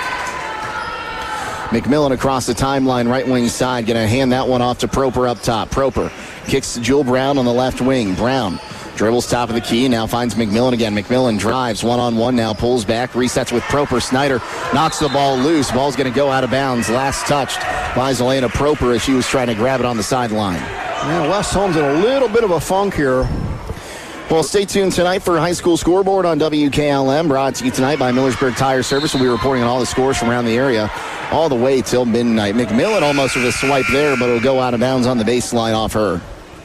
McMillan across the timeline, right wing side, going to hand that one off to Proper up top. Proper kicks to Jewel Brown on the left wing. Brown dribbles top of the key, now finds McMillan again. McMillan drives one-on-one, now pulls back, resets with Proper. Snyder knocks the ball loose. Ball's going to go out of bounds. Last touched by Zelena Proper as she was trying to grab it on the sideline. Yeah, West Holmes in a little bit of a funk here. Well, stay tuned tonight for High School Scoreboard on W K L M, brought to you tonight by Millersburg Tire Service. We'll be reporting on all the scores from around the area all the way till midnight. McMillan almost with a swipe there, but it'll go out of bounds on the baseline off her.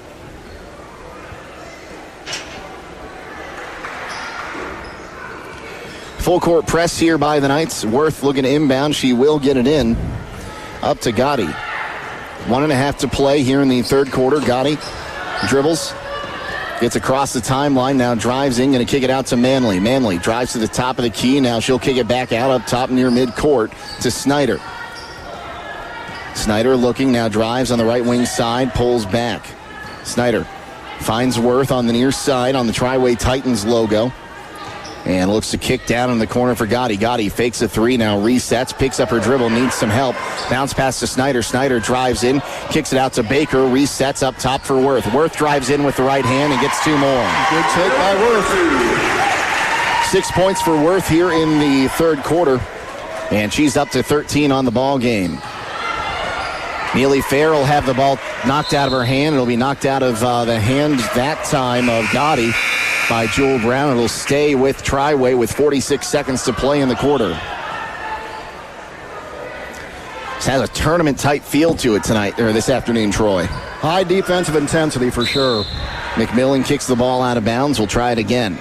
Full court press here by the Knights. Worth looking to inbound. She will get it in. Up to Gotti. One and a half to play here in the third quarter. Gotti dribbles. Gets across the timeline, now drives in, going to kick it out to Manley. Manley drives to the top of the key, now she'll kick it back out up top near midcourt to Snyder. Snyder looking, now drives on the right wing side, pulls back. Snyder finds Worth on the near side on the Triway Titans logo. And looks to kick down in the corner for Gotti. Gotti fakes a three, now resets, picks up her dribble, needs some help. Bounce pass to Snyder. Snyder drives in, kicks it out to Baker, resets up top for Worth. Worth drives in with the right hand and gets two more. Good take by Worth. Six points for Worth here in the third quarter. And she's up to thirteen on the ball game. Neely Fair will have the ball knocked out of her hand. It'll be knocked out of uh, the hand that time of Gotti by Jewel Brown. It'll stay with Triway with forty-six seconds to play in the quarter. This has a tournament-type feel to it tonight, or this afternoon, Troy. High defensive intensity for sure. McMillan kicks the ball out of bounds. We'll try it again.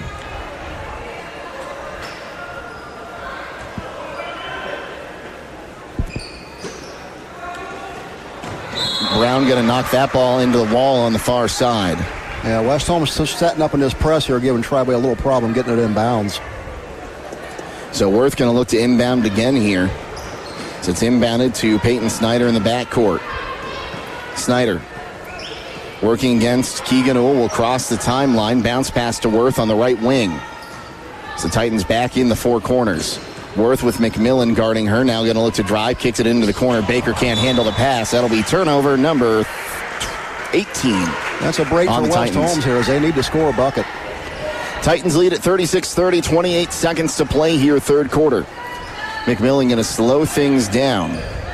Brown going to knock that ball into the wall on the far side. Yeah, West Holmes setting up in this press here, giving Triway a little problem getting it in bounds. So Worth going to look to inbound again here. So it's inbounded to Peyton Snyder in the backcourt. Snyder working against Keegan Ull will cross the timeline. Bounce pass to Worth on the right wing. So Titans back in the four corners. Worth with McMillan guarding her. Now going to look to drive. Kicks it into the corner. Baker can't handle the pass. That'll be turnover number eighteen. That's a break for West Titans. Holmes here as they need to score a bucket. Titans lead at thirty-six thirty, twenty-eight seconds to play here, third quarter. McMillan going to slow things down.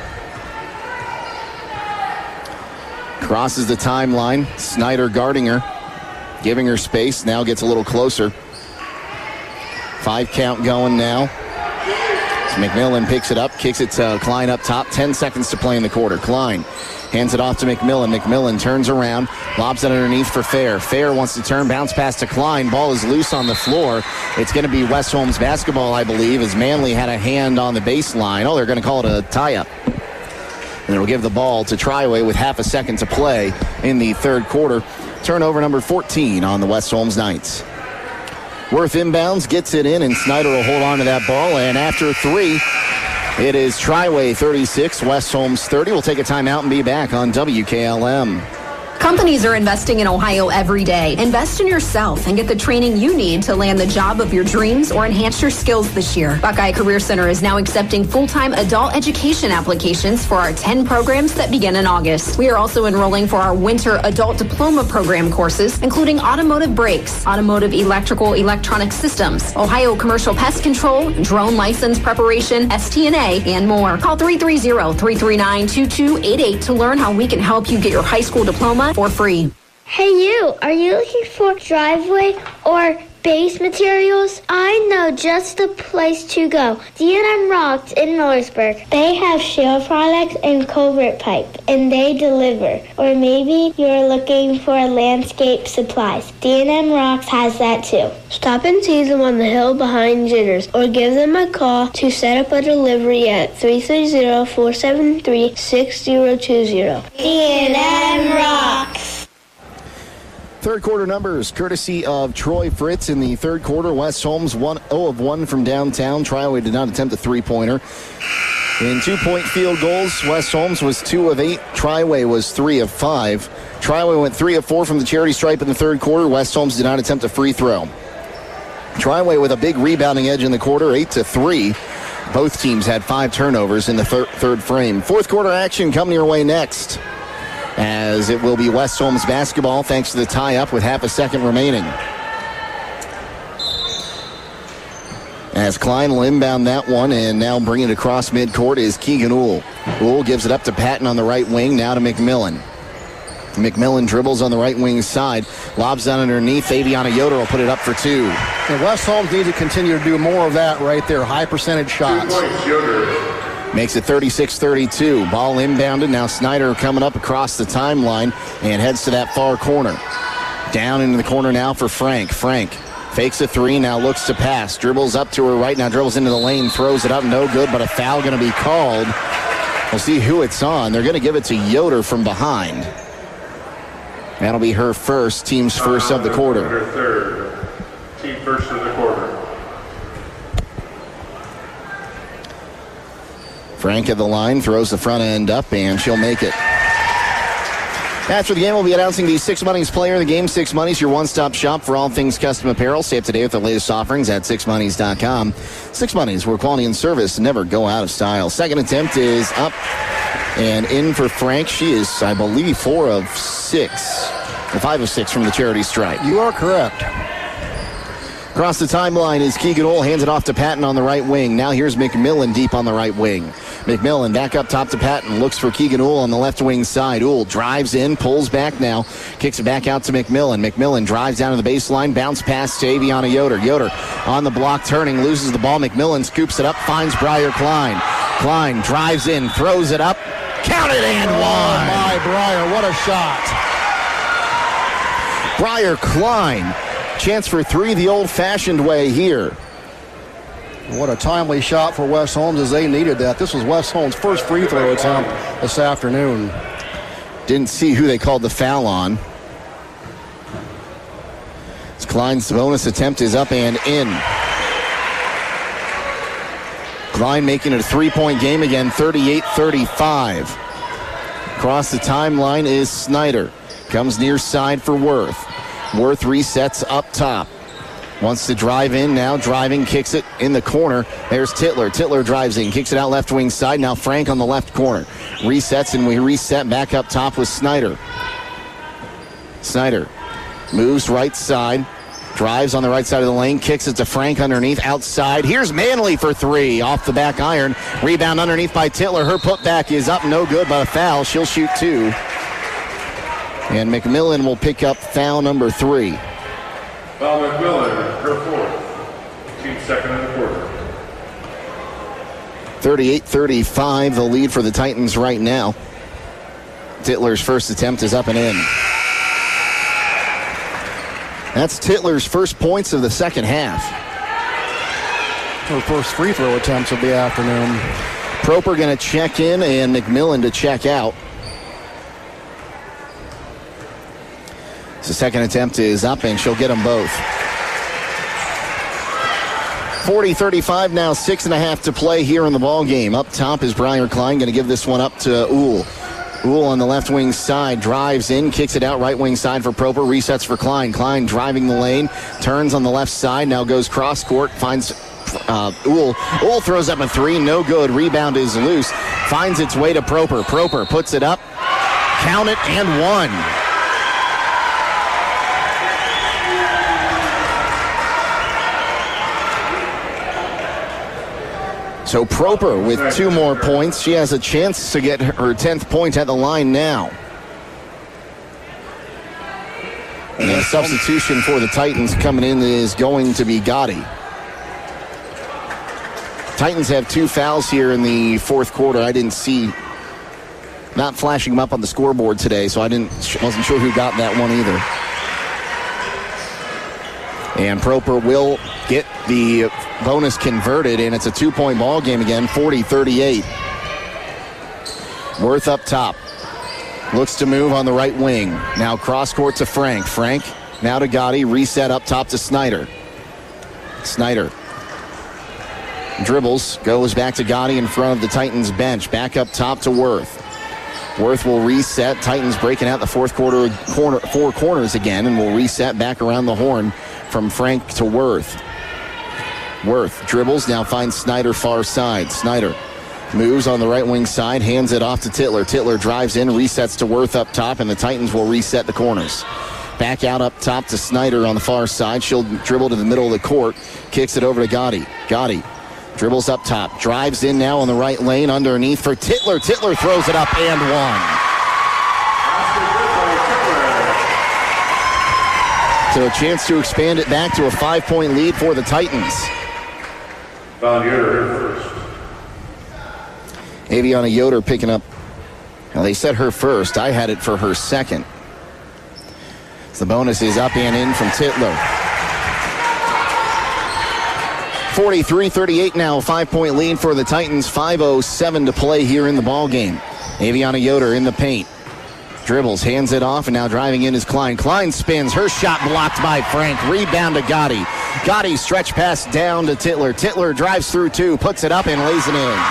Crosses the timeline. Snyder guarding her, giving her space. Now gets a little closer. Five count going now. So McMillan picks it up, kicks it to Klein up top. Ten seconds to play in the quarter. Klein hands it off to McMillan. McMillan turns around, lobs it underneath for Fair. Fair wants to turn, bounce pass to Klein. Ball is loose on the floor. It's going to be West Holmes basketball, I believe, as Manley had a hand on the baseline. Oh, they're going to call it a tie-up. And it'll give the ball to Triway with half a second to play in the third quarter. Turnover number fourteen on the West Holmes Knights. Worth inbounds, gets it in, and Snyder will hold on to that ball. And after three, it is Triway thirty-six, West Holmes thirty. We'll take a timeout and be back on W K L M. Companies are investing in Ohio every day. Invest in yourself and get the training you need to land the job of your dreams or enhance your skills this year. Buckeye Career Center is now accepting full-time adult education applications for our ten programs that begin in August. We are also enrolling for our winter adult diploma program courses, including automotive brakes, automotive electrical electronic systems, Ohio commercial pest control, drone license preparation, S T N A, and more. Call three three zero, three three nine, two two eight eight to learn how we can help you get your high school diploma for free. Hey you, are you looking for driveway or base materials? I know just the place to go. D and M Rocks in Millersburg. They have shale products and culvert pipe, and they deliver. Or maybe you're looking for landscape supplies. D and M Rocks has that too. Stop and see them on the hill behind Jitters, or give them a call to set up a delivery at three three zero, four seven three, six zero two zero. D and M Rocks. Third quarter numbers, courtesy of Troy Fritz. In the third quarter, West Holmes one oh of one from downtown. Triway did not attempt a three-pointer. In two-point field goals, West Holmes was two of eight. Triway was three of five. Triway went three of four from the charity stripe in the third quarter. West Holmes did not attempt a free throw. Triway with a big rebounding edge in the quarter, eight to three. Both teams had five turnovers in the thir- third frame. Fourth quarter action coming your way next, as it will be West Holmes basketball thanks to the tie-up with half a second remaining. As Klein will inbound that one, and now bringing it across midcourt is Keegan Uhl. Uhl gives it up to Patton on the right wing, now to McMillan. McMillan dribbles on the right wing side, lobs down underneath. Aviana Yoder will put it up for two. And West Holmes needs to continue to do more of that right there, high percentage shots. Makes it thirty-six thirty-two. Ball inbounded. Now Snyder coming up across the timeline and heads to that far corner. Down into the corner now for Frank. Frank fakes a three, now looks to pass. Dribbles up to her right, now dribbles into the lane, throws it up, no good, but a foul going to be called. We'll see who it's on. They're going to give it to Yoder from behind. That'll be her first, team's first of the quarter. Her third, team first of the quarter. Frank at the line, throws the front end up, and she'll make it. After the game, we'll be announcing the Six Monies player of the game. Six Monies, your one-stop shop for all things custom apparel. Stay up to date with the latest offerings at six monies dot com. Six Monies, where quality and service never go out of style. Second attempt is up and in for Frank. She is, I believe, four of six, or five of six from the charity stripe. You are correct. Across the timeline is Keegan Uhl, hands it off to Patton on the right wing. Now here's McMillan deep on the right wing. McMillan back up top to Patton, looks for Keegan Uhl on the left wing side. Uhl drives in, pulls back now, kicks it back out to McMillan. McMillan drives down to the baseline, bounce pass to Aviana Yoder. Yoder on the block, turning, loses the ball. McMillan scoops it up, finds Briar Klein. Klein drives in, throws it up, counted and one. Oh my, Briar, what a shot. Briar Klein, chance for three the old-fashioned way here. What a timely shot for West Holmes, as they needed that. This was West Holmes' first free throw attempt this afternoon. Didn't see who they called the foul on. As Klein's bonus attempt is up and in. Klein making it a three-point game again, thirty-eight thirty-five. Across the timeline is Snyder. Comes near side for Worth. Worth resets up top. Wants to drive in now, driving, kicks it in the corner. There's Titler. Titler drives in, kicks it out left wing side. Now Frank on the left corner. Resets, and we reset back up top with Snyder. Snyder moves right side, drives on the right side of the lane, kicks it to Frank underneath, outside. Here's Manley for three, off the back iron. Rebound underneath by Titler. Her putback is up, no good, but a foul. She'll shoot two. And McMillan will pick up foul number three. Foul McMillan, her fourth. Team second in the quarter. thirty-eight thirty-five, the lead for the Titans right now. Titler's first attempt is up and in. That's Titler's first points of the second half. Her first free throw attempts of the afternoon. Proper going to check in and McMillan to check out. The second attempt is up, and she'll get them both. forty thirty-five now, six and a half to play here in the ball game. Up top is Briar Klein, going to give this one up to Uhl. Uhl on the left wing side, drives in, kicks it out right wing side for Proper, resets for Klein. Klein driving the lane, turns on the left side, now goes cross court, finds uh, Uhl. Uhl throws up a three, no good. Rebound is loose, finds its way to Proper. Proper puts it up, count it, and one. So Proper with two more points. She has a chance to get her tenth point at the line now. And Substitution for the Titans coming in is going to be Gotti. Titans have two fouls here in the fourth quarter. I didn't see, not flashing them up on the scoreboard today, so I didn't wasn't sure who got that one either. And Proper will get the bonus converted, and it's a two-point ball game again, forty thirty-eight. Worth up top. Looks to move on the right wing. Now cross court to Frank. Frank now to Gotti. Reset up top to Snyder. Snyder dribbles, goes back to Gotti in front of the Titans bench. Back up top to Worth. Worth will reset. Titans breaking out the fourth quarter, corner, four corners again, and will reset back around the horn from Frank to Worth. Worth dribbles, now finds Snyder far side. Snyder moves on the right wing side, hands it off to Titler. Titler drives in, resets to Worth up top, and the Titans will reset the corners. Back out up top to Snyder on the far side. She'll dribble to the middle of the court, kicks it over to Gotti. Gotti dribbles up top, drives in now on the right lane, underneath for Titler. Titler throws it up and one. So a chance to expand it back to a five-point lead for the Titans. Found Yoder here first. Aviana Yoder picking up. Well, they said her first. I had it for her second. So the bonus is up and in from Titler. forty-three thirty-eight now, five-point lead for the Titans. five oh seven to play here in the ball game. Aviana Yoder in the paint. Dribbles, hands it off, and now driving in is Klein. Klein spins. Her shot blocked by Frank. Rebound to Gotti. Gotti stretch pass down to Titler. Titler drives through two, puts it up, and lays it in.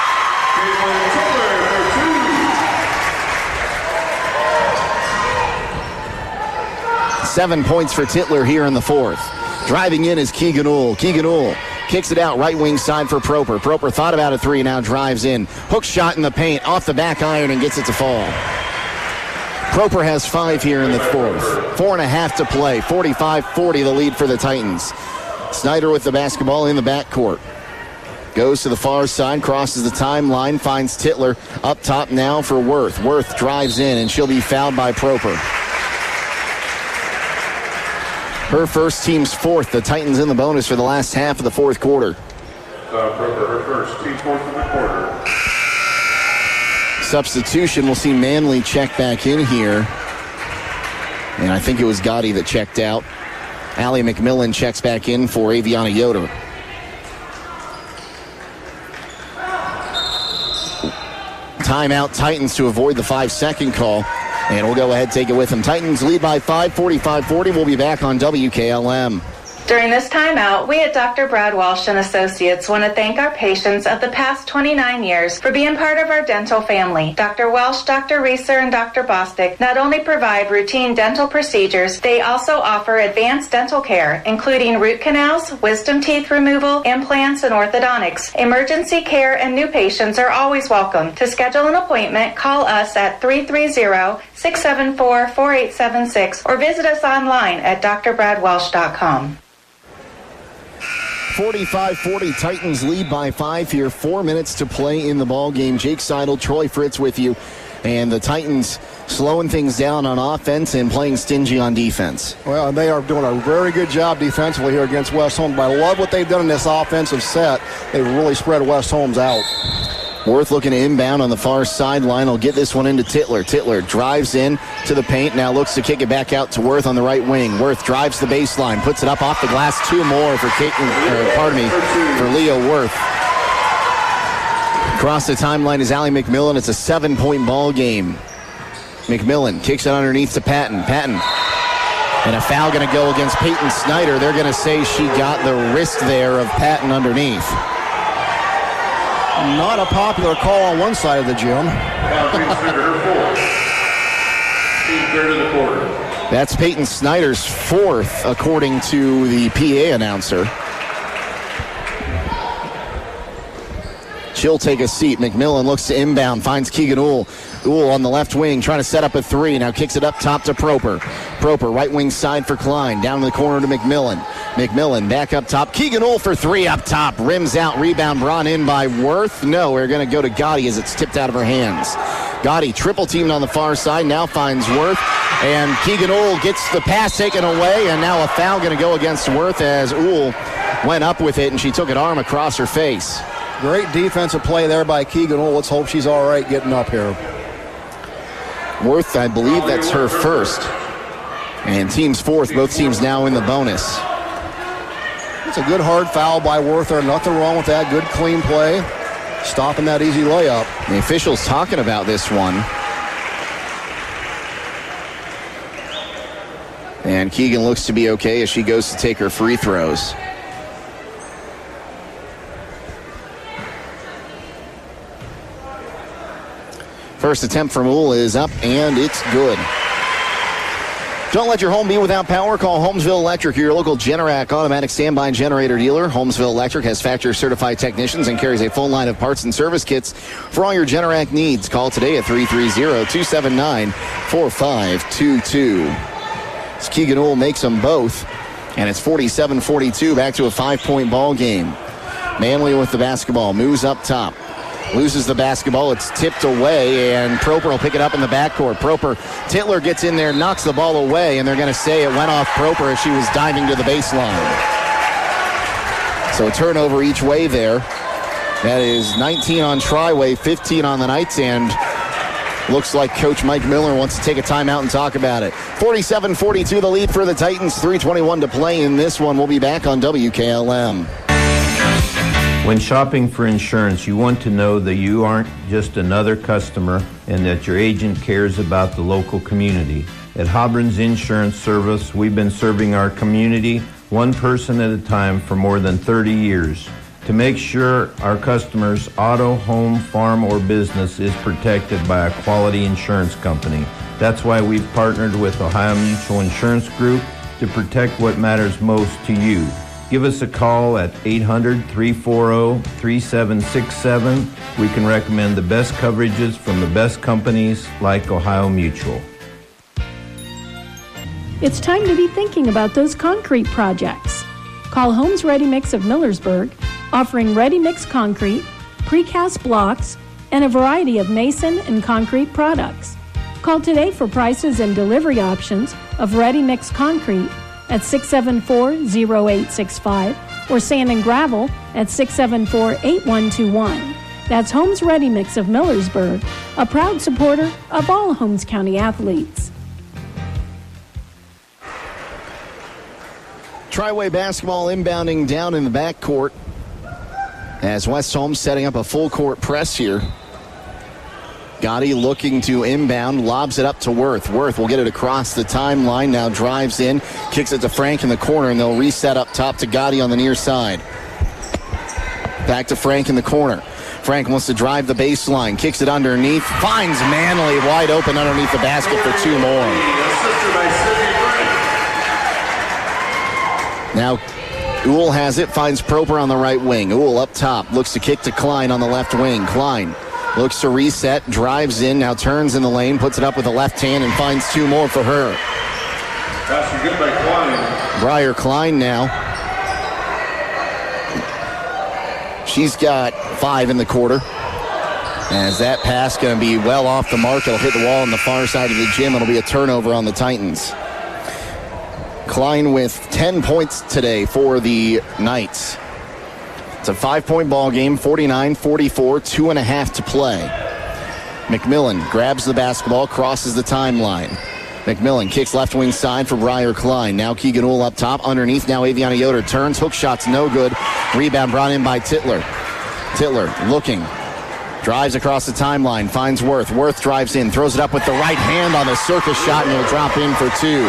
Seven points for Titler here in the fourth. Driving in is Keegan Uhl. Keegan Uhl kicks it out right wing side for Proper. Proper thought about a three, now drives in. Hook shot in the paint, off the back iron, and gets it to fall. Proper has five here in the fourth. Four and a half to play. forty-five forty the lead for the Titans. Snyder with the basketball in the backcourt. Goes to the far side, crosses the timeline, finds Titler up top now for Worth. Worth drives in, and she'll be fouled by Proper. Her first, team's fourth. The Titans in the bonus for the last half of the fourth quarter. Uh, Proper, her first, team fourth of the quarter. Substitution, we'll see Manley check back in here. And I think it was Gotti that checked out. Allie McMillan checks back in for Aviana Yoder. Timeout, Titans to avoid the five-second call. And we'll go ahead, take it with them. Titans lead by five, forty-five forty. We'll be back on W K L M. During this timeout, we at Doctor Brad Walsh and Associates want to thank our patients of the past twenty-nine years for being part of our dental family. Doctor Welsh, Doctor Reeser, and Doctor Bostic not only provide routine dental procedures, they also offer advanced dental care, including root canals, wisdom teeth removal, implants, and orthodontics. Emergency care and new patients are always welcome. To schedule an appointment, call us at three three zero, six seven four, four eight seven six or visit us online at d r brad welsh dot com. forty-five forty, Titans lead by five here. Four minutes to play in the ball game. Jake Seidel, Troy Fritz with you. And the Titans slowing things down on offense and playing stingy on defense. Well, they are doing a very good job defensively here against West Holmes. But I love what they've done in this offensive set. They've really spread West Holmes out. Worth looking to inbound on the far sideline. Will get this one into Titler. Titler drives in to the paint. Now looks to kick it back out to Worth on the right wing. Worth drives the baseline, puts it up off the glass. Two more for Caitlin, uh, pardon me, for Leo Worth. Across the timeline is Allie McMillan. It's a seven-point ball game. McMillan kicks it underneath to Patton. Patton. And a foul going to go against Peyton Snyder. They're going to say she got the wrist there of Patton underneath. Not a popular call on one side of the gym. That's Peyton Snyder's fourth, according to the P A announcer. She'll take a seat. McMillan looks to inbound, finds Keegan Uhl. Uhl on the left wing, trying to set up a three. Now kicks it up top to Proper. Proper, right wing side for Klein. Down in the corner to McMillan. McMillan back up top. Keegan Uhl for three up top. Rims out, rebound brought in by Worth. No, we're going to go to Gotti as it's tipped out of her hands. Gotti triple teamed on the far side, now finds Worth. And Keegan Uhl gets the pass taken away, and now a foul going to go against Worth as Uhl went up with it, and she took an arm across her face. Great defensive play there by Keegan Uhl. Let's hope she's all right getting up here. Worth, I believe that's her first. And team's fourth, both teams now in the bonus. It's a good hard foul by Worth there. Nothing wrong with that. Good clean play. Stopping that easy layup. The officials talking about this one. And Keegan looks to be okay as she goes to take her free throws. First attempt from Uhl is up, and it's good. Don't let your home be without power. Call Holmesville Electric, your local Generac automatic standby generator dealer. Holmesville Electric has factory-certified technicians and carries a full line of parts and service kits for all your Generac needs. Call today at three three zero, two seven nine, four five two two. As Keegan Uhl makes them both, and it's forty-seven forty-two, back to a five-point ball game. Manley with the basketball, moves up top. Loses the basketball. It's tipped away, and Proper will pick it up in the backcourt. Proper, Titler gets in there, knocks the ball away, and they're going to say it went off Proper as she was diving to the baseline. So a turnover each way there. That is nineteen on Triway, fifteen on the Knights, and looks like Coach Mike Miller wants to take a timeout and talk about it. forty-seven forty-two the lead for the Titans, three twenty-one to play in this one. We'll be back on W K L M. When shopping for insurance, you want to know that you aren't just another customer and that your agent cares about the local community. At Hobron's Insurance Service, we've been serving our community one person at a time for more than thirty years. To make sure our customers' auto, home, farm, or business is protected by a quality insurance company. That's why we've partnered with Ohio Mutual Insurance Group to protect what matters most to you. Give us a call at eight hundred, three four zero, three seven six seven. We can recommend the best coverages from the best companies like Ohio Mutual. It's time to be thinking about those concrete projects. Call Homes Ready Mix of Millersburg, offering ready-mix concrete, precast blocks, and a variety of mason and concrete products. Call today for prices and delivery options of ready-mix concrete at six seven four, zero eight six five or sand and gravel at six seven four, eight one two one. That's Homes Ready Mix of Millersburg, a proud supporter of all Holmes County athletes. Triway basketball inbounding down in the backcourt as West Holmes setting up a full court press here. Gotti looking to inbound, lobs it up to Worth. Worth will get it across the timeline, now drives in, kicks it to Frank in the corner, and they'll reset up top to Gotti on the near side. Back to Frank in the corner. Frank wants to drive the baseline, kicks it underneath, finds Manley wide open underneath the basket for two more. Now Uhl has it, finds Proper on the right wing. Uhl up top, looks to kick to Klein on the left wing. Klein looks to reset, drives in, now turns in the lane, puts it up with the left hand, and finds two more for her. That's good by Klein. Briar Klein now. She's got five in the quarter. As that pass going to be well off the mark, it'll hit the wall on the far side of the gym. It'll be a turnover on the Titans. Klein with ten points today for the Knights. It's a five-point ball game, forty-nine forty-four, two and a half to play. McMillan grabs the basketball, crosses the timeline. McMillan kicks left wing side for Briar Klein. Now Keegan Uhl up top, underneath. Now Aviana Yoder turns, hook shot's no good. Rebound brought in by Titler. Titler looking, drives across the timeline, finds Worth. Worth drives in, throws it up with the right hand on the circus shot, and it'll drop in for two.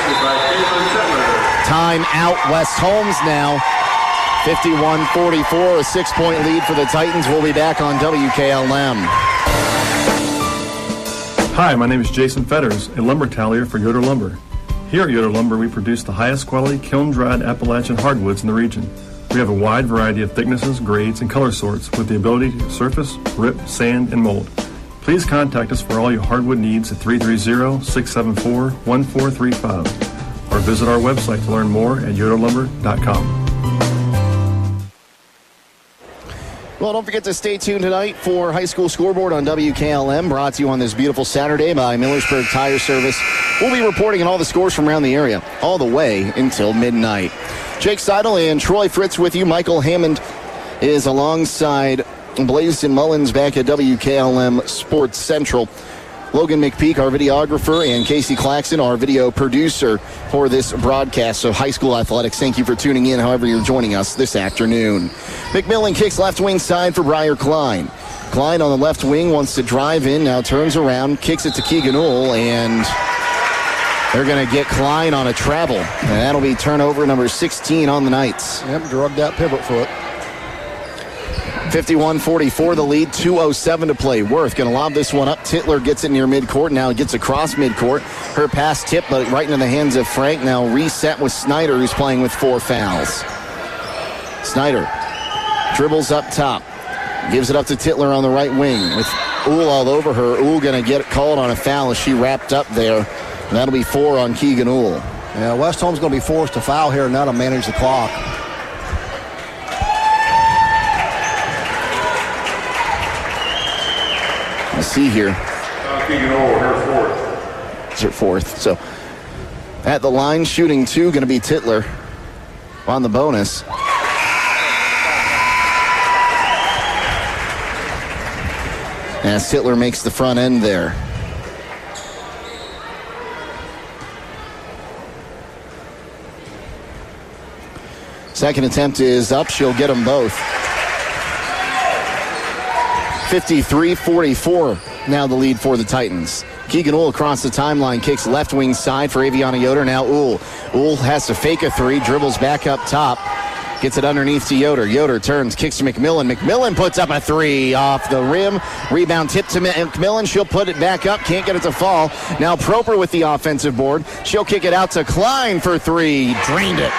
Time out, West Holmes now. fifty-one forty-four, a six-point lead for the Titans. We'll be back on W K L M. Hi, my name is Jason Fetters, a lumber tallier for Yoder Lumber. Here at Yoder Lumber, we produce the highest quality kiln-dried Appalachian hardwoods in the region. We have a wide variety of thicknesses, grades, and color sorts with the ability to surface, rip, sand, and mold. Please contact us for all your hardwood needs at three three zero, six seven four, one four three five or visit our website to learn more at yoder lumber dot com. Well, don't forget to stay tuned tonight for High School Scoreboard on W K L M, brought to you on this beautiful Saturday by Millersburg Tire Service. We'll be reporting on all the scores from around the area all the way until midnight. Jake Seidel and Troy Fritz with you. Michael Hammond is alongside Blazon Mullins back at W K L M Sports Central. Logan McPeak, our videographer, and Casey Claxton, our video producer for this broadcast of high school athletics. Thank you for tuning in, however you're joining us this afternoon. McMillan kicks left wing side for Briar Klein. Klein on the left wing wants to drive in, now turns around, kicks it to Keegan Uhl, and they're going to get Klein on a travel. And that'll be turnover number sixteen on the Knights. Yep, drug that pivot foot. fifty-one forty-four the lead, two oh seven to play. Worth going to lob this one up. Titler gets it near midcourt. Now it gets across midcourt. Her pass tipped, but right into the hands of Frank. Now reset with Snyder, who's playing with four fouls. Snyder dribbles up top. Gives it up to Titler on the right wing with Uhl all over her. Uhl going to get called on a foul as she wrapped up there. And that'll be four on Keegan Uhl. Yeah, West Holmes going to be forced to foul here, and that'll manage the clock. Let's see here. Uh, Keegan Uhl, her fourth. It's her fourth. So at the line, shooting two, going to be Titler on the bonus. As Titler makes the front end there. Second attempt is up. She'll get them both. fifty-three forty-four now the lead for the Titans. Keegan Uhl across the timeline, kicks left wing side for Aviana Yoder. Now Uhl. Uhl has to fake a three, dribbles back up top. Gets it underneath to Yoder. Yoder turns, kicks to McMillan. McMillan puts up a three off the rim. Rebound tip to McMillan. She'll put it back up. Can't get it to fall. Now Proper with the offensive board. She'll kick it out to Klein for three. Drained it.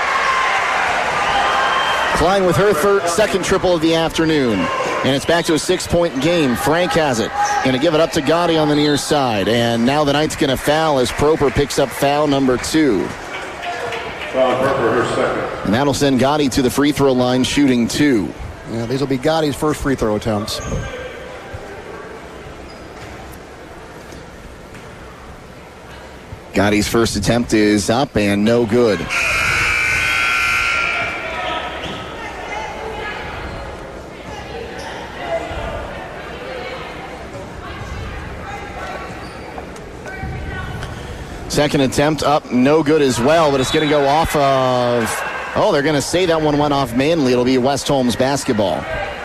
Klein with her third, second triple of the afternoon. And it's back to a six-point game. Frank has it. Going to give it up to Gotti on the near side. And now the Knights going to foul as Proper picks up foul number two. Foul Proper, her second. And that'll send Gotti to the free throw line shooting two. Yeah, these will be Gotti's first free throw attempts. Gotti's first attempt is up and no good. Second attempt up, no good as well, but it's going to go off of... Oh, they're going to say that one went off Manley. It'll be West Holmes basketball.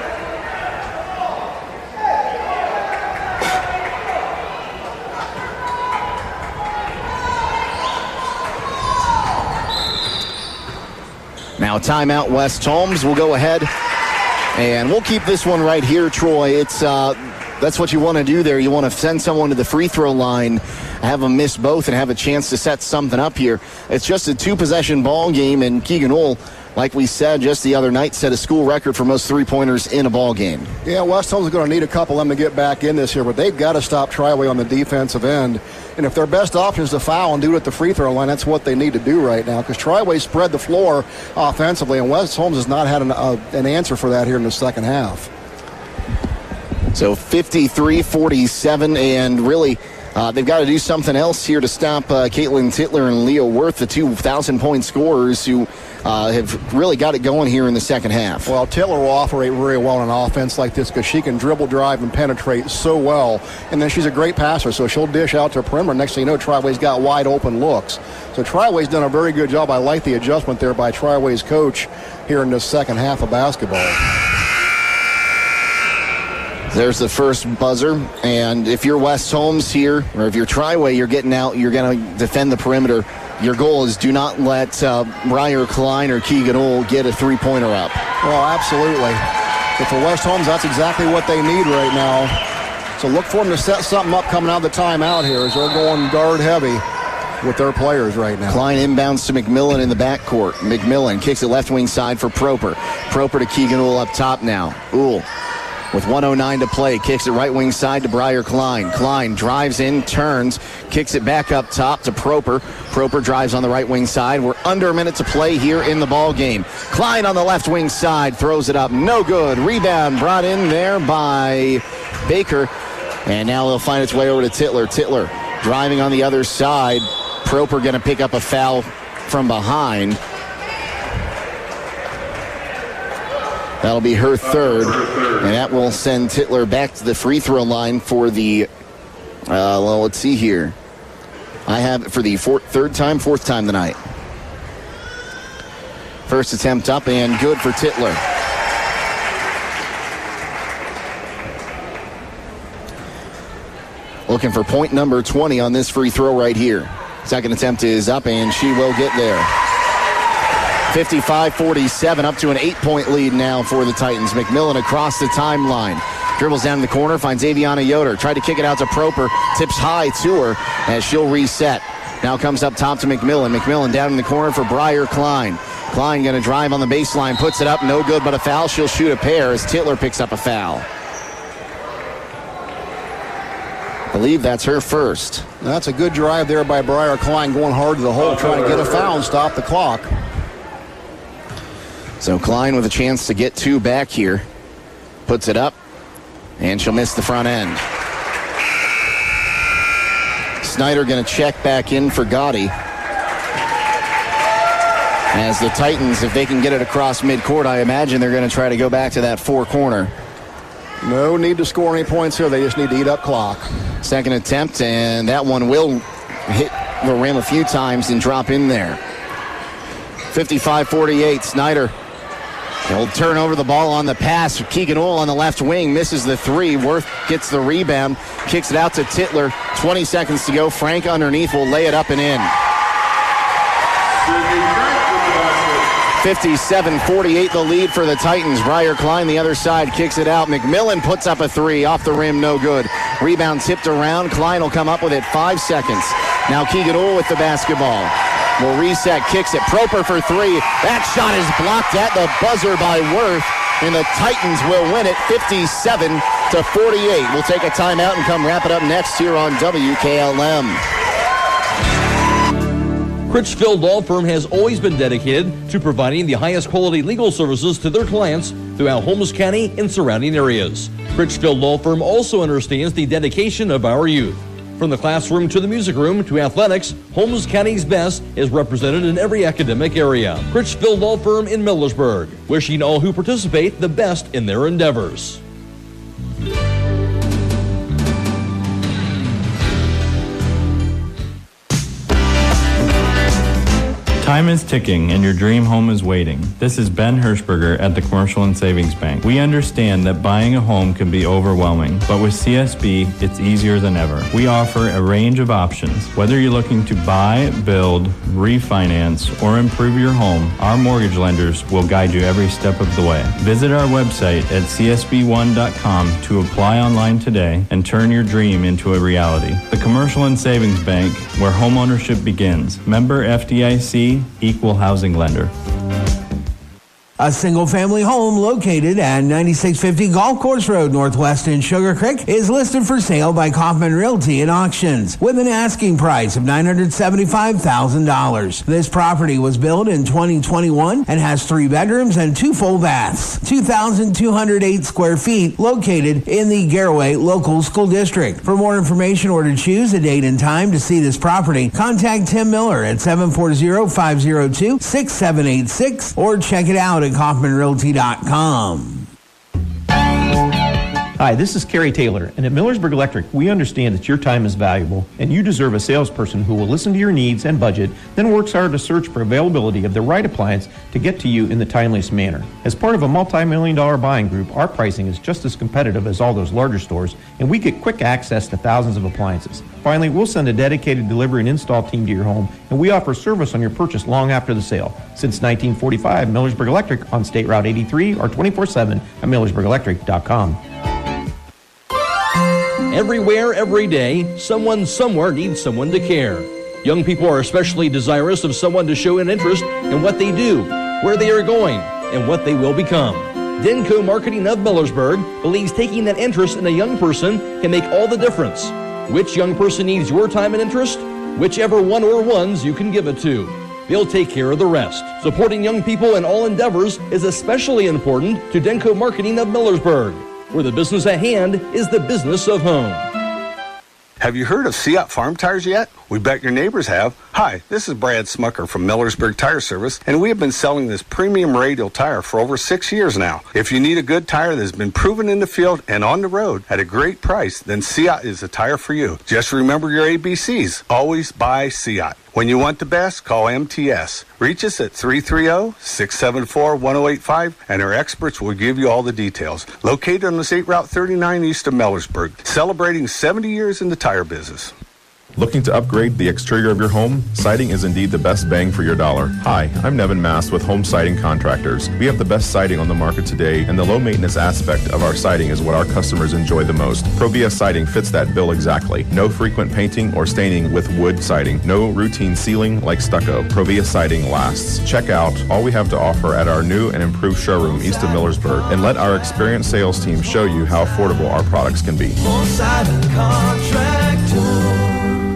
Now timeout West Holmes. We'll go ahead and we'll keep this one right here, Troy. It's uh, that's what you want to do there. You want to send someone to the free throw line, have them miss both, and have a chance to set something up here. It's just a two-possession ball game, and Keegan Uhl, like we said just the other night, set a school record for most three-pointers in a ball game. Yeah, West Holmes is going to need a couple of them to get back in this here, but they've got to stop Triway on the defensive end. And if their best option is to foul and do it at the free throw line, that's what they need to do right now, because Triway spread the floor offensively, and West Holmes has not had an, uh, an answer for that here in the second half. So fifty-three forty-seven, and really uh, they've got to do something else here to stop uh, Caitlin Titler and Leo Worth, the two thousand-point scorers who uh, have really got it going here in the second half. Well, Titler will operate very well in an offense like this because she can dribble, drive, and penetrate so well. And then she's a great passer, so she'll dish out to perimeter. Next thing you know, Triway's got wide open looks. So Triway's done a very good job. I like the adjustment there by Triway's coach here in the second half of basketball. There's the first buzzer, and if you're West Holmes here, or if you're Triway, you're getting out, you're going to defend the perimeter. Your goal is do not let uh, Briar Klein or Keegan Uhl get a three-pointer up. Well, absolutely. But for West Holmes, that's exactly what they need right now. So look for them to set something up coming out of the timeout here as they're going guard heavy with their players right now. Klein inbounds to McMillan in the backcourt. McMillan kicks it left wing side for Proper. Proper to Keegan Uhl up top now. Uhl with one oh nine to play. Kicks it right wing side to Briar Klein. Klein drives in, turns, kicks it back up top to Proper. Proper drives on the right wing side. We're under a minute to play here in the ball game. Klein on the left wing side throws it up. No good. Rebound brought in there by Baker. And now it'll find its way over to Titler. Titler driving on the other side. Proper going to pick up a foul from behind. That'll be her third, and that will send Titler back to the free throw line for the, uh, well, let's see here. I have it for the fourth, third time, fourth time tonight. First attempt up and good for Titler. Looking for point number twenty on this free throw right here. Second attempt is up, and she will get there. fifty-five forty-seven, up to an eight-point lead now for the Titans. McMillan across the timeline. Dribbles down in the corner, finds Aviana Yoder. Tried to kick it out to Proper. Tips high to her as she'll reset. Now comes up top to McMillan. McMillan down in the corner for Briar Klein. Klein going to drive on the baseline, puts it up, no good, but a foul. She'll shoot a pair as Titler picks up a foul. I believe that's her first. That's a good drive there by Briar Klein, going hard to the hole, trying to get a foul and stop the clock. So Klein with a chance to get two back here. Puts it up, and she'll miss the front end. Snyder going to check back in for Gotti. As the Titans, if they can get it across midcourt, I imagine they're going to try to go back to that four corner. No need to score any points here. They just need to eat up clock. Second attempt, and that one will hit the rim a few times and drop in there. fifty-five forty-eight, Snyder. He'll turn over the ball on the pass. Keegan Ohl on the left wing misses the three. Worth gets the rebound, kicks it out to Titler. twenty seconds to go. Frank underneath will lay it up and in. fifty-seven forty-eight the lead for the Titans. Briar Klein the other side kicks it out. McMillan puts up a three off the rim, no good. Rebound tipped around. Klein will come up with it. Five seconds. Now Keegan Ohl with the basketball. Will reset, kicks it. Proper for three. That shot is blocked at the buzzer by Worth, and the Titans will win it fifty-seven to forty-eight. We'll take a timeout and come wrap it up next here on W K L M. Critchfield Law Firm has always been dedicated to providing the highest quality legal services to their clients throughout Holmes County and surrounding areas. Critchfield Law Firm also understands the dedication of our youth. From the classroom to the music room to athletics, Holmes County's best is represented in every academic area. Critchfield Law Firm in Millersburg, wishing all who participate the best in their endeavors. Time is ticking and your dream home is waiting. This is Ben Hirschberger at the Commercial and Savings Bank. We understand that buying a home can be overwhelming, but with C S B, it's easier than ever. We offer a range of options. Whether you're looking to buy, build, refinance, or improve your home, our mortgage lenders will guide you every step of the way. Visit our website at C S B one dot com to apply online today and turn your dream into a reality. The Commercial and Savings Bank, where homeownership begins. Member F D I C, Equal Housing Lender. A single-family home located at ninety-six fifty Golf Course Road, Northwest in Sugar Creek, is listed for sale by Kaufman Realty and Auctions with an asking price of nine hundred seventy-five thousand dollars. This property was built in twenty twenty-one and has three bedrooms and two full baths, two thousand two hundred eight square feet, located in the Garaway Local School District. For more information or to choose a date and time to see this property, contact Tim Miller at seven four zero, five zero two, six seven eight six or check it out at Kaufman Realty dot com. Hi, this is Kerry Taylor, and at Millersburg Electric, we understand that your time is valuable, and you deserve a salesperson who will listen to your needs and budget, then works hard to search for availability of the right appliance to get to you in the timeliest manner. As part of a multi-million dollar buying group, our pricing is just as competitive as all those larger stores, and we get quick access to thousands of appliances. Finally, we'll send a dedicated delivery and install team to your home, and we offer service on your purchase long after the sale. Since nineteen forty-five, Millersburg Electric on State Route eighty-three or twenty-four seven at Millersburg Electric dot com. Everywhere, every day, someone somewhere needs someone to care. Young people are especially desirous of someone to show an interest in what they do, where they are going, and what they will become. Denko Marketing of Millersburg believes taking that interest in a young person can make all the difference. Which young person needs your time and interest? Whichever one or ones you can give it to. They'll take care of the rest. Supporting young people in all endeavors is especially important to Denko Marketing of Millersburg, where the business at hand is the business of home. Have you heard of Seat Farm Tires yet? We bet your neighbors have. Hi, this is Brad Smucker from Millersburg Tire Service, and we have been selling this premium radial tire for over six years now. If you need a good tire that's been proven in the field and on the road at a great price, then Seat is the tire for you. Just remember your A B Cs. Always buy Seat. When you want the best, call M T S. Reach us at three three zero, six seven four, one zero eight five, and our experts will give you all the details. Located on the State Route thirty-nine east of Millersburg, celebrating seventy years in the tire business. Looking to upgrade the exterior of your home? Siding is indeed the best bang for your dollar. Hi, I'm Nevin Mast with Home Siding Contractors. We have the best siding on the market today, and the low maintenance aspect of our siding is what our customers enjoy the most. Provia Siding fits that bill exactly. No frequent painting or staining with wood siding. No routine sealing like stucco. Provia Siding lasts. Check out all we have to offer at our new and improved showroom east of Millersburg, and let our experienced sales team show you how affordable our products can be. Home Siding Contractors.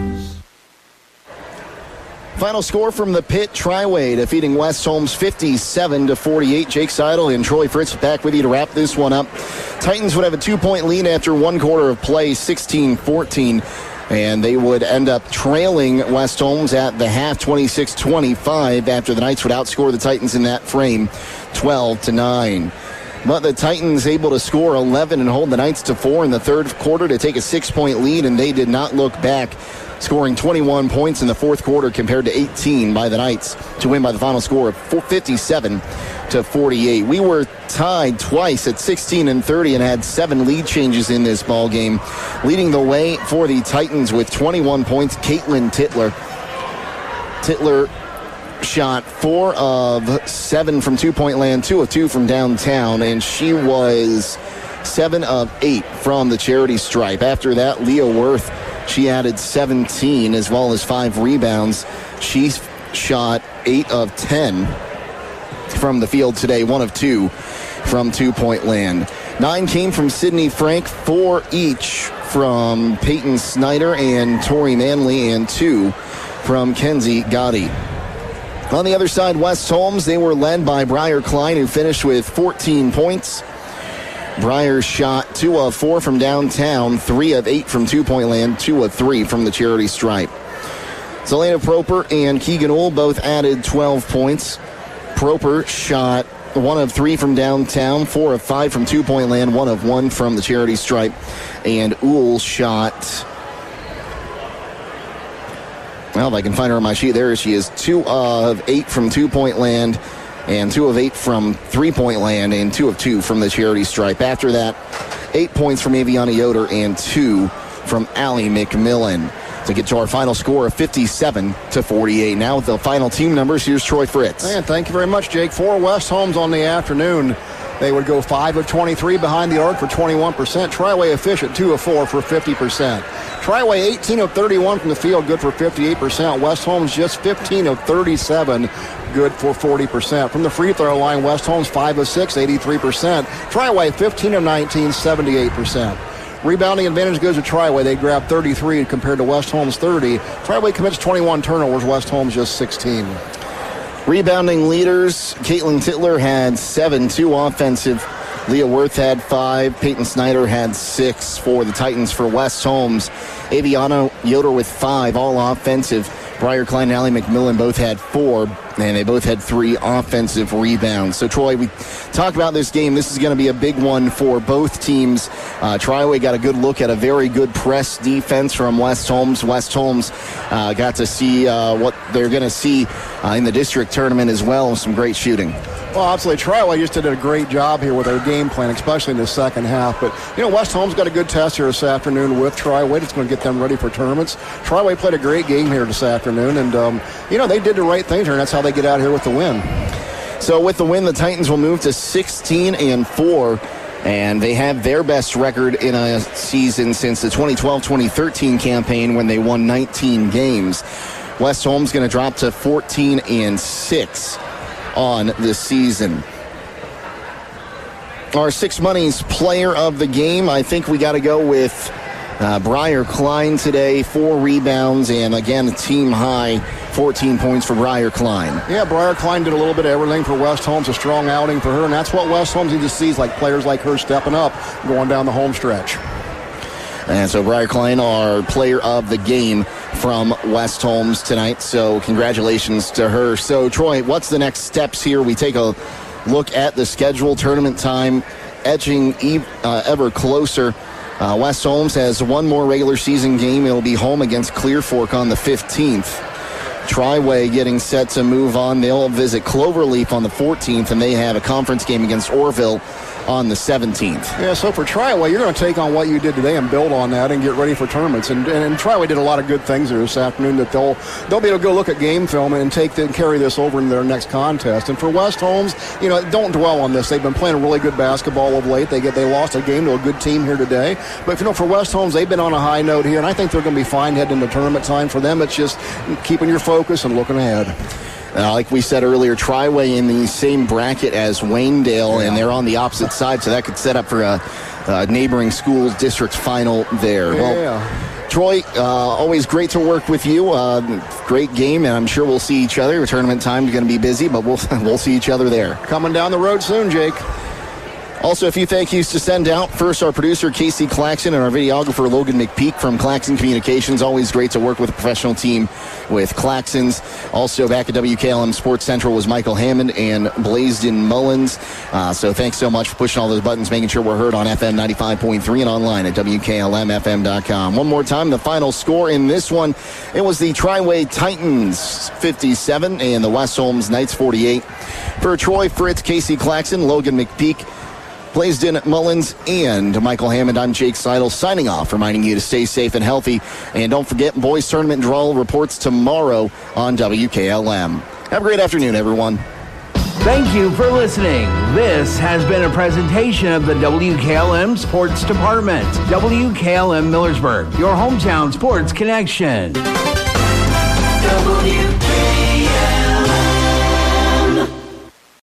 Final score from the pit, Triway defeating West Holmes fifty-seven to forty-eight. Jake Seidel and Troy Fritz back with you to wrap this one up. Titans would have a two-point lead after one quarter of play, sixteen fourteen, and they would end up trailing West Holmes at the half, twenty-six twenty-five, after the Knights would outscore the Titans in that frame, twelve to nine. But the Titans able to score eleven and hold the Knights to four in the third quarter to take a six-point lead, and they did not look back, scoring twenty-one points in the fourth quarter compared to eighteen by the Knights to win by the final score of fifty-seven to forty-eight. We were tied twice at sixteen and thirty and had seven lead changes in this ball game. Leading the way for the Titans with twenty-one points, Caitlin Titler. Titler shot four of seven from two-point land, two of two from downtown, and she was seven of eight from the charity stripe. After that, Leah Worth, she added seventeen as well as five rebounds. She shot eight of ten from the field today, one of two from two-point land. Nine came from Sydney Frank, four each from Peyton Snyder and Tori Manley, and two from Kenzie Gotti. On the other side, West Holmes, they were led by Briar Klein, who finished with fourteen points. Briar shot two of four from downtown, three of eight from two-point land, two of three from the charity stripe. Zelena Proper and Keegan Uhl both added twelve points. Proper shot one of three from downtown, four of five from two-point land, one of one from the charity stripe. And Uhl shot, well, if I can find her on my sheet, there she is, two of eight from two-point land, and two of eight from three-point land, and two of two from the charity stripe. After that, eight points from Aviana Yoder and two from Allie McMillan to get to our final score of fifty-seven to forty-eight. Now with the final team numbers, here's Troy Fritz. And thank you very much, Jake. For West Holmes on the afternoon, they would go five of twenty-three behind the arc for twenty-one percent. Triway efficient, two of four for fifty percent. Triway eighteen of thirty-one from the field, good for fifty-eight percent. West Holmes just fifteen of thirty-seven, good for forty percent. From the free throw line, West Holmes five of six, eighty-three percent. Triway fifteen of nineteen, seventy-eight percent. Rebounding advantage goes to Triway. They grab thirty-three compared to West Holmes thirty. Triway commits twenty-one turnovers, West Holmes just sixteen. Rebounding leaders, Caitlin Titler had seven, two offensive. Leah Worth had five. Peyton Snyder had six for the Titans. For West Holmes, Aviana Yoder with five, all offensive. Briar Klein and Allie McMillan both had four, and they both had three offensive rebounds. So, Troy, we talked about this game. This is going to be a big one for both teams. Uh, Triway got a good look at a very good press defense from West Holmes. West Holmes uh, got to see uh, what they're going to see uh, in the district tournament as well, some great shooting. Well, absolutely. Triway just did a great job here with their game plan, especially in the second half. But, you know, West Holmes got a good test here this afternoon with Triway. It's going to get them ready for tournaments. Triway played a great game here this afternoon, and, um, you know, they did the right things here, and that's how they get out here with the win. So with the win, the Titans will move to sixteen and four, and they have their best record in a season since the twenty twelve twenty thirteen campaign when they won nineteen games. West Holmes going to drop to fourteen and six on the season. Our Six Money's player of the game, I think we got to go with uh, Briar Klein today. Four rebounds, and again, a team high, fourteen points for Briar Klein. Yeah, Briar Klein did a little bit of everything for West Holmes, a strong outing for her, and that's what West Holmes needs to see, is like players like her stepping up, going down the home stretch. And so Briar Klein, our player of the game from West Holmes tonight. So congratulations to her. So, Troy, what's the next steps here? We take a look at the schedule. Tournament time edging uh, ever closer. Uh, West Holmes has one more regular season game. It'll be home against Clear Fork on the fifteenth. Triway getting set to move on. They'll visit Cloverleaf on the fourteenth, and they have a conference game against Orville on the seventeenth. Yeah, so for Triway, you're going to take on what you did today and build on that and get ready for tournaments. And, and, and Triway did a lot of good things there this afternoon that they'll they'll be able to go look at game film and take the, and carry this over into their next contest. And for West Holmes, you know, don't dwell on this. They've been playing really good basketball of late. They get they lost a game to a good team here today. But you know, for West Holmes, they've been on a high note here, and I think they're going to be fine heading into tournament time. For them, it's just keeping your focus and looking ahead. Uh, like we said earlier, Triway in the same bracket as Waynedale, yeah. And they're on the opposite side, so that could set up for a, a neighboring school district final there. Yeah. Well, Troy, uh, always great to work with you. Uh, great game, and I'm sure we'll see each other. Tournament time is going to be busy, but we'll we'll see each other there. Coming down the road soon, Jake. Also, a few thank yous to send out. First, our producer, Casey Claxon, and our videographer, Logan McPeak from Claxon Communications. Always great to work with a professional team with Claxons. Also, back at W K L M Sports Central was Michael Hammond and Blaisdon Mullins. Uh, so thanks so much for pushing all those buttons, making sure we're heard on F M ninety-five point three and online at W K L M F M dot com. One more time, the final score in this one. It was the Triway Titans fifty-seven and the West Holmes Knights forty-eight. For Troy Fritz, Casey Claxon, Logan McPeak, Blaisdon Mullins, and Michael Hammond, I'm Jake Seidel signing off, reminding you to stay safe and healthy. And don't forget, boys tournament draw reports tomorrow on W K L M. Have a great afternoon, everyone. Thank you for listening. This has been a presentation of the W K L M Sports Department. W K L M Millersburg, your hometown sports connection. W